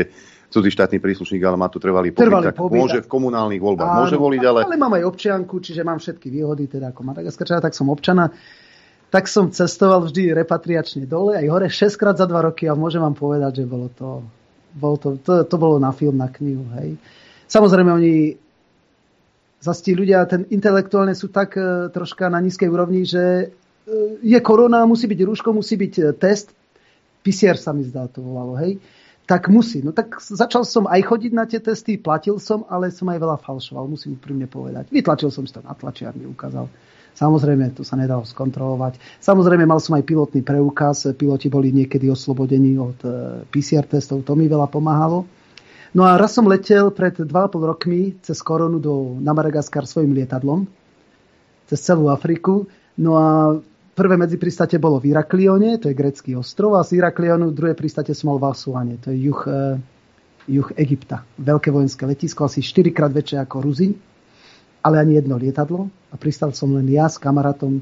cudzí štátny príslušník, ale má tu trvalý pobyt, Trvalý tak pobyt, môže a- v komunálnych voľbách Áno, môže voliť, ale... ale mám aj občianku, čiže mám všetky výhody, teda ako Madagaskarčana, tak som občana. Tak som cestoval vždy repatriačne dole, aj hore šesťkrát za dva roky a môžem vám povedať, že bolo to, bolo to, to, to bolo na film, na knihu. Hej. Samozrejme, oni zase tí ľudia, ten intelektuálne sú tak e, troška na nízkej úrovni, že e, je korona, musí byť rúško, musí byť e, test. pé cé er sa mi zdá, to volalo, hej. Tak musí. No tak začal som aj chodiť na tie testy, platil som, ale som aj veľa falšoval, musím úprimne povedať. Vytlačil som si to na tlačiarni, ukázal. Samozrejme, to sa nedalo skontrolovať. Samozrejme, mal som aj pilotný preukaz. Piloti boli niekedy oslobodení od pé cé er testov. To mi veľa pomáhalo. No a raz som letel pred dva a pol rokmi cez koronu do, na Madagaskar svojim lietadlom. Cez celú Afriku. No a prvé medzipristate bolo v Iraklione, to je grécky ostrov. A z Iraklionu druhé pristate som mal v Asuane. To je juh, eh, juh Egypta. Veľké vojenské letisko, asi štyrikrát väčšie ako Ruziň. Ale ani jedno lietadlo. A pristal som len ja s kamarátom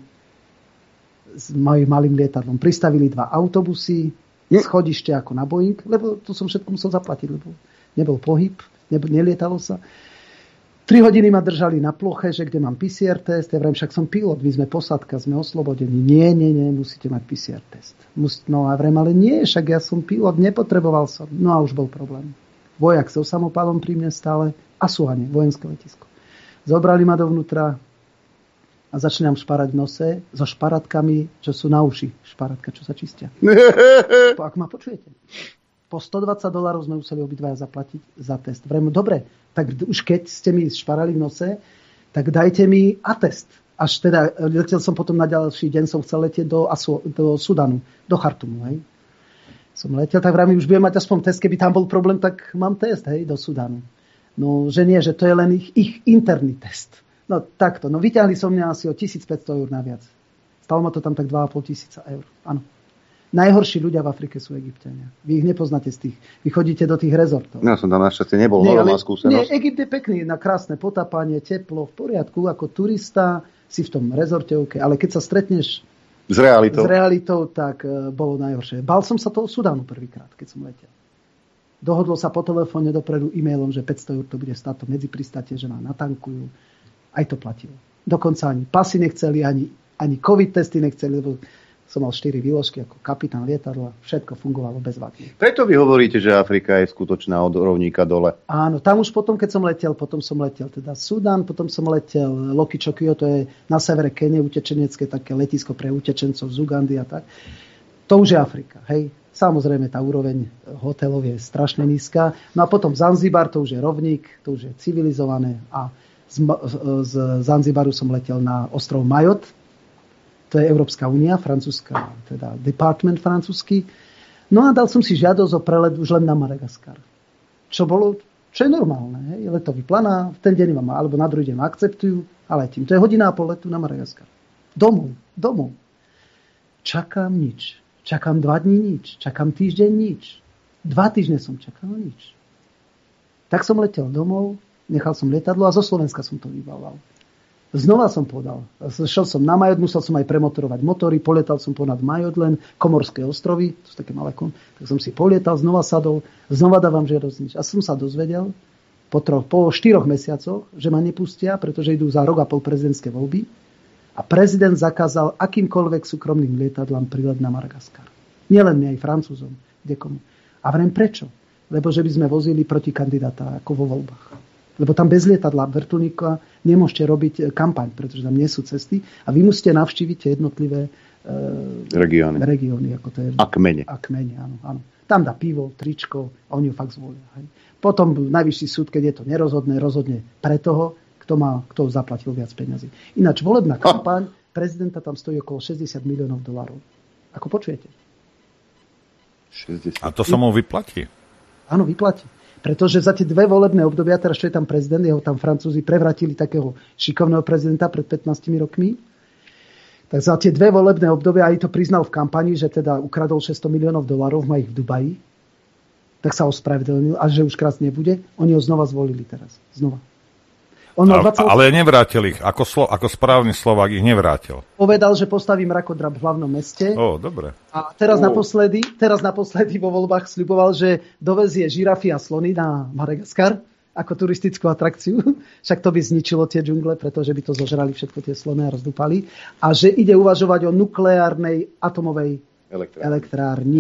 s mojím malým lietadlom. Pristavili dva autobusy, schodište ako na Boeing, lebo to som všetko musel zaplatiť, lebo nebol pohyb, nebol, nelietalo sa. Tri hodiny ma držali na ploche, že kde mám pé cé er test. Ja vrem, však som pilot, my sme posádka, sme oslobodení. Nie, nie, nie, musíte mať pé cé er test. Mus, no a vrem, ale nie, však ja som pilot, nepotreboval som. No a už bol problém. Vojak so samopalom pri mne stále a Asuane, vojenské letisko. Zobrali ma dovnútra a začali nám šparať v nose so šparatkami, čo sú na uši. Šparatka, čo sa čistia. Ak ma počujete. Po stodvadsať dolárov sme museli obidvaja zaplatiť za test. Vrejme, dobre, tak už keď ste mi šparali v nose, tak dajte mi atest. Až teda, letel som potom na ďalší deň, som chcel letieť do, Asu, do Sudanu, do Chartumu, hej. Som letel, tak vrejme, už budem mať aspoň test, keby tam bol problém, tak mám test, hej, do Sudanu. No, že nie, že to je len ich, ich interný test. No, takto. No, vyťahli som mňa asi o tisícpäťsto eur naviac. Stalo ma to tam tak dva a pol tisíca eur. Áno. Najhorší ľudia v Afrike sú Egypťania. Vy ich nepoznáte z tých. Vy chodíte do tých rezortov. Ja som tam našťastie nebol, nie, ale ale, mám skúsenosť. Nie, Egypt je pekný, na krásne potápanie, teplo, v poriadku. Ako turista si v tom rezorte OK. Ale keď sa stretneš s realitou, s realitou tak uh, bolo najhoršie. Bál som sa toho Sudánu prvýkrát, keď som letel. Dohodlo sa po telefóne dopredu e-mailom, že päťsto eur to bude stáť to medzipristate, že nám natankujú. Aj to platilo. Dokonca ani pasy nechceli, ani, ani covid testy nechceli, lebo som mal štyri výložky ako kapitán lietadla. Všetko fungovalo bezvadne. Preto vy hovoríte, že Afrika je skutočná od rovníka dole. Áno, tam už potom, keď som letel, potom som letel teda Sudan, potom som letel Lokichokio, to je na severe Kene, utečenecké také letisko pre utečencov z Ugandy a tak. To už je Afrika, hej. Samozrejme, tá úroveň hotelov je strašne nízka. No a potom Zanzibar, to už je rovník, to už je civilizované. A z, z Zanzibaru som letel na ostrov Majot. To je Európska únia, francúzska, teda department francúzsky. No a dal som si žiadosť o prelet už len na Madagaskar. Čo bolo, čo je normálne. Hej? Letový plán a v ten deň ma, alebo na druhý deň ma akceptujú a letím. To je hodina a pol letu na Madagaskar. Domov, domov. Čakám nič. Čakám dva dní nič. Čakám týždeň nič. Dva týždne som čakal nič. Tak som letel domov, nechal som lietadlo a zo Slovenska som to vybával. Znova som podal. Šel som na Majot, musel som aj premotorovať motory, polietal som ponad Majot len, Komorské ostrovy, to sú také malé kon, tak som si polietal, znova sadol, znova dávam žiadosť nič. A som sa dozvedel po, troch, po štyroch mesiacoch, že ma nepustia, pretože idú za rok a pol prezidentské voľby. A prezident zakázal akýmkoľvek súkromným lietadlám prílet na Madagaskar. Nielen my, aj Francúzom. Kdekomu. A vrem prečo? Lebo že by sme vozili proti kandidáta ako vo voľbách. Lebo tam bez lietadla vrtuľníka nemôžete robiť kampaň, pretože tam nie sú cesty a vy musíte navštíviť tie jednotlivé e, regióny. regióny ako to je, a kmene. A kmene, áno, áno. Tam dá pivo, tričko a oni ho fakt zvolia. Hej. Potom najvyšší súd, keď je to nerozhodné, rozhodne pre toho, kto, má, kto zaplatil viac peňazí. Ináč volebná kampaň prezidenta tam stojí okolo šesťdesiat miliónov dolárov. Ako počujete? šesťdesiat A to sa mu vyplatí? Áno, vyplatí. Pretože za tie dve volebné obdobia, teraz čo je tam prezident, jeho tam Francúzi prevratili takého šikovného prezidenta pred pätnástimi rokmi, tak za tie dve volebné obdobia, aj to priznal v kampani, že teda ukradol šesťsto miliónov dolárov, má ich v Dubaji, tak sa ospravedlnil a že už krát nebude. Oni ho znova zvolili teraz. Znova. On mal A, dvadsať... ale nevrátil ich. Ako, slo, ako správny Slovák ich nevrátil. Povedal, že postaví mrakodrap v hlavnom meste. Ó, dobre. A teraz Ó. naposledy, teraz naposledy vo voľbách sľuboval, že dovezie žirafy a slony na Madagaskar ako turistickú atrakciu. Však to by zničilo tie džungle, pretože by to zožrali všetko tie slony a rozdúpali. A že ide uvažovať o nukleárnej atomovej elektrárni. elektrárni.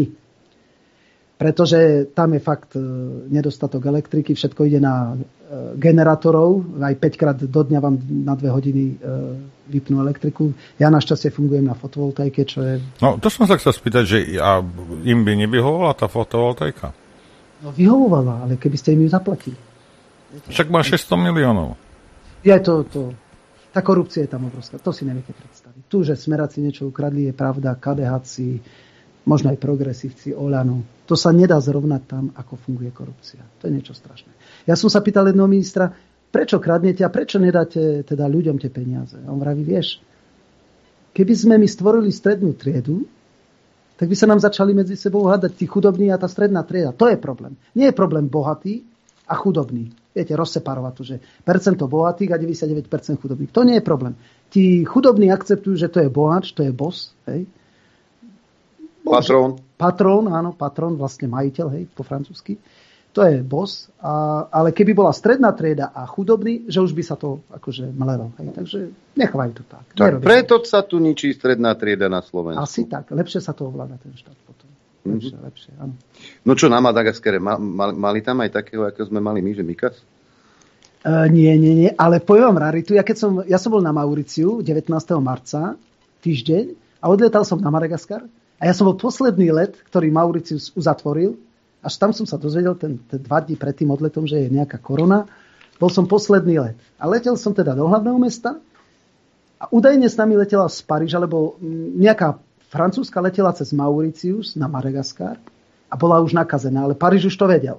Pretože tam je fakt nedostatok elektriky, všetko ide na generátorov, aj päť krát do dňa vám na dve hodiny vypnú elektriku. Ja našťastie fungujem na fotovoltaike, čo je... No, to som sa chcel spýtať, že a im by nevyhovovala tá fotovoltaika? No, vyhovovala, ale keby ste im ju zaplatili. Však má šesťsto miliónov. Je to, to... Tá korupcia je tam obrovská. To si neviete predstaviť. Tu, že smeráci niečo ukradli, je pravda. KDHci, možno aj progresívci, Oľano. To sa nedá zrovnať tam, ako funguje korupcia. To je niečo strašné. Ja som sa pýtal jedného ministra, prečo kradnete a prečo nedáte teda ľuďom tie peniaze? A on vraví, vieš, keby sme my stvorili strednú triedu, tak by sa nám začali medzi sebou hádať tí chudobní a tá stredná trieda. To je problém. Nie je problém bohatý a chudobný. Viete, rozseparovať to, že percento bohatých a deväťdesiatdeväť percent chudobných. To nie je problém. Tí chudobní akceptujú, že to je bohač, to je boss, hej. Patrón. Patrón, áno, patrón, vlastne majiteľ, hej, po francúzsky. To je boss, a, ale keby bola stredná trieda a chudobný, že už by sa to akože mlelo. Hej. Takže nechávajú to tak. Tak preto sa tu ničí stredná trieda na Slovensku. Asi tak. Lepšie sa to ovláda ten štát potom. Lepšie, mm-hmm. lepšie, áno. No čo, na Madagaskare, ma, ma, mali tam aj takého, ako sme mali my, že Mikas? Uh, nie, nie, nie, ale poviem vám raritu. Ja, keď som, ja som bol na Mauriciu devätnásteho marca, týždeň, a odletal som na Madagaskar. A ja som bol posledný let, ktorý Mauricius uzatvoril. Až tam som sa dozvedel ten, ten dva dní pred tým odletom, že je nejaká korona. Bol som posledný let. A letel som teda do hlavného mesta. A údajne s nami letela z Paríža, lebo nejaká francúzska letela cez Mauricius na Madagaskar a bola už nakazená. Ale Paríž už to vedel.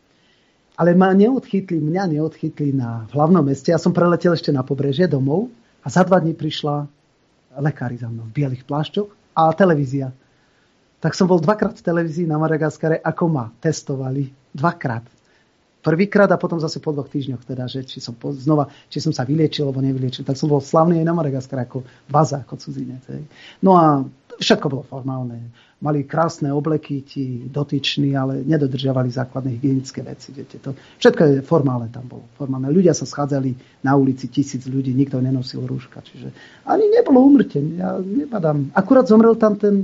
Ale ma neodchytli, mňa neodchytli na hlavnom meste. Ja som preletel ešte na pobrežie domov a za dva dní prišla lekári za mnou v bielých plášťoch a televízia. Tak som bol dvakrát v televízii na Madagaskare, ako ma testovali. Dvakrát. Prvýkrát a potom zase po dvoch týždňoch, teda, že či som po, znova, či som sa vyliečil, alebo nevyliečil. Tak som bol slavný aj na Madagaskare ako baza, ako cudzinec. No a všetko bolo formálne. Mali krásne obleky, ti dotyční, ale nedodržiavali základné hygienické veci. Viete, to všetko je formálne tam bolo. Formálne. Ľudia sa schádzali na ulici, tisíc ľudí, nikto nenosil rúška. Čiže ani nebolo úmrtie. Ja nepadám. Akurát zomrel tam ten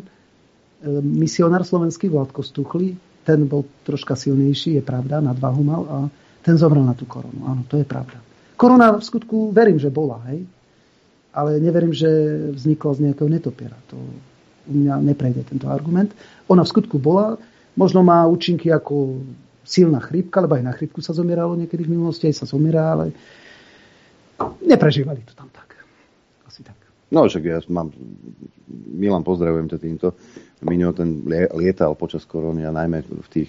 misionár slovenský Vládko Stuchly, ten bol troška silnejší, je pravda, nadvahu mal a ten zomrel na tú koronu. Áno, to je pravda. Korona v skutku verím, že bola, hej? Ale neverím, že vznikla z nejakého netopiera. To u mňa neprejde tento argument. Ona v skutku bola, možno má účinky ako silná chrípka, lebo aj na chrípku sa zomieralo niekedy v minulosti, aj sa zomiera, ale neprežívali to tam tak. Asi tak. No, však ja mám, Milan, pozdravujem ťa týmto. Miňo ten lietal počas korony a najmä v tých,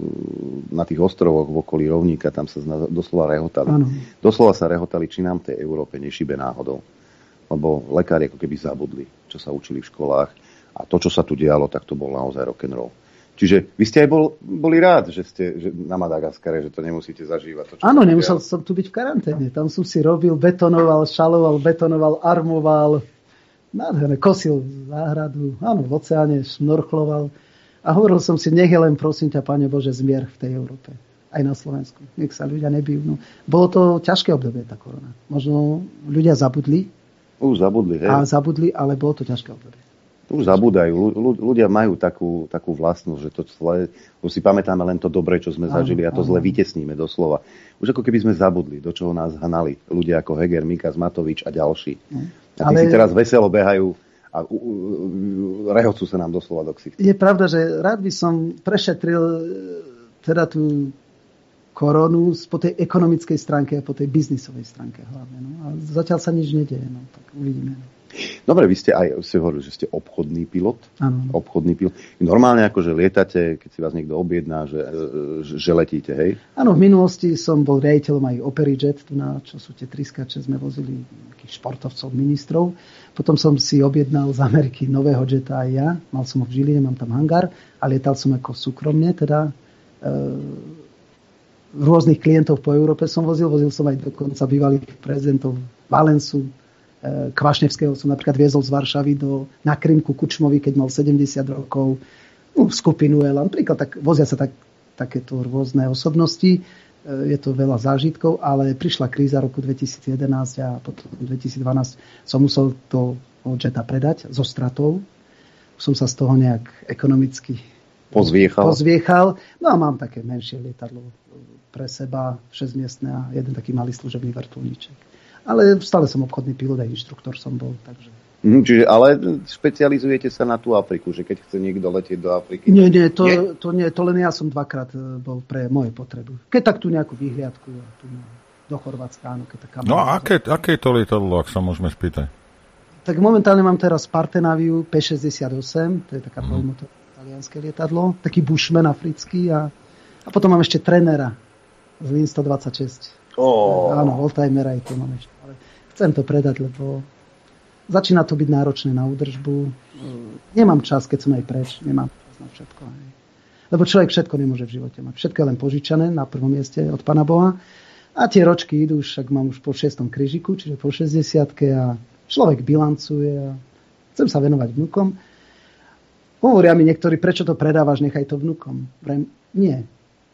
na tých ostrovoch v okolí Rovníka, tam sa doslova rehotali. Ano. Doslova sa rehotali, či nám v tej Európe nešibe náhodou. Lebo lekári ako keby zabudli, čo sa učili v školách. A to, čo sa tu dialo, tak to bol naozaj rock'n'roll. Čiže vy ste aj bol, boli rád, že ste že na Madagaskare, že to nemusíte zažívať. To, áno, nemusel dialo. Som tu byť v karanténe. Tam som si robil, betonoval, šaloval, betonoval, armoval. Nádherné, kosil záhradu, áno, v oceáne šnorchloval a hovoril som si, nech je len, prosím ťa, Pane Bože, zmier v tej Európe. Aj na Slovensku. Nech sa ľudia nebijú. No, bolo to ťažké obdobie, tá korona. Možno ľudia zabudli. Už zabudli, hej. A zabudli, ale bolo to ťažké obdobie. Už zabúdajú. Ľudia majú takú, takú vlastnosť, že to zle, už si pamätáme len to dobre, čo sme áno, zažili a to áno. Zle vytesníme doslova. Už ako keby sme zabudli, do čoho nás hnali. Ľudia ako Heger, Mikas, Matovič a ďalší. Hm. A tí ale... si teraz veselo behajú a uh, uh, rehocú sa nám doslova do ksichtu. Je pravda, že rád by som prešetril teda tú koronu po tej ekonomickej stránke a po tej biznisovej stránke hlavne. No. A zatiaľ sa nič nedieje. No. Tak uvidíme. Dobre, vy ste aj ste hovorili, že ste obchodný pilot. Áno. Obchodný pilot. Normálne akože lietate, keď si vás niekto objedná, že, že letíte, hej? Áno, v minulosti som bol riaditeľom aj OperiJet, tu na čo sú tie triskače, sme vozili nejakých športovcov, ministrov. Potom som si objednal z Ameriky nového jeta aj ja. Mal som ho v Žiline, mám tam hangár a lietal som ako súkromne, teda e, rôznych klientov po Európe som vozil. Vozil som aj dokonca bývalých prezidentov Valensu, Kvašnevského som napríklad viezol z Varšavy do, na Krym ku Kučmovi, keď mal sedemdesiat rokov. No, skupinu Elan. Napríklad tak, vozia sa tak, takéto rôzne osobnosti. Je to veľa zážitkov, ale prišla kríza roku dvetisíc jedenásť a potom dvetisíc dvanásť som musel to jeta predať so stratou. Som sa z toho nejak ekonomicky pozviechal. pozviechal. No a mám také menšie lietadlo pre seba, šesťmiestne a jeden taký malý služebný vrtuľníček. Ale stále som obchodný pilot a inštruktor som bol, takže... Mm, čiže, ale špecializujete sa na tú Afriku, že keď chce niekto letieť do Afriky... Nie, nie, to nie, to, nie, to len ja som dvakrát bol pre moje potreby. Keď tak tu nejakú výhliadku tu do Chorvátska, áno, keď tak kamarát. No a aké, aké je to lietadlo, ak sa môžeme spýtať? Tak momentálne mám teraz Partenaviu P šesťdesiatosem, to je taká dvojmotorová mm. talianské lietadlo, taký bushman africký a, a potom mám ešte Trenera z Lin stodvadsaťšesť. Oh. Áno, oldtimera aj to mám ešte. Ale chcem to predať, lebo začína to byť náročné na údržbu. Nemám čas, keď som aj preč. Nemám čas na všetko. Aj. Lebo človek všetko nemôže v živote mať. Všetko je len požičané na prvom mieste od Pána Boha. A tie ročky idú, však mám už po šiestom krížiku, čiže po šesťdesiatke a človek bilancuje a chcem sa venovať vnukom. Hovoria mi niektorí, prečo to predávaš, nechaj to vnukom. Vrem, nie.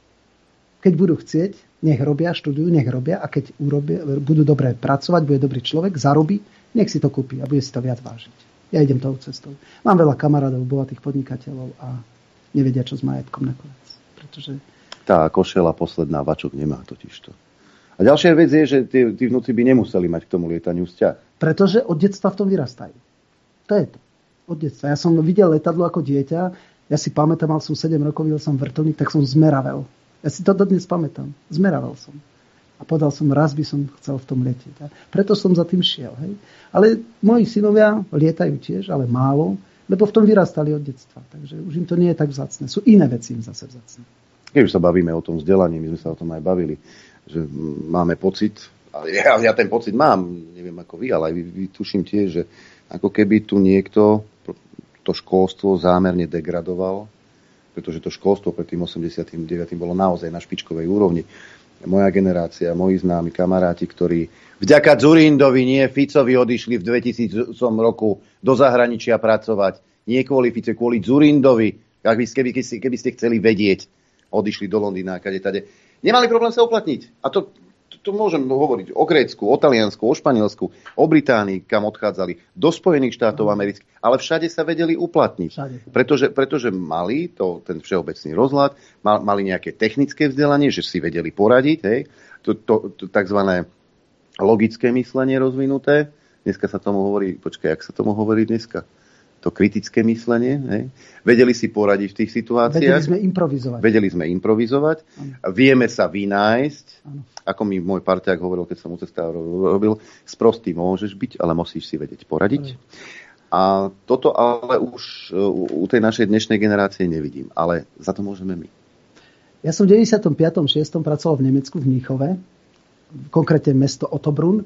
Keď budú chcieť, nech robia, študujú, nech robia a keď urobia, budú dobre pracovať, bude dobrý človek, zarobí, nech si to kúpi a bude si to viac vážiť. Ja idem tou cestou. Mám veľa kamarádov, bohatých podnikateľov a nevedia, čo s majetkom nakoniec. Pretože... Tá košela posledná vačok nemá totižto. A ďalšia vec je, že tí, tí vnúci by nemuseli mať k tomu lietaniu vzťah. Pretože od detstva v tom vyrastajú. To je to. Od detstva. Ja som videl letadlo ako dieťa, ja si pamätám, mal som sedem rokov, videl som vrtuľník, tak som zmeravel. Ja si to dodnes pamätám. Zmeraval som. A povedal som, raz by som chcel v tom letieť. A preto som za tým šiel. Hej. Ale moji synovia lietajú tiež, ale málo, lebo v tom vyrastali od detstva. Takže už im to nie je tak vzácne. Sú iné veci im zase vzácne. Keď už sa bavíme o tom vzdelaní, my sme sa o tom aj bavili, že máme pocit, ja, ja ten pocit mám, neviem ako vy, ale aj vy, vy tuším tiež, že ako keby tu niekto to školstvo zámerne degradoval, pretože to školstvo pred tým osemdesiatym deviatym bolo naozaj na špičkovej úrovni. Moja generácia, moji známi kamaráti, ktorí vďaka Dzurindovi, nie Ficovi, odišli v dvetisícom roku do zahraničia pracovať. Nie kvôli Fice, kvôli Dzurindovi. Keby, keby, keby ste chceli vedieť, odišli do Londýna, kade tade. Nemali problém sa uplatniť. A to, to, to môžem hovoriť o Grécku, o Taliansku, o Španielsku, o Británii, kam odchádzali, do Spojených štátov amerických. Ale všade sa vedeli uplatniť. Pretože, pretože mali to, ten všeobecný rozhľad, mal, mali nejaké technické vzdelanie, že si vedeli poradiť, hej, to, to, to takzvané logické myslenie rozvinuté. Dneska sa tomu hovorí, počkaj, jak sa tomu hovorí dneska? To kritické myslenie, hej. Vedeli si poradiť v tých situáciách. Vedeli sme improvizovať. Vedeli sme improvizovať. Ano. Vieme sa vynájsť. Ano. Ako mi môj parťák hovoril, keď som úcestár robil, sprostý môžeš byť, ale musíš si vedieť poradiť. Ano. A toto ale už u tej našej dnešnej generácie nevidím. Ale za to môžeme my. Ja som v deväťdesiatom piatom šiestom pracoval v Nemecku, v Mníchove. Konkrétne mesto Ottobrunn.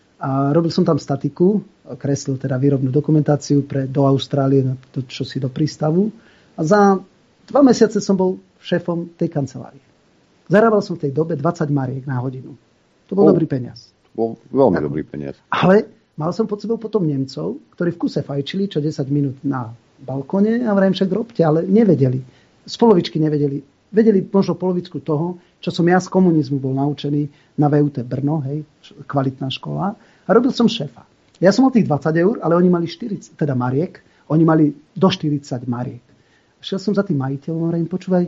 A robil som tam statiku, kreslil teda výrobnú dokumentáciu pre, do Austrálie, to, čo si do prístavu. A za dva mesiace som bol šéfom tej kancelárie. Zarábal som v tej dobe dvadsať mariek na hodinu. To bol oh, dobrý peniaz. Bol veľmi tak, dobrý peniaz. Ale mal som pod sebou potom Nemcov, ktorí v kuse fajčili čo desať minút na balkone a vrajím však robte, ale nevedeli. Z polovičky nevedeli. Vedeli možno polovičku toho, čo som ja z komunizmu bol naučený na vé ú té Brno, hej, kvalitná škola. A robil som šéfa. Ja som mal tých dvadsať eur, ale oni mali štyridsať, teda mariek. Oni mali do štyridsať mariek. Šiel som za tým majiteľom a im počúvaj,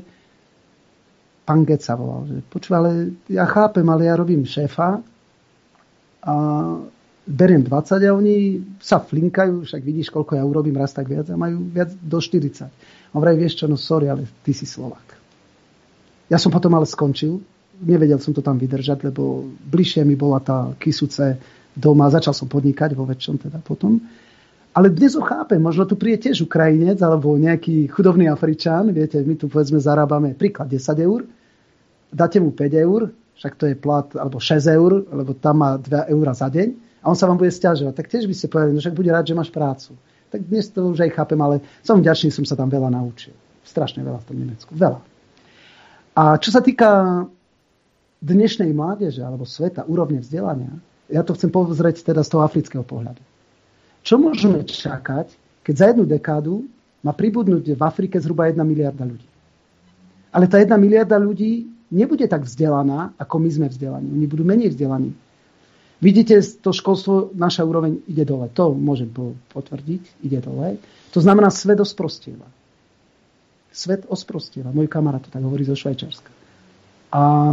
pán Gec sa volal, že počúvaj, ale ja chápem, ale ja robím šéfa a beriem dvadsať a oni sa flinkajú, však vidíš, koľko ja urobím raz tak viac a majú viac do štyridsať. A vraj, vieš čo, no sorry, ale ty si Slovák. Ja som potom ale skončil, nevedel som to tam vydržať, lebo bližšie mi bola tá Kysuce doma, začal som podnikať vo väčšom teda potom. Ale dnes ho chápem, možno tu príde tiež Ukrajinec alebo nejaký chudobný Afričan, viete, my tu povedzme zarábame príklad desať eur, dáte mu päť eur, však to je plat, alebo šesť eur, lebo tam má dva eurá za deň a on sa vám bude sťažovať, tak tiež by ste povedali, no však bude rád, že máš prácu. Tak dnes to už aj chápem, ale som vďačný, som sa tam veľa naučil. Strašne veľa v tom Nemecku, veľa. A čo sa týka dnešnej mládeže alebo sveta, úrovne vzdelania, ja to chcem pozrieť teda z toho afrického pohľadu. Čo môžeme čakať, keď za jednu dekádu má pribudnúť v Afrike zhruba jedna miliarda ľudí? Ale tá jedna miliarda ľudí nebude tak vzdelaná, ako my sme vzdelaní. Oni budú menej vzdelaní. Vidíte, to školstvo, naša úroveň ide dole. To môžem potvrdiť, ide dole. To znamená, svet osprostieva. Svet osprostieva. Môj kamarát to tak hovorí zo Švajčiarska. A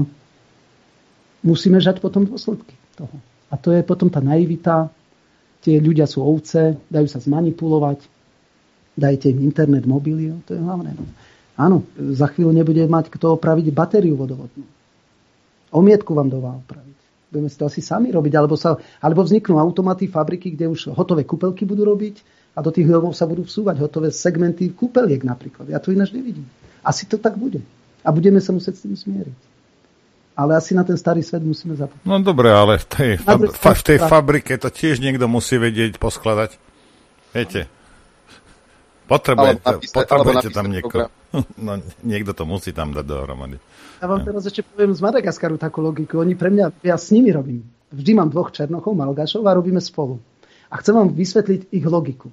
musíme žať potom dôsledky toho. A to je potom tá naivita. Tie ľudia sú ovce, dajú sa zmanipulovať, dajte im internet, mobily, to je hlavné. Áno, za chvíľu nebude mať kto opraviť batériu vodovodnú. Omietku vám dová opraviť. Budeme si to asi sami robiť, alebo, sa, alebo vzniknú automaty, fabriky, kde už hotové kúpelky budú robiť a do tých domov sa budú vsúvať hotové segmenty kúpeliek napríklad. Ja to ináč nevidím. Asi to tak bude. A budeme sa musieť s tým smieriť. Ale asi na ten starý svet musíme zapôsobiť. No dobre, ale v tej, fab- fa- v tej fabrike to tiež niekto musí vedieť poskladať. Viete? Potrebujete, napísať, potrebujete tam niekoho. No, niekto to musí tam dať dohromady. Ja vám teraz ešte poviem z Madagaskaru takú logiku. Oni pre mňa, ja s nimi robím. Vždy mám dvoch Černochov, Malgašov a robíme spolu. A chcem vám vysvetliť ich logiku.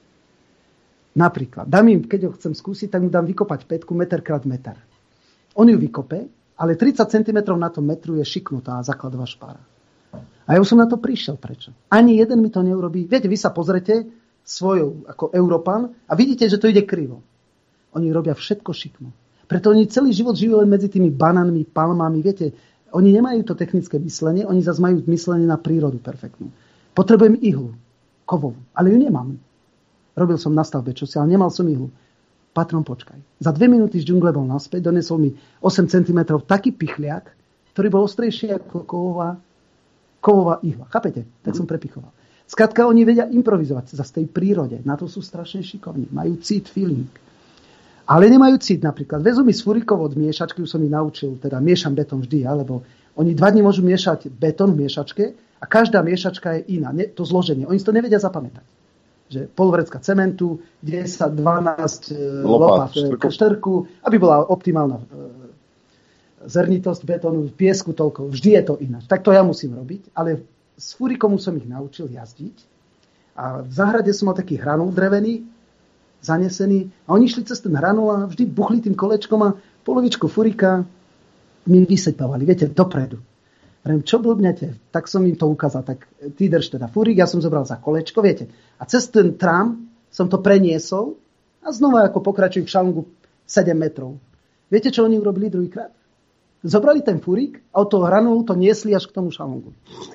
Napríklad, dám im, keď ho chcem skúsiť, tak mu dám vykopať pätku meter krát meter. On ju vykope, ale tridsať centimetrov na tom metru je šiknutá základová špára. A ja už som na to prišiel. Prečo? Ani jeden mi to neurobí. Viete, vy sa pozrete svojou ako Európan a vidíte, že to ide krivo. Oni robia všetko šikmo. Preto oni celý život žijú len medzi tými banánmi, palmami. Viete, oni nemajú to technické myslenie, oni zase majú myslenie na prírodu perfektnú. Potrebujem ihlu, kovovú, ale ju nemám. Robil som na stavbe čosi, ale nemal som ihlu. Patron, počkaj. Za dve minúty z džungle bol naspäť, donesol mi osem centimetrov taký pichliak, ktorý bol ostrejší ako kovová, kovová ihla. Chápete? Tak som prepichoval. Skrátka, oni vedia improvizovať za tej prírode. Na to sú strašne šikovní. Majú cít, feeling. Ale nemajú cít napríklad. Vezú mi z furikov od miešačky, už som ich naučil, teda miešam betón vždy, alebo oni dva dní môžu miešať betón v miešačke a každá miešačka je iná. To zloženie. Oni si to nevedia zapamätať. Že polvrecka cementu, desať, dvanásť lopat štrku, aby bola optimálna zernitosť betónu, piesku toľko. Vždy je to ináč. Tak to ja musím robiť, ale s furikom som ich naučil jazdiť a v záhrade som mal taký hranul drevený, zanesený a oni šli cez ten hranul a vždy buchli tým kolečkom a polovičku furika mi vysypávali, viete, dopredu. Prem, čo blbnete? Tak som im to ukázal. Tak ty drž teda furík, ja som zobral za kolečko, viete. A cez ten trám som to preniesol a znova ako pokračujú k šalungu sedem metrov. Viete, čo oni urobili druhýkrát? Zobrali ten furík a od toho hranulu to niesli až k tomu šalungu.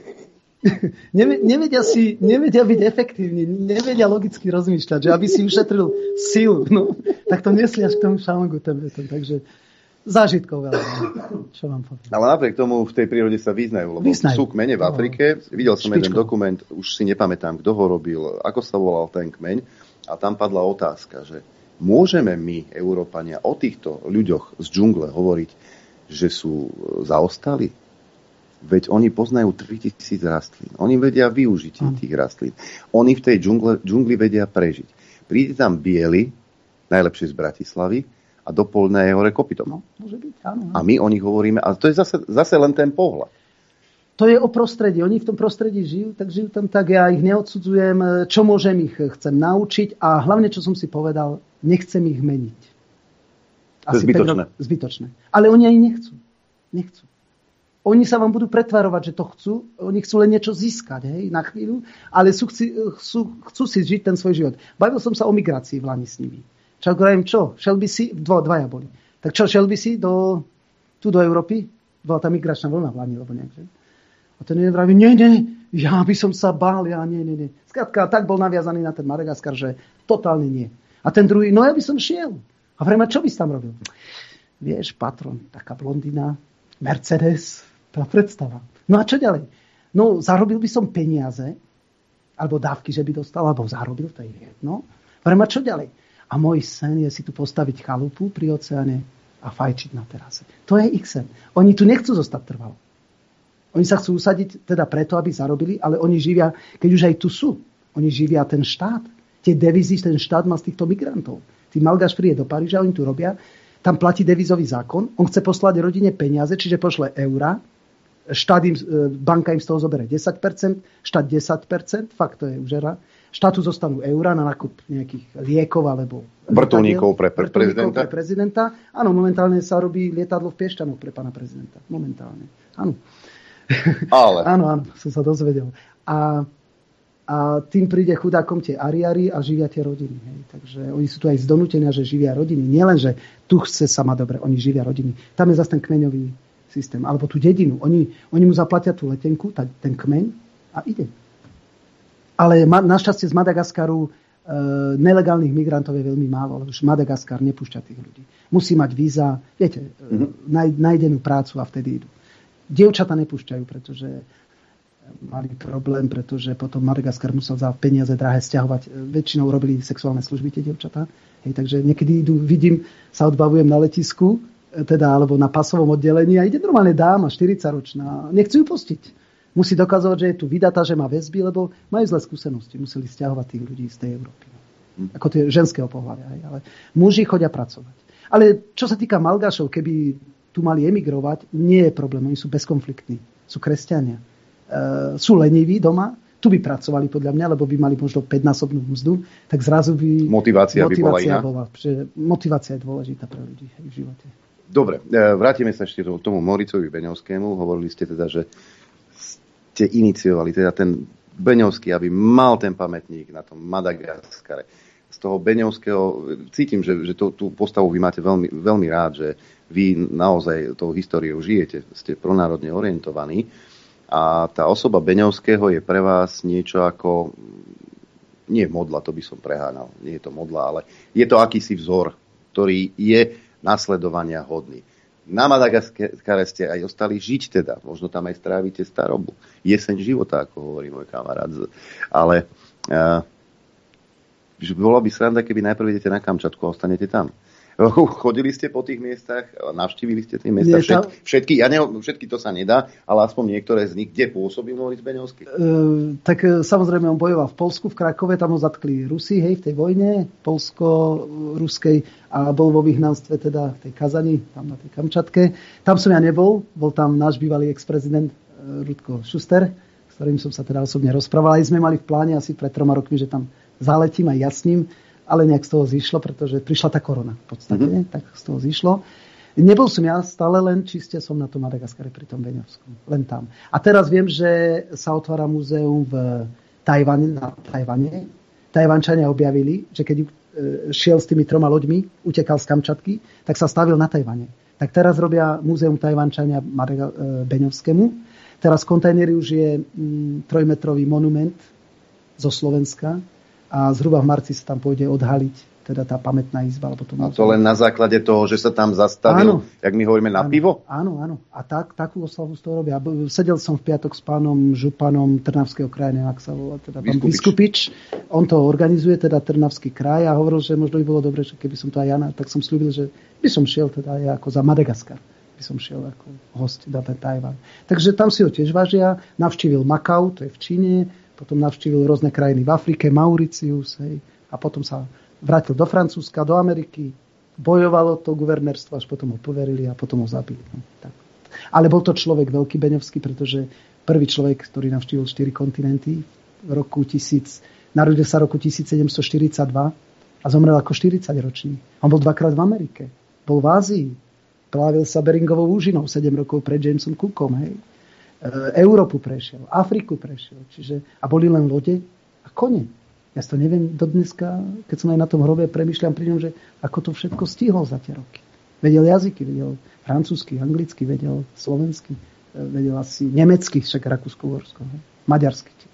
nevedia, si, nevedia byť efektívni, nevedia logicky rozmýšľať, že aby si ušetril silu, no, tak to niesli až k tomu šalungu ten beton. Takže zážitkov veľa. Čo vám poviem. Ale napriek tomu v tej prírode sa vyznajú, lebo vyznajú. Sú kmene v Afrike. Videl som Špičko. jeden dokument, už si nepamätám, kto ho robil, ako sa volal ten kmeň. A tam padla otázka, že môžeme my, Európania, o týchto ľuďoch z džungle hovoriť, že sú zaostali? Veď oni poznajú tritisíc rastlín. Oni vedia využitie mm. tých rastlín. Oni v tej džungle, džungli vedia prežiť. Príde tam biely, najlepšie z Bratislavy, a do Polnej hore kopytom. No, môže byť, áno, áno. A my o nich hovoríme, ale to je zase, zase len ten pohľad. To je o prostredí. Oni v tom prostredí žijú, tak žijú tam tak. Ja ich neodsudzujem. Čo môžem, ich chcem naučiť a hlavne, čo som si povedal, nechcem ich meniť. Asi zbytočné. päť, zbytočné. Ale oni aj nechcú. Nechcú. Oni sa vám budú pretvarovať, že to chcú. Oni chcú len niečo získať, hej, na chvíľu, ale sú, chcú, chcú si žiť ten svoj život. Bavil som sa o migrácii v Lani s nimi. Čo hovorím, čo? Šel by si, dva, dvaja boli. Tak čo, šel by si do, tu do Európy? Bola tá migračná vlna v Lani, alebo nejak, že? A ten jeden vraví, nie, nie, ja by som sa bál, ja, nie, nie, nie. Skrátka, tak bol naviazaný na ten Madagaskar, že totálne nie. A ten druhý, no ja by som šiel. A vrejme, čo by si tam robil? Vieš, patron, taká blondina, Mercedes, tá predstava. No a čo ďalej? No, zarobil by som peniaze, alebo dávky, že by dostal, alebo zarobil, to je jedno. Vrejme, čo ďalej? A môj sen je si tu postaviť chalupu pri oceáne a fajčiť na terase. To je ich sen. Oni tu nechcú zostať trvalo. Oni sa chcú usadiť teda preto, aby zarobili, ale oni živia, keď už aj tu sú, oni živia ten štát. Tie devízy, ten štát má z týchto migrantov. Tí Malgaš príde do Paríža, oni tu robia. tam platí devizový zákon, on chce poslať rodine peniaze, čiže pošle eura, štát im, banka im z toho zoberie desať percent, štát desať percent, fakt to je užera. Štátu zostanú eura na nákup nejakých liekov alebo vrtuľníkov pre, pre, prezidenta. pre prezidenta. Áno, momentálne sa robí lietadlo v Piešťanoch pre pána prezidenta. Momentálne. Áno. Ale. áno, áno, som sa dozvedel. A, a tým príde chudákom tie ariári a živia tie rodiny. Hej. Takže oni sú tu aj z donútenia, že živia rodiny. Nielen, že tu chce sa ma dobre, oni živia rodiny. Tam je zase ten kmeňový systém. Alebo tú dedinu. Oni, oni mu zaplatia tú letenku, ten kmeň a ide. Ale našťastie z Madagaskaru e, nelegálnych migrantov je veľmi málo, lebo už Madagaskar nepúšťa tých ľudí. Musí mať víza, viete, mm-hmm. naj, nájdenú prácu a vtedy idú. Dievčata nepúšťajú, pretože mali problém, pretože potom Madagaskar musel za peniaze drahé sťahovať. Väčšinou robili sexuálne služby tie dievčatá. Hej, takže niekedy idú, vidím, sa odbavujem na letisku, teda, alebo na pasovom oddelení a ide normálne dáma, štyridsaťročná. Nechcú ju pustiť. Musí dokazovať, že je tu vydatá, že má väzby, lebo majú zlé skúsenosti. Museli stiahovať tých ľudí z tej Európy. Hm. Ako tie ženského pohľavia. Ale muži chodia pracovať. Ale čo sa týka Malgašov, keby tu mali emigrovať, nie je problém. Oni sú bezkonfliktní. Sú kresťania. E, sú leniví doma. Tu by pracovali podľa mňa, lebo by mali možno päťnásobnú mzdu. Tak zrazu by... Motivácia, motivácia by bola iná. Bola, motivácia je dôležitá pre ľudí v živote. Dobre, vrátime sa ešte k tomu Moricovi Beňovskému. Hovorili ste teda, že ste iniciovali, teda ten Beňovský, aby mal ten pamätník na tom Madagaskare. Z toho Beňovského cítim, že, že tú, tú postavu vy máte veľmi, veľmi rád, že vy naozaj tou históriou žijete, ste pronárodne orientovaní a tá osoba Beňovského je pre vás niečo ako, nie modla, to by som preháňal, nie je to modla, ale je to akýsi vzor, ktorý je nasledovania hodný. Na Madagaskare ste aj ostali žiť teda. Možno tam aj strávite starobu. Jeseň života, ako hovorí môj kamarát. Ale uh, bolo by sranda, keby najprv idete na Kamčatku a ostanete tam. Chodili ste po tých miestach, navštívili ste tie miesta, Nie, tá... všetky, všetky, ja ne, všetky to sa nedá, ale aspoň niektoré z nich, kde pôsobil Moritz Beňovský? Uh, tak uh, samozrejme on bojoval v Poľsku, v Krakove, tam ho zatkli Rusi, hej, v tej vojne, polsko-ruskej, a bol vo vyhnanstve teda v tej Kazani, tam na tej Kamčatke. Tam som ja nebol, bol tam náš bývalý ex-prezident uh, Rudko Šuster, s ktorým som sa teda osobne rozprával. Aj sme mali v pláne asi pred troma rokmi, že tam zaletím aj ja s ním, ale nejak z toho zišlo, pretože prišla tá korona v podstate, mm-hmm. tak z toho zišlo. Nebol som ja stále len čiste som na tom Madagaskare pri tom Beňovskom, len tam. A teraz viem, že sa otvára múzeum v Tajvane, na Tajvane. Tajvančania objavili, že keď šiel s tými troma loďmi, utekal z Kamčatky, tak sa stavil na Tajvane. Tak teraz robia múzeum Tajvančania Beňovskému. Teraz kontajneri už je mm, trojmetrový monument zo Slovenska, a zhruba v marci sa tam pôjde odhaliť teda tá pamätná izba. Alebo to a to len na základe toho, že sa tam zastavil, áno, jak my hovoríme, na áno, pivo? Áno, áno. A tak, takú oslavu z toho robia. Sedel som v piatok s pánom županom Trnavského kraja, neviem, ak sa volá, teda pán Biskupič. On to organizuje, teda Trnavský kraj, a hovoril, že možno by bolo dobre, že keby som to aj ja, tak som slúbil, že by som šiel teda aj ako za Madagaskar. By som šiel ako host na ten Tajvan. Takže tam si ho tiež vážia. Navštívil Makau, to je v Číne. Potom navštívil rôzne krajiny v Afrike, Mauricius, hej, a potom sa vrátil do Francúzska, do Ameriky, bojovalo to guvernérstvo, až potom ho poverili a potom ho zabili. No, tak. Ale bol to človek veľký Beňovský, pretože prvý človek, ktorý navštívil štyri kontinenty v roku tisíc, narodil sa roku tisícsedemstoštyridsaťdva a zomrel ako štyridsaťročný. On bol dvakrát v Amerike, bol v Ázii, plávil sa Beringovou úžinou sedem rokov pred Jamesom Cookom, hej. Európu prešiel, Afriku prešiel, čiže, a boli len lode a kone. Ja to neviem do dneska, keď som aj na tom hrobe premýšľam pri ňom, že ako to všetko stihol za tie roky. Vedel jazyky, vedel francúzsky, anglicky, vedel slovensky, vedel asi nemecky, však rakúsko-uhorsko, maďarsky tiež.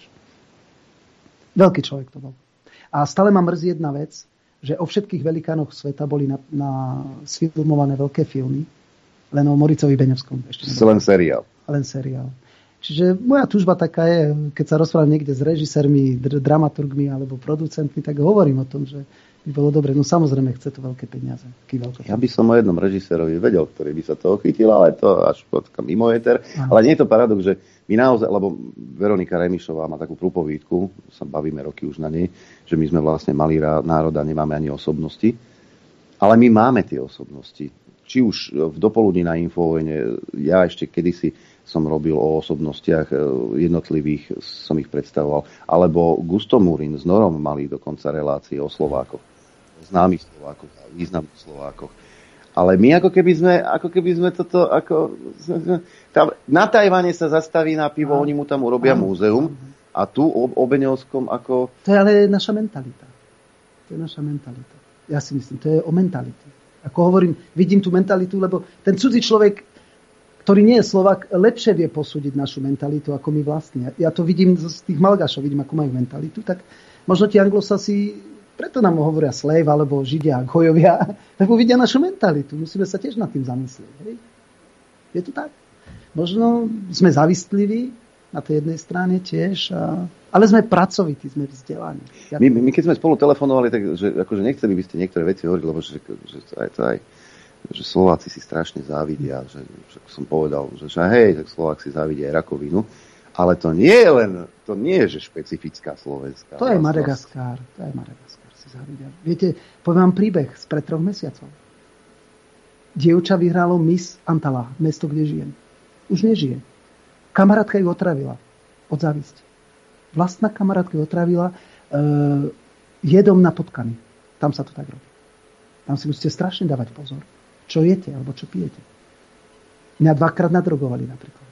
Veľký človek to bol. A stále ma mrzí jedna vec, že o všetkých velikánoch sveta boli na, na sfilmované veľké filmy, len o Moricovi Beňovskom. Ešte len seriál. Len seriál. Čiže moja túžba taká je, keď sa rozprávam niekde s režisérmi, dr- dramaturgmi alebo producentmi, tak hovorím o tom, že by bolo dobre. No samozrejme, chce to veľké peniaze. Ja by som o jednom režisérovi vedel, ktorý by sa toho chytil, ale to až mimo éter. Ale nie je to paradox, že my naozaj, lebo Veronika Remišová má takú prúpovídku, sa bavíme roky už na nej, že my sme vlastne malý národ a nemáme ani osobnosti. Ale my máme tie osobnosti. Či už v dopoludní na Infovojne, ja ešte kedysi som robil o osobnostiach jednotlivých, som ich predstavoval. Alebo Gusto Murin s Norom mali dokonca relácie o Slovákoch. Známych Slovákoch a významných Slovákoch. Ale my ako keby sme, ako keby sme toto, ako, tam, na Tajvane sa zastaví na pivo, a, oni mu tam urobia a, múzeum a tu o, o Beňovskom ako... To je ale naša mentalita. To je naša mentalita. Ja si myslím, to je o mentalite. Ako hovorím, vidím tú mentalitu, lebo ten cudzí človek, ktorý nie je Slovák, lepšie vie posúdiť našu mentalitu ako my vlastne. Ja to vidím z tých Malgašov, vidím, ako majú mentalitu, tak možno tí Anglosasi, preto nám hovoria slave, alebo Židia, Gojovia, lebo vidia našu mentalitu. Musíme sa tiež nad tým zamyslieť. Hej? Je to tak? Možno sme zavistliví na tej jednej strane tiež, a... ale sme pracovití, sme vzdelaní. Ja my, my keď sme spolu telefonovali, tak že, akože nechceli by ste niektoré veci hovoriť, lebo že, že aj to aj že Slováci si strašne závidia, že, že som povedal, že, že hej, tak Slovák si závidia aj rakovinu, ale to nie je len, to nie je, že špecifická slovenská. To je Madagaskar, to je Madagaskar, si závidia. Viete, poviem vám príbeh z pred troch mesiacov. Dievča vyhralo Miss Antala, mesto, kde žijem. Už nežije. Kamarátka ju otravila od závisti. Vlastná kamarátka ju otravila e, jedom na potkany. Tam sa to tak robí. Tam si musíte strašne dávať pozor. Čo jete, alebo čo pijete. Mňa dvakrát nadrogovali napríklad.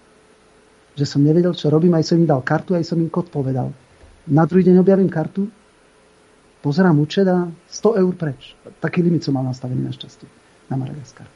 Že som nevedel, čo robím, aj som im dal kartu, aj som im kód povedal. Na druhý deň objavím kartu, pozerám účet a sto eur preč. Taký limit som mal nastavený na šťastie na Madagaskar.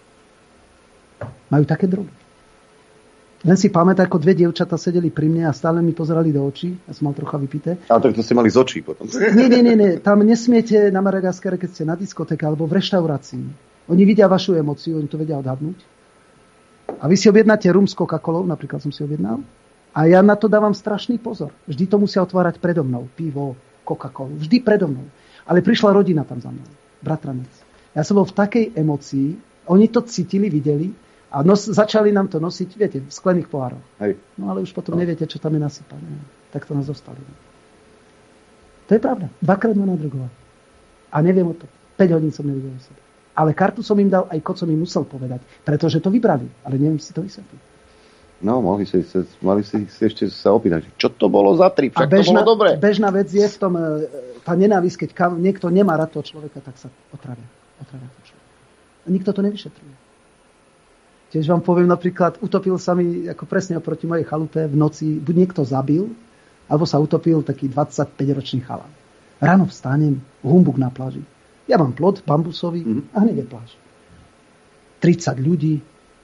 Majú také drogy. Len si pamätám, ako dve dievčatá sedeli pri mne a stále mi pozerali do očí. Ja som mal trocha vypité. Ale tak to ste mali z očí potom. Nie, nie, nie, nie. Tam nesmiete na Madagaskare, keď ste na diskotéke alebo v reštaurácii. Oni vidia vašu emóciu, oni to vedia odhadnúť. A vy si objednáte rum s Coca-Colou, napríklad som si objednal. A ja na to dávam strašný pozor. Vždy to musia otvárať predo mnou. Pivo, Coca-Colu. Vždy predo mnou. Ale prišla rodina tam za mnou. Bratranec. Ja som bol v takej emócii. Oni to cítili, videli. A nos, začali nám to nosiť, viete, v sklených pohároch. Hej. No ale už potom no. neviete, čo tam je nasypané. Tak to nás zostali. To je pravda. Dvakrát ma nadrogovali. A neviem o to. päť hodín som nevidel o sebe. Ale kartu som im dal, aj kód som im musel povedať. Pretože to vybrali. Ale neviem si to vysvetliť. No, mohli si, mali si, si ešte sa opýtať, čo to bolo za trip, však bežná, to bolo dobre. Bežná vec je v tom, tá nenávisť, keď kam, niekto nemá rád toho človeka, tak sa otravia. Otravia toho človeka. A nikto to nevyšetruje. Tiež vám poviem napríklad, utopil sa mi ako presne oproti mojej chalupe v noci, buď niekto zabil, alebo sa utopil taký dvadsaťpäťročný chalan. Ráno vstanem, humbuk na pláži. Ja mám plot bambusový mm-hmm. a hneď je pláž. tridsať ľudí,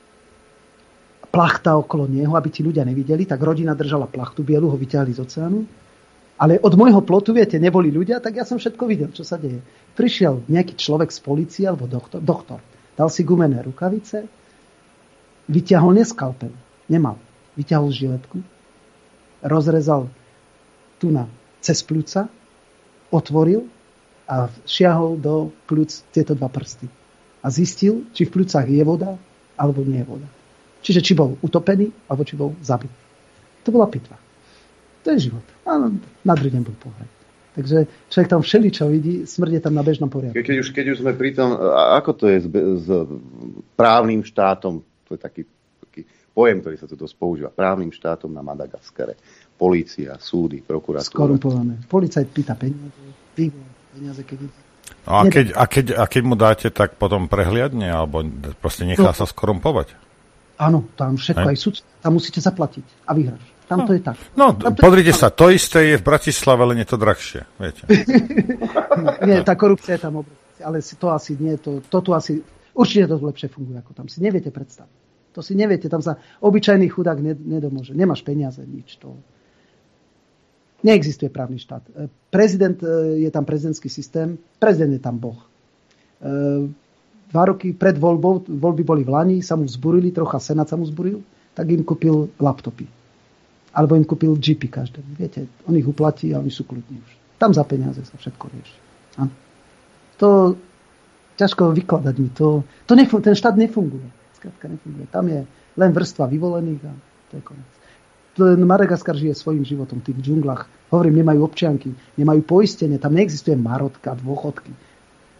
plachta okolo neho, aby ti ľudia nevideli, tak rodina držala plachtu bielu, ho vyťahli z oceánu. Ale od môjho plotu, viete, neboli ľudia, tak ja som všetko videl, čo sa deje. Prišiel nejaký človek z polície, alebo doktor, doktor. Dal si gumené rukavice, vyťahol neskalpel, nemal. Vyťahol žiletku, rozrezal tu na cez pľúca, otvoril a šiahol do pľúc tieto dva prsty. A zistil, či v pľúcach je voda, alebo nie je voda. Čiže či bol utopený, alebo či bol zabitý. To bola pitva. To je život. A na druhý deň bol pohľad. Takže človek tam všeličo vidí, smrť je tam na bežnom poriadku. Keď už, keď už sme pri tom, ako to je s, s právnym štátom, to je taký, taký pojem, ktorý sa tu dosť používa, právnym štátom na Madagaskare. Polícia, súdy, prokuratúra. Skorumpované. Policajt pýta peniaze, peniaze, keď ide. No a keď, a, keď, a keď mu dáte, tak potom prehliadne, alebo proste nechá no. sa skorumpovať? Áno, tam všetko, aj, aj súd, tam musíte zaplatiť a vyhráš. Tam to je tak. No, to pozrite je... sa, to isté je v Bratislave, len je to drahšie, viete. Nie, tá korupcia je tam obrovská, ale to asi nie, to, to tu asi, určite to lepšie funguje ako tam. Si neviete predstaviť. To si neviete, tam sa obyčajný chudák nedomôže. Nemáš peniaze, nič. To... Neexistuje právny štát. Prezident, je tam prezidentský systém, prezident je tam boh. Dva roky pred voľbou, voľby boli v Lani, sa mu vzburili, trocha senát sa mu vzburil, tak im kúpil laptopy. Alebo im kúpil džipy každému. Viete, on ich uplatí a oni sú kľudní už. Tam za peniaze sa všetko rieši. Ano. To ťažko vykladať mi. To, to nefun- ten štát nefunguje. Skrátka nefunguje. Tam je len vrstva vyvolených a to je koniec. Madagaskar žije svojím životom v tých džunglách. Hovorím, nemajú občianky, nemajú poistenie, tam neexistuje marotka, dôchodky.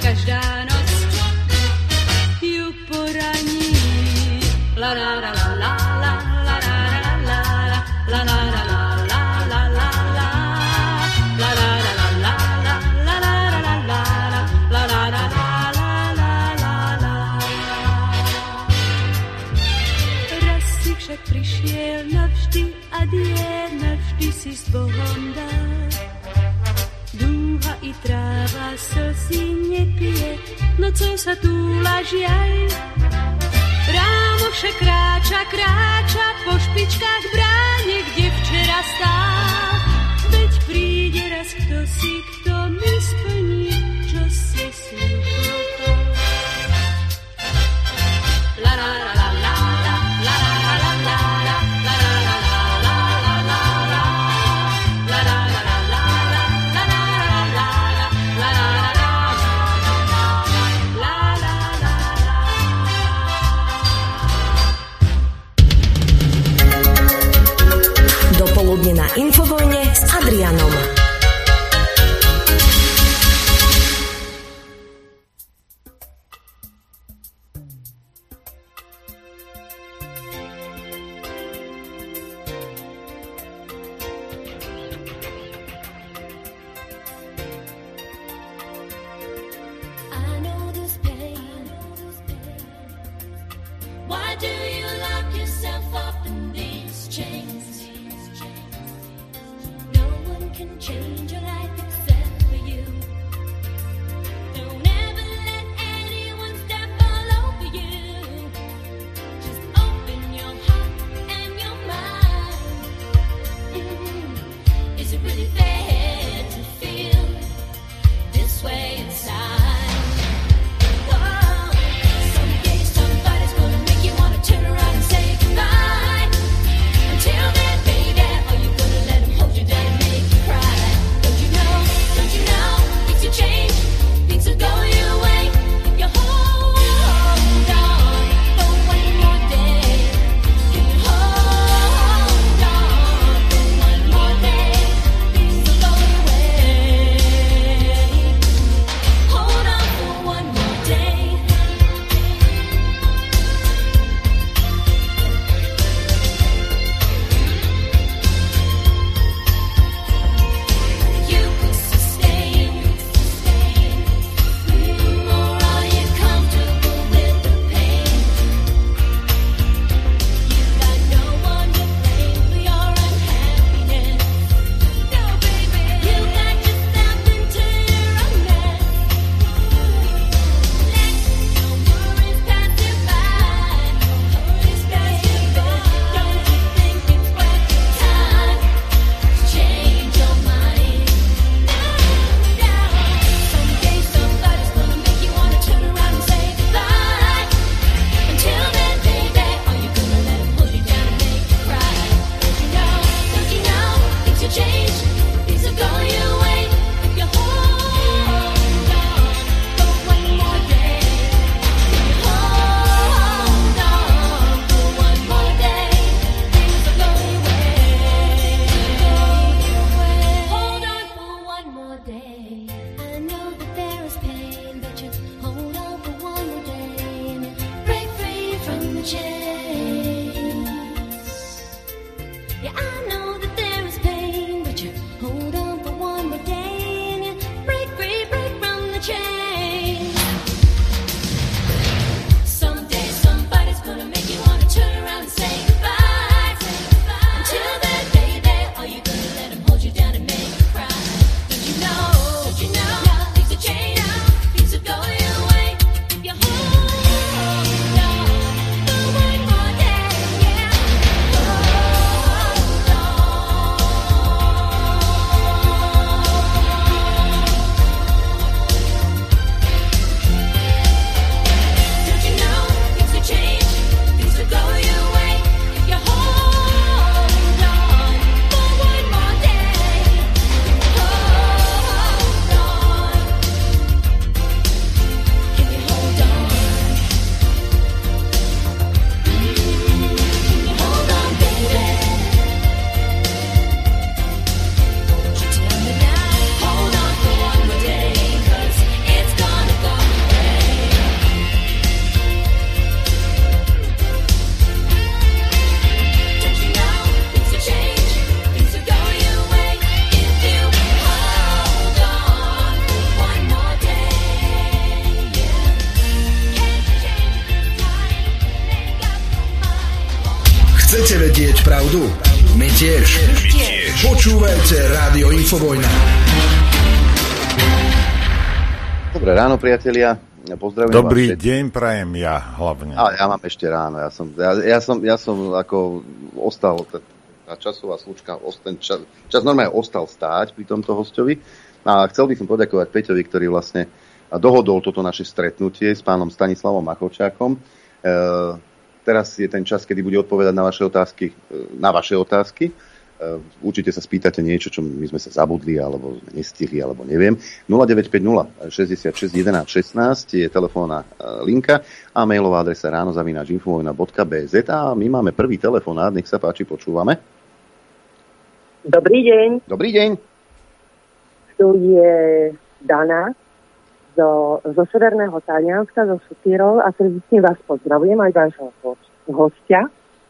každá noc ju poraní. La la la la la la la la la la la la la la. Však prišiel navždy a die, navždy si s Bohom dá. Dúha i tráva slzy nepije, nocou sa túla žiaj. Ráno však kráča, kráča po špičkách bráne, kde včera stál. Veď príde raz kto si, kto mi splní, čo si slúboval. La la la la la. Dopoludne na Infovojne s Adrianom. vedieť pravdu? My tiež. My tiež. Počúvajte Rádio Infovojna. Dobré ráno, priatelia. Pozdravujem Dobrý vás. deň prajem ja hlavne. A ja mám ešte ráno. Ja som, ja, ja som, ja som ako ostal, tá časová slučka, ten čas, čas normálne ostal stáť pri tomto hostovi. A chcel by som poďakovať Peťovi, ktorý vlastne dohodol toto naše stretnutie s pánom Stanislavom Machovčákom. E, teraz je ten čas, kedy bude odpovedať na vaše otázky. Na vaše otázky. Určite sa spýtate niečo, čo my sme sa zabudli, alebo nestihli, alebo neviem. nula deväť päť nula šesťdesiatšesť jedenásť šestnásť je telefónna linka a mailová adresa ráno zavináč infovojna bodka bé zet a my máme prvý telefonát, nech sa páči, počúvame. Dobrý deň. Dobrý deň. Tu je Dana zo, zo severného Talianska, zo Sutírov a srdečne vás pozdravujem aj vášho hostia.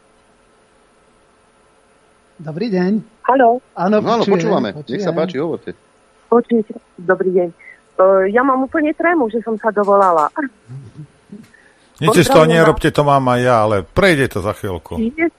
Dobrý deň. Haló. Áno, no, počujeme, počúvame. Nech sa páči, hovorte. Počujete. Dobrý deň. Uh, ja mám úplne trému, že som sa dovolala. Nič z toho nerobte, to mám aj ja, ale prejde to za chvíľku.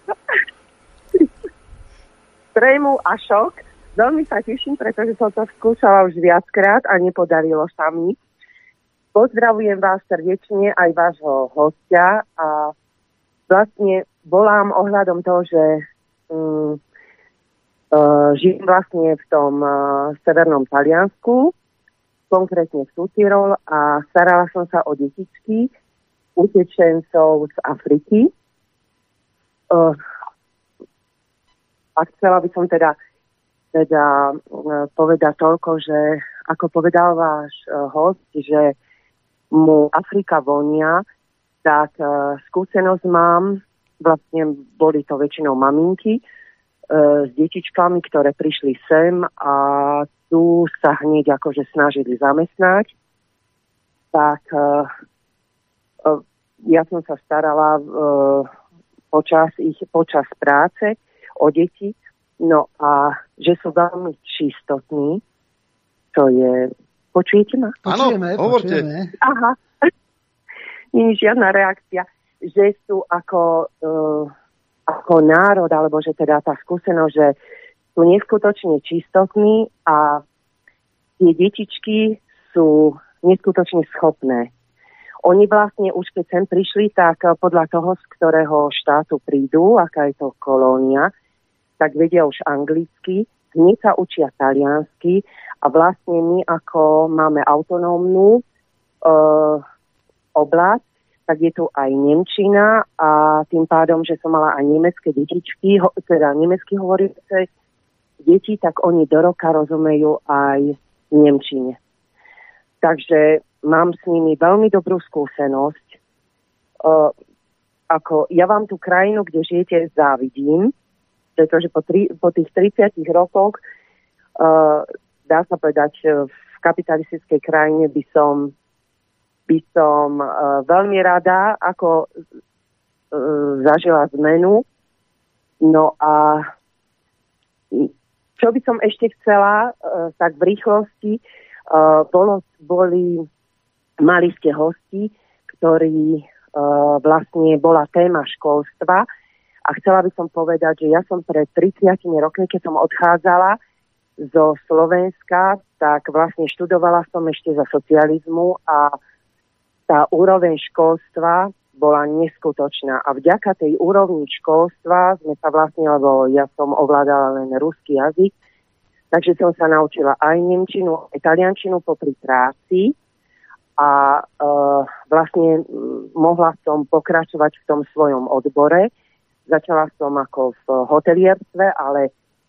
Trému a šok. Veľmi sa teším, pretože som to skúšala už viackrát a nepodarilo sa mi. Pozdravujem vás srdečne aj vášho hostia a vlastne volám ohľadom toho, že um, Uh, žijem vlastne v tom uh, severnom Taliansku, konkrétne v Sutírol a starala som sa o detičky, utečencov z Afriky. Uh, a chcela by som teda, teda uh, povedať toľko, že ako povedal váš uh, host, že mu Afrika vonia, tak uh, skúsenosť mám, vlastne boli to väčšinou maminky, s detičkami, ktoré prišli sem a tu sa hneď akože snažili zamestnať. Tak uh, uh, ja som sa starala uh, počas ich, počas práce o deti. No a že sú veľmi čistotní, to je... Počujete ma? Počujeme, hovorte. počujeme. Aha. Nie je žiadna reakcia. Že sú ako... Uh, ako národ, alebo že teda tá skúsenosť, že sú neskutočne čistotní a tie detičky sú neskutočne schopné. Oni vlastne už keď sem prišli, tak podľa toho, z ktorého štátu prídu, aká je to kolónia, tak vedia už anglicky, hneď sa učia taliansky a vlastne my ako máme autonómnu uh, oblasť, tak je tu aj nemčina a tým pádom, že som mala aj nemecké detičky, teda nemecky hovorúce deti, tak oni do roka rozumejú aj nemčine. Takže mám s nimi veľmi dobrú skúsenosť. Uh, ako ja vám tú krajinu, kde žijete, závidím, pretože po, tri, po tých tridsiatich rokoch uh, dá sa povedať, v kapitalistickej krajine by som by som uh, veľmi rada ako uh, zažila zmenu. No a čo by som ešte chcela, uh, tak v rýchlosti uh, bolo, boli mali ste hosti, ktorí uh, vlastne bola téma školstva a chcela by som povedať, že ja som pred tridsiatimi rokmi, keď som odchádzala zo Slovenska, tak vlastne študovala som ešte za socializmu a tá úroveň školstva bola neskutočná. A vďaka tej úrovni školstva sme sa vlastne, lebo ja som ovládala len ruský jazyk, takže som sa naučila aj nemčinu, aj taliančinu popri práci a e, vlastne mohla som pokračovať v tom svojom odbore. Začala som ako v hotelierstve, ale e,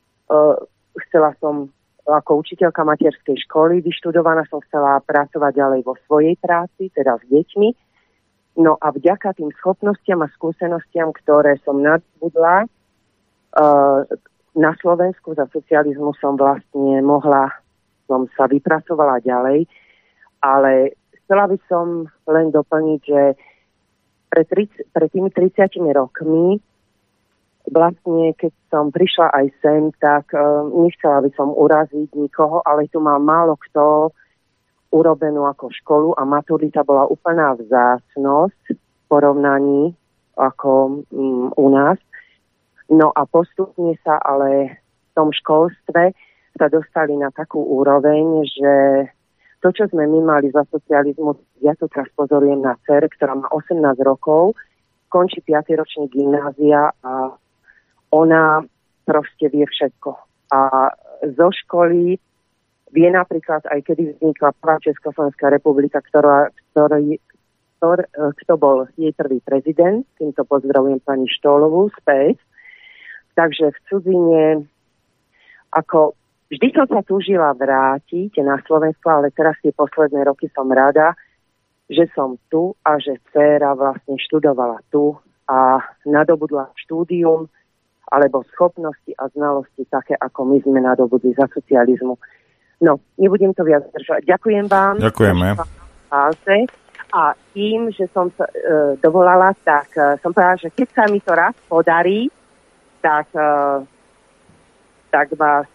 chcela som ako učiteľka materskej školy vyštudovaná, som chcela pracovať ďalej vo svojej práci, teda s deťmi. No a vďaka tým schopnostiam a skúsenostiam, ktoré som nadbudla uh, na Slovensku za socializmu, som vlastne mohla, som sa vypracovala ďalej, ale chcela by som len doplniť, že pred, tridsať, pred tými tridsiatimi rokmi vlastne, keď som prišla aj sem, tak uh, nechcela by som uraziť nikoho, ale tu má málo kto urobenú ako školu a maturita bola úplná vzácnosť v porovnaní ako um, u nás. No a postupne sa ale v tom školstve sa dostali na takú úroveň, že to, čo sme my mali za socializmu, ja to teraz pozorujem na dcer, ktorá má osemnásť rokov, končí piaty ročník gymnázia a ona proste vie všetko. A zo školy vie napríklad, aj kedy vznikla prvá Československá republika, ktorá, ktorý, ktor, kto bol jej prvý prezident, týmto pozdravujem pani Štólovú z pé es. Takže v cudzine, ako vždy som sa túžila vrátiť na Slovensko, ale teraz tie posledné roky som rada, že som tu a že dcéra vlastne študovala tu a nadobudla štúdium alebo schopnosti a znalosti také, ako my sme nadobudli za socializmu. No, nebudem to viac držať. Ďakujem vám. Ďakujeme. A tým, že som sa e, dovolala, tak e, som povedala, že keď sa mi to raz podarí, tak, e, tak vás...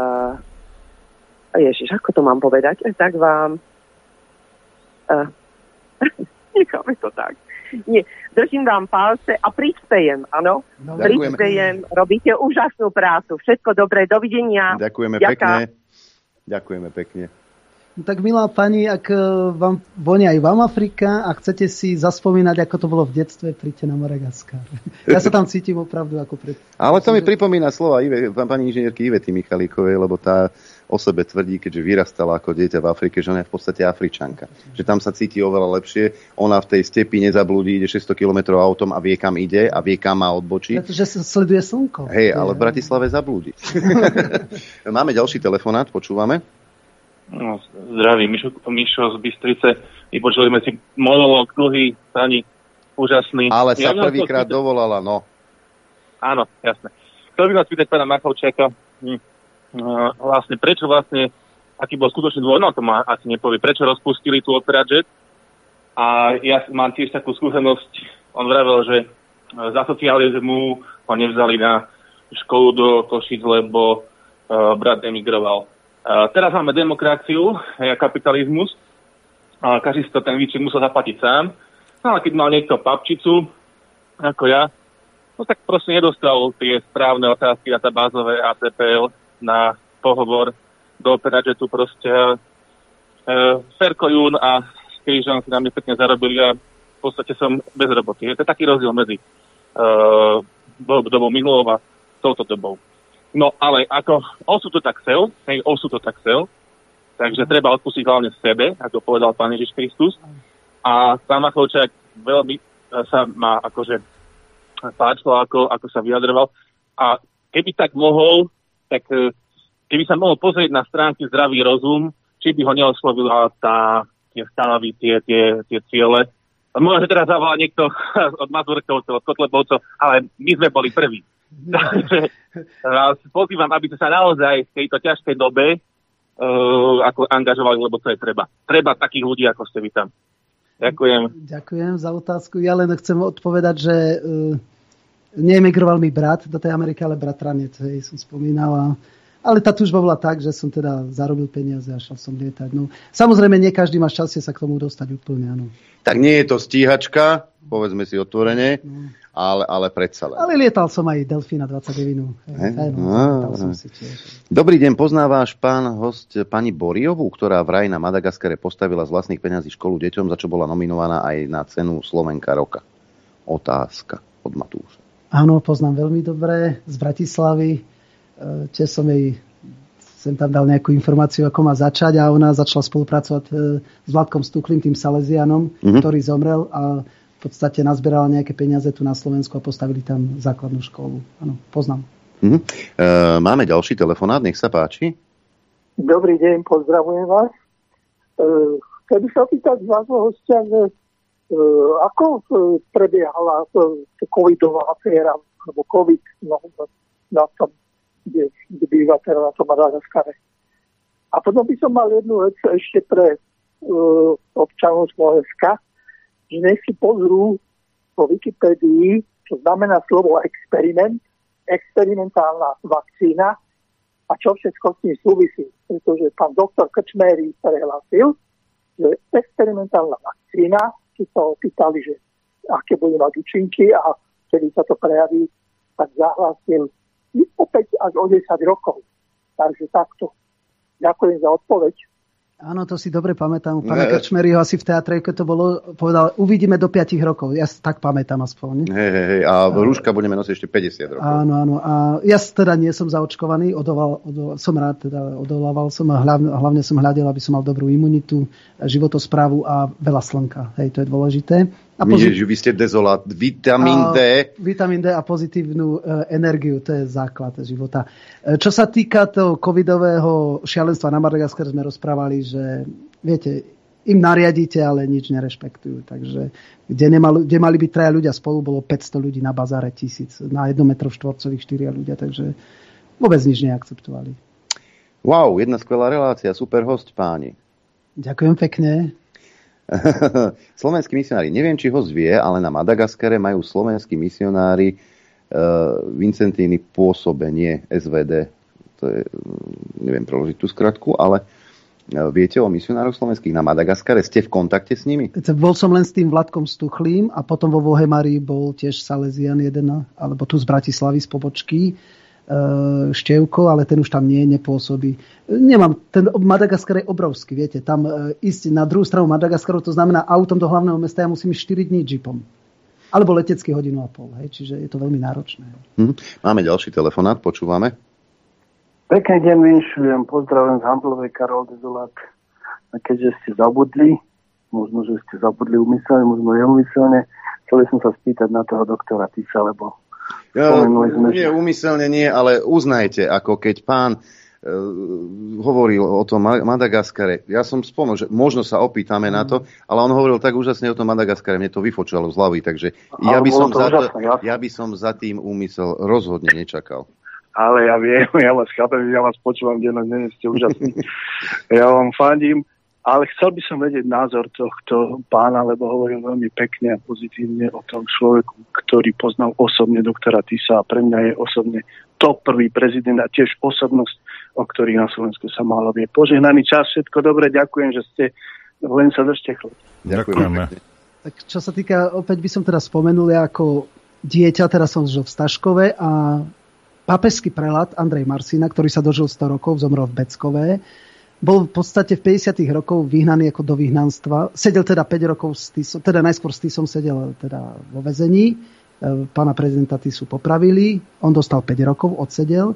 E, ježiš, ako to mám povedať? Tak vám... E, necháme to tak. Nie, držím vám palce a prispejem, áno? No, prispejem, robíte úžasnú prácu. Všetko dobré, dovidenia. Ďakujeme Ďaká. pekne. Ďakujeme pekne. No, tak milá pani, ak vám vonia aj vám Afrika a chcete si zaspomínať, ako to bolo v detstve, príďte na Madagaskar. Ja sa tam cítim opravdu ako pred... Ale to mi pripomína slova Ive, pani inžinierky Ivety Michalíkovej, lebo tá o sebe tvrdí, keďže vyrastala ako dieťa v Afrike, že ona je v podstate Afričanka. Že tam sa cíti oveľa lepšie. Ona v tej stepi nezablúdi, ide šesťsto kilometrov autom a vie, kam ide a vie, kam má odbočiť. Pretože sa sleduje slnko. Hej, ale v Bratislave zablúdi. Máme ďalší telefonát, počúvame. No, zdraví, Mišo, Mišo z Bystrice. Vypočuli sme si monológ dlhý, pani, úžasný. Ale sa ja prvýkrát dovolala, no. Áno, jasné. Chcel by vás pýtať pána Machovčáka, hm, vlastne, prečo vlastne, aký bol skutočný dôvod, no to ma asi nepovie, prečo rozpustili tú Opera Jet. A ja mám tiež takú skúsenosť, on vravel, že za socializmu ho nevzali na školu do Košic, lebo uh, brat emigroval. Uh, teraz máme demokraciu, a kapitalizmus, a každý si to ten výčet musel zaplatiť sám. No ale keď mal niekto papčicu, ako ja, no tak proste nedostal tie správne otázky na databázové á té pé el na pohovor do Opera Jetu proste. Uh, Ferko Jún a Krížan si na mne pekne zarobili a v podstate som bez roboty. Je to taký rozdiel medzi uh, dobou minulou a touto dobou. No, ale ako osud to tak chcel, hej, osud to tak chcel, takže treba odpustiť hlavne sebe, ako povedal pán Ježiš Kristus. A pán Machovčák veľmi sa ma akože páčilo, ako, ako sa vyjadroval. A keby tak mohol, tak keby sa mohol pozrieť na stránky Zdravý rozum, či by ho neoslovila tá, tie stanovy, tie, tie, tie ciele. Možno, že teraz zavolá niekto od Mazurkovcov, od Kotlebovcov, ale my sme boli prví. Takže vás pozývam, aby ste sa naozaj v tejto ťažkej dobe uh, ako angažovali, lebo to je treba. Treba takých ľudí, ako ste vy tam. Ďakujem. Ďakujem za otázku. Ja len chcem odpovedať, že uh, neemigroval mi brat do tej Ameriky, ale bratranec, hej, som spomínal. A, ale tá túžba bola tak, že som teda zarobil peniaze a šel som lietať. No, samozrejme, nie každý má šťastie sa k tomu dostať úplne, áno. Tak nie je to stíhačka, povedzme si otvorene, no. ale, ale predsa len. Ale lietal som aj Delfína dvadsaťdeväť. Hej, hej, no, no, si Dobrý deň, poznáváš pán host pani Boriovú, ktorá vraj na Madagaskare postavila z vlastných peňazí školu deťom, za čo bola nominovaná aj na cenu Slovenka roka? Otázka od Matúša. Áno, poznám veľmi dobre z Bratislavy. Tiež som jej sem tam dal nejakú informáciu, ako má začať a ona začala spolupracovať s Vladkom Stuklým, tým Salesianom, mm-hmm. ktorý zomrel a v podstate nazbierala nejaké peniaze tu na Slovensku a postavili tam základnú školu. Áno, poznám. Mm-hmm. E, máme ďalší telefonát, nech sa páči. Dobrý deň, pozdravujem vás. E, chcem sa pýtať z vášho hostia, že e, ako prebiehala covidová aféra, alebo covid no, na tom, kde, kde býva teda na tom Madagaskare. A potom by som mal jednu vec ešte pre uh, občanov Slovenska, že nech si pozrú po Wikipédii, čo znamená slovo experiment, experimentálna vakcína a čo všetko s tým súvisí. Pretože pán doktor Krčméry prehlásil, že experimentálna vakcína, keď sa opýtali, že aké budú mať účinky a kedy sa to prejaví, tak zahlásim opäť až o desať rokov. Takže takto. Ďakujem za odpoveď. Áno, to si dobre pamätám. Pána Krčmeryho asi v teatrejke to bolo, povedal, uvidíme do piatich rokov. Ja si tak pamätám aspoň. Hej, hej, hej. A rúška budeme nosiť ešte päťdesiat rokov. Áno, áno. A ja teda nie som zaočkovaný, odoval, odol, som rád, teda odolával som a hlavne, hlavne som hľadel, aby som mal dobrú imunitu, životosprávu a veľa slnka. Hej, to je dôležité. A pozit... Nie, že vy ste dezolát. Vitamín D. Vitamín D a pozitívnu e, energiu, to je základ života. E, čo sa týka toho covidového šialenstva na Madagaskare, sme rozprávali, že viete, im nariadíte, ale nič nerešpektujú. Takže kde, nemal, kde mali byť traja ľudia spolu, bolo päťsto ľudí na bazáre, tisíc. Na jednom metru štvorcových štyria ľudia, takže vôbec nič neakceptovali. Wow, jedna skvelá relácia, super host, páni. Ďakujem pekne. Slovenskí misionári, neviem, či ho zvie, ale na Madagaskare majú slovenskí misionári uh, Vincentíny pôsobenie es vé dé. To je, neviem preložiť tú skratku, ale uh, viete o misionároch slovenských na Madagaskare? Ste v kontakte s nimi? Bol som len s tým Vladkom Stuchlým a potom vo Vohemari bol tiež Salesian jeden, alebo tu z Bratislavy z pobočky. Števko, ale ten už tam nie, nepôsobí. Nemám, ten Madagaskar je obrovský, viete, tam ísť na druhú stranu Madagaskaru, to znamená autom do hlavného mesta, ja musím ísť štyri dní džipom. Alebo letecky hodinu a pol, hej, čiže je to veľmi náročné. Hm. Máme ďalší telefonát, počúvame. Pekný deň, vinšujem, pozdravujem z Hamplovej, Karol Dezolák. A keďže ste zabudli, možno, že ste zabudli umyselne, možno neumyselne, chceli som sa spýtať na toho doktora Tisa, lebo Ja, nie, úmyselne nie, ale uznajte, ako keď pán e, hovoril o tom Madagaskare. Ja som spomenul, že možno sa opýtame mm. na to, ale on hovoril tak úžasne o tom Madagaskare, mne to vyfočalo z hlavy, takže ja by, som za to, ja by som za tým úmysel rozhodne nečakal. Ale ja viem, ja vás chápem, ja vás počúvam dennodenne, ste úžasní. Ja vám fandím. Ale chcel by som vedieť názor tohto pána, lebo hovoril veľmi pekne a pozitívne o tom človeku, ktorý poznal osobne doktora Tisa a pre mňa je osobne top prvý prezident a tiež osobnosť, o ktorých na Slovensku sa málo vie. Požehnaný čas, všetko dobre, ďakujem, že ste len sa držte chlap. Ďakujeme. Tak čo sa týka, opäť by som teraz spomenul, ja ako dieťa, teraz som žil v Staškove a pápežský prelát Andrej Marsina, ktorý sa dožil sto rokov, zomrel v Beckové, bol v podstate v päťdesiatych rokov vyhnaný ako do vyhnanstva. Sedel teda päť rokov s Tisom, teda najskôr s Tisom sedel teda vo väzení. Pána prezidenta Tisu popravili. On dostal päť rokov, odsedel.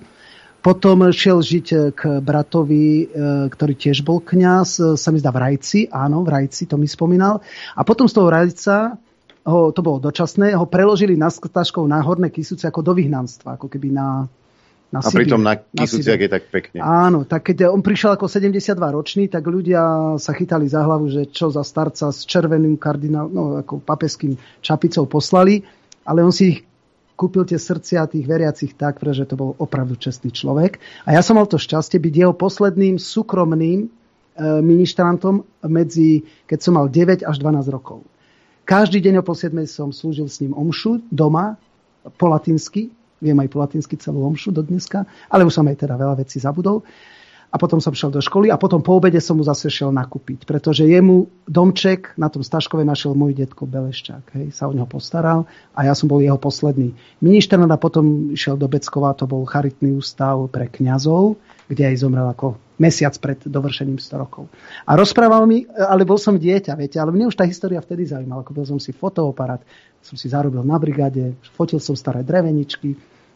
Potom šiel žiť k bratovi, ktorý tiež bol kňaz, sa mi zdá v Rajci. Áno, v Rajci, to mi spomínal. A potom z toho Rajca, ho, to bolo dočasné, ho preložili na Staškov na Horné Kysuce ako do vyhnanstva, ako keby na Na a pritom na Kysuciach je tak pekne. Áno, tak keď on prišiel ako sedemdesiatdva ročný, tak ľudia sa chytali za hlavu, že čo za starca s červeným kardinálom, no ako papeským čapicou poslali, ale on si ich kúpil tie srdcia tých veriacich tak, pretože to bol opravdu čestný človek. A ja som mal to šťastie byť jeho posledným súkromným e, ministrantom medzi, keď som mal deväť až dvanásť rokov. Každý deň o pol siedmej som slúžil s ním omšu doma, po latinsky. Viem aj po latinsky celú omšu do dneska, ale už som aj teda veľa vecí zabudol. A potom som šiel do školy a potom po obede som mu zase šiel nakúpiť, pretože jemu domček na tom Staškove našiel môj detko Beleščák. Hej, sa o neho postaral a ja som bol jeho posledný minister a potom išiel do Beckova, to bol charitný ústav pre kňazov, kde aj zomrel ako mesiac pred dovršením sto rokov. A rozprával mi, ale bol som dieťa, viete, ale mne už tá história vtedy zaujímala. Kúpil som si fotoaparát, som si zarobil na brigáde, fotil som staré dreveničky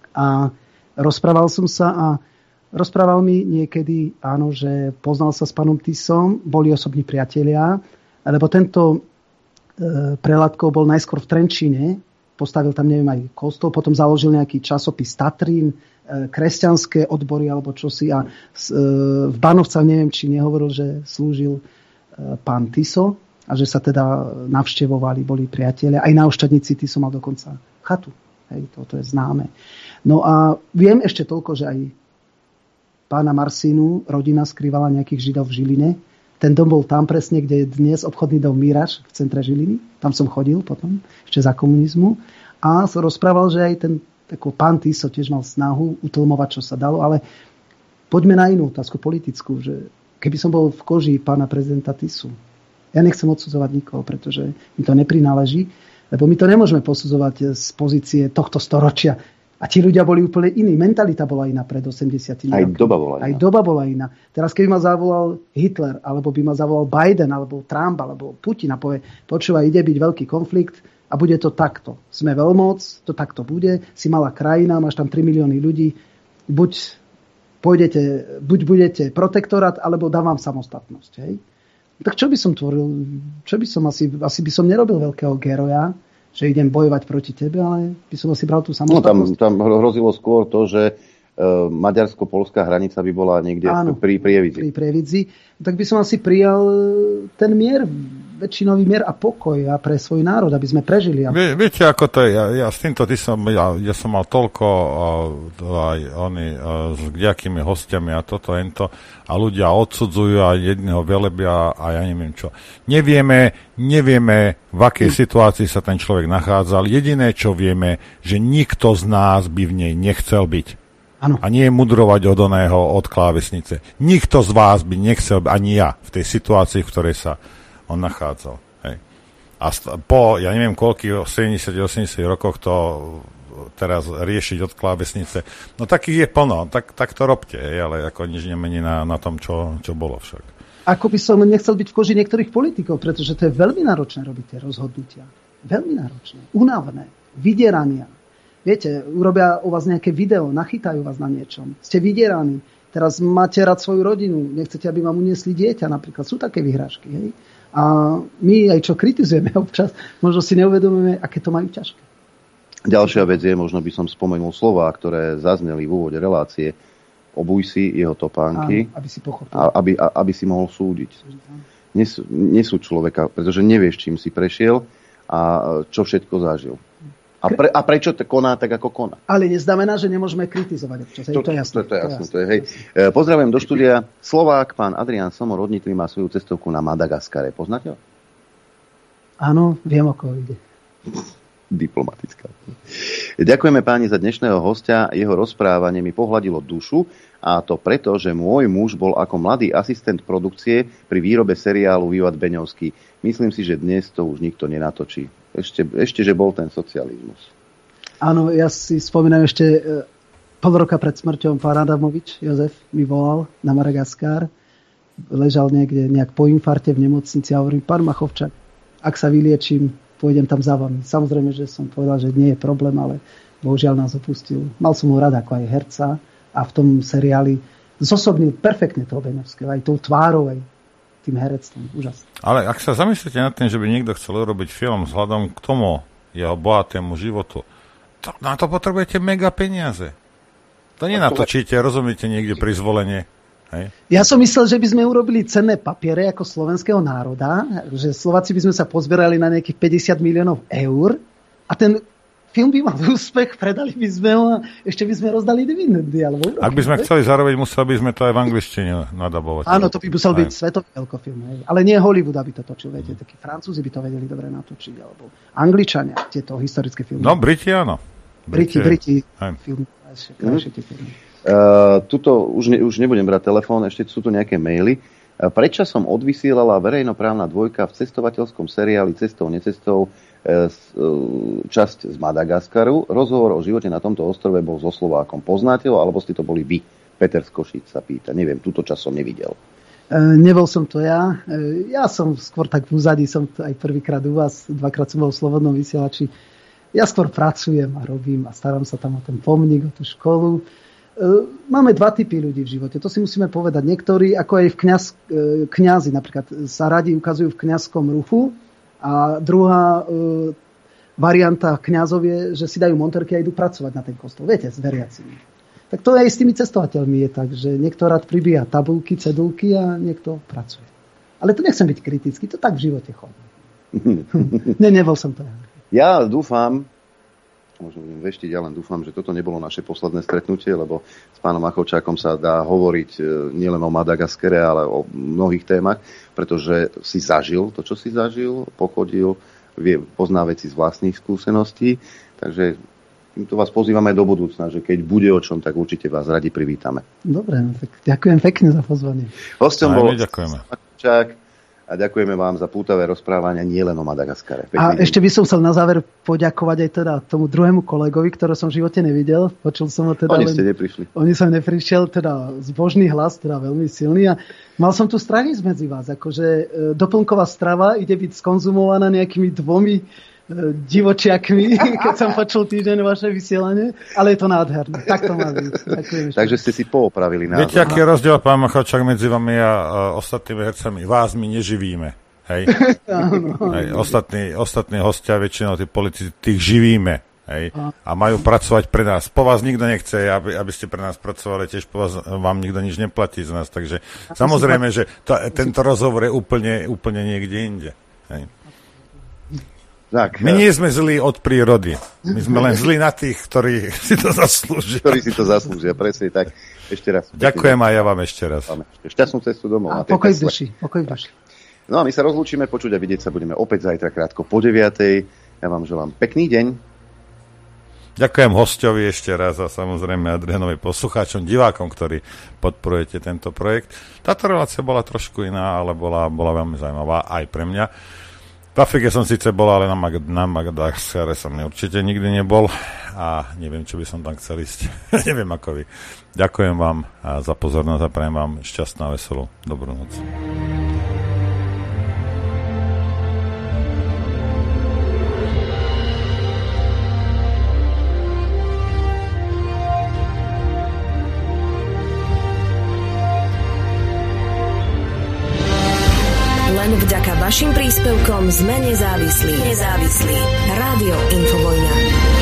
a rozprával som sa a rozprával mi niekedy, áno, že poznal sa s pánom Tisom, boli osobní priatelia, lebo tento e, prelátko bol najskôr v Trenčíne, postavil tam, neviem, aj kostol, potom založil nejaký časopis Tatrín, kresťanské odbory alebo čosi a v Banovcach neviem, či nehovoril, že slúžil pán Tiso a že sa teda navštevovali, boli priatelia. Aj na Oštadnici Tiso mal dokonca chatu. Hej, toto je známe. No a viem ešte toľko, že aj pána Marsinu rodina skrývala nejakých Židov v Žiline. Ten dom bol tam presne, kde je dnes obchodný dom Míraš v centre Žiliny. Tam som chodil potom, ešte za komunizmu. A rozprával, že aj ten ako pán Tiso tiež mal snahu utlmovať, čo sa dalo, ale poďme na inú otázku politickú, že keby som bol v koži pána prezidenta Tisu, ja nechcem odsudzovať nikoho, pretože mi to neprináleží, lebo my to nemôžeme posudzovať z pozície tohto storočia. A tí ľudia boli úplne iní. Mentalita bola iná pred osemdesiatimi Aj rokmi. doba bola iná. Aj doba bola iná. Teraz keby ma zavolal Hitler, alebo by ma zavolal Biden, alebo Trump, alebo Putin a povie, počúvaj, ide byť veľký konflikt a bude to takto. Sme veľmoc, to takto bude, si malá krajina, máš tam tri milióny ľudí, buď, pôjdete, buď budete protektorát, alebo dám vám samostatnosť. Hej? Tak čo by som tvoril? Čo by som asi, asi by som nerobil veľkého geroja, že idem bojovať proti tebe, ale by som asi bral tú samostatnosť. No tam, tam hrozilo skôr to, že uh, maďarsko-polská hranica by bola niekde Áno, pri Prievidzi. Pri Prievidzi. Tak by som asi prijal ten mier, väčšinový mier a pokoj a pre svoj národ, aby sme prežili. Vie, viete, ako to je? Ja, ja s týmto, ty som, ja, ja som mal toľko uh, aj oni uh, s kdejakými hostiami a toto, ento, a ľudia odsudzujú a jedného velebia a ja neviem čo. Nevieme, nevieme, v akej situácii sa ten človek nachádzal. Jediné, čo vieme, že nikto z nás by v nej nechcel byť. Ano. A nie mudrovať od oného, od klávesnice. Nikto z vás by nechcel, ani ja, v tej situácii, v ktorej sa on nachádzal. Hej. A st- po, ja neviem, koľkých, sedemdesiat osemdesiat rokoch to teraz riešiť od klávesnice. No takých je plno, tak, tak to robte, hej, ale ako nič nemení na, na tom, čo, čo bolo však. Ako by som nechcel byť v koži niektorých politikov, pretože to je veľmi náročné robiť tie rozhodnutia. Veľmi náročné, únavné, vydierania. Viete, urobia u vás nejaké video, nachytajú vás na niečom. Ste vydieraní. Teraz máte rád svoju rodinu, nechcete, aby vám uniesli dieťa, napríklad. Sú také vyhrážky, hej? A my aj čo kritizujeme občas, možno si neuvedomujeme, aké to majú ťažké. Ďalšia vec je, možno by som spomenul slová, ktoré zazneli v úvode relácie. Obuj si jeho topánky, Áno, aby si pochopil. A, aby, a, aby si mohol súdiť. Nesú, nesú človeka, pretože nevieš, čím si prešiel a čo všetko zažil. A, pre, a prečo to koná tak, ako koná? Ale neznamená, že nemôžeme kritizovať občas. To, to je jasné. To, to je jasné. To je, hej. Pozdravujem do štúdia. Slovák, pán Adrián Somor od Nitry má svoju cestovku na Madagaskare. Poznáte ho? Áno, viem, o koho ide. Diplomatická. Ďakujeme páni za dnešného hostia. Jeho rozprávanie mi pohľadilo dušu a to preto, že môj muž bol ako mladý asistent produkcie pri výrobe seriálu Vývad Beňovský. Myslím si, že dnes to už nikto nenatočí. Ešte, ešte, že bol ten socializmus. Áno, ja si spomínam ešte e, pol roka pred smrťou pán Adamovič, Jozef, mi volal na Madagaskar. Ležal niekde nejak po infarte v nemocnici a hovorím, pán Machovčak, ak sa vyliečím, pôjdem tam za vami. Samozrejme, že som povedal, že nie je problém, ale bohužiaľ nás opustil. Mal som ho rád ako aj herca a v tom seriáli zosobnil perfektne toho Beňovského, aj tou tvárou, aj tým herectvom. Úžasné. Ale ak sa zamyslíte nad tým, že by niekto chcel urobiť film vzhľadom k tomu jeho bohatému životu, to, na to potrebujete mega peniaze. To nenatočíte, rozumiete, niekde pri zvolenie. Hej? Ja som myslel, že by sme urobili cenné papiere ako slovenského národa, že Slováci by sme sa pozberali na nejakých päťdesiat miliónov eur a ten film by mal úspech, predali by sme ho a ešte by sme rozdali dividendy. Alebo Ak by sme chceli zarobiť, museli by sme to aj v angličtine nadabovať. Áno, to by musel byť svetový veľkofilm. Hej. Ale nie Hollywood, aby to točil. Viete, takí Francúzi by to vedeli dobre natočiť, alebo Angličania, tieto historické filmy. No, Briti áno. Briti, Briti, filmy. Uh, tuto už, ne, už nebudem brať telefón, ešte sú tu nejaké maily. Uh, Predčasom odvysielala verejnoprávna dvojka v cestovateľskom seriáli Cestou, necestou uh, časť z Madagaskaru. Rozhovor o živote na tomto ostrove bol so Slovákom. Poznáte ho, alebo ste to boli vy? Peter z Košíc sa pýta. Neviem, túto čas som nevidel. Uh, nebol som to ja. Uh, ja som skôr tak v úzadí, som aj prvýkrát u vás, dvakrát som bol v Slobodnom vysielači. Ja skôr pracujem a robím a starám sa tam o ten pomník, o tú školu. Máme dva typy ľudí v živote, to si musíme povedať. Niektorí, ako aj v kňaz, kňazi napríklad, sa radi ukazujú v kňazskom ruchu a druhá e, varianta kňazov je, že si dajú monterky a idú pracovať na ten kostol. Viete, s veriacimi. Tak to aj s tými cestovateľmi je tak, že niekto rád pribíja tabulky, cedulky a niekto pracuje. Ale to nechcem byť kritický, to tak v živote chodí. ne, nebol som to ja. Ja dúfam, možno budem veštiť, ja len dúfam, že toto nebolo naše posledné stretnutie, lebo s pánom Machovčákom sa dá hovoriť nielen o Madagaskare, ale o mnohých témach, pretože si zažil to, čo si zažil, pochodil, vie, pozná veci z vlastných skúseností, takže týmto vás pozývame do budúcna, že keď bude o čom, tak určite vás radi privítame. Dobre, no tak ďakujem pekne za pozvanie. Hosťom bol Machovčák, a ďakujeme vám za pútavé rozprávania nielen o Madagaskare. Pekný A deň. ešte by som chcel na záver poďakovať aj teda tomu druhému kolegovi, ktorého som v živote nevidel. Počul som ho teda... Oni len... ste neprišli. Oni som neprišiel, teda zbožný hlas, teda veľmi silný. A mal som tu strach ísť medzi vás, akože e, doplnková strava ide byť skonzumovaná nejakými dvomi e, divočiakmi, keď som počul týždeň vaše vysielanie, ale je to nádherné. Tak to má byť. Ďakujem. Takže ste si poopravili názor. Viete, aký je rozdiel, pán Machalčák, medzi vami a uh, ostatnými hercami? Vás my neživíme. Hej? Hej, ostatní, ostatní hostia, väčšinou tí politici, tých živíme. Hej? A majú pracovať pre nás. Po vás nikto nechce, aby, aby ste pre nás pracovali, tiež po vás vám nikto nič neplatí z nás. Takže samozrejme, že to, tento rozhovor je úplne, úplne niekde inde. Hej? Tak, My nie sme zlí od prírody. My sme len zlí na tých, ktorí si to zaslúžia. Ktorí si to zaslúžia, presne tak. Ešte raz. Ďakujem aj ja vám ešte raz. Šťastnú cestu domov. A pokoj v duši. Pokoj v duši. No a my sa rozlúčime, počuť a vidieť sa budeme opäť zajtra krátko po deviatej. Ja vám želám pekný deň. Ďakujem hostovi ešte raz a samozrejme Adrianovi poslucháčom, divákom, ktorí podporujete tento projekt. Táto relácia bola trošku iná, ale bola, bola veľmi zaujímavá aj pre mňa. V Afrike som síce bol, ale na, Mag- na Madagaskare som určite nikdy nebol a neviem, čo by som tam chcel ísť. Neviem ako vy. Ďakujem vám za pozornosť a prajem vám šťastnú a veselú dobrú noc. Len vďaka vašim príspevkom sme nezávislí. Nezávislí. Rádio Infovojna.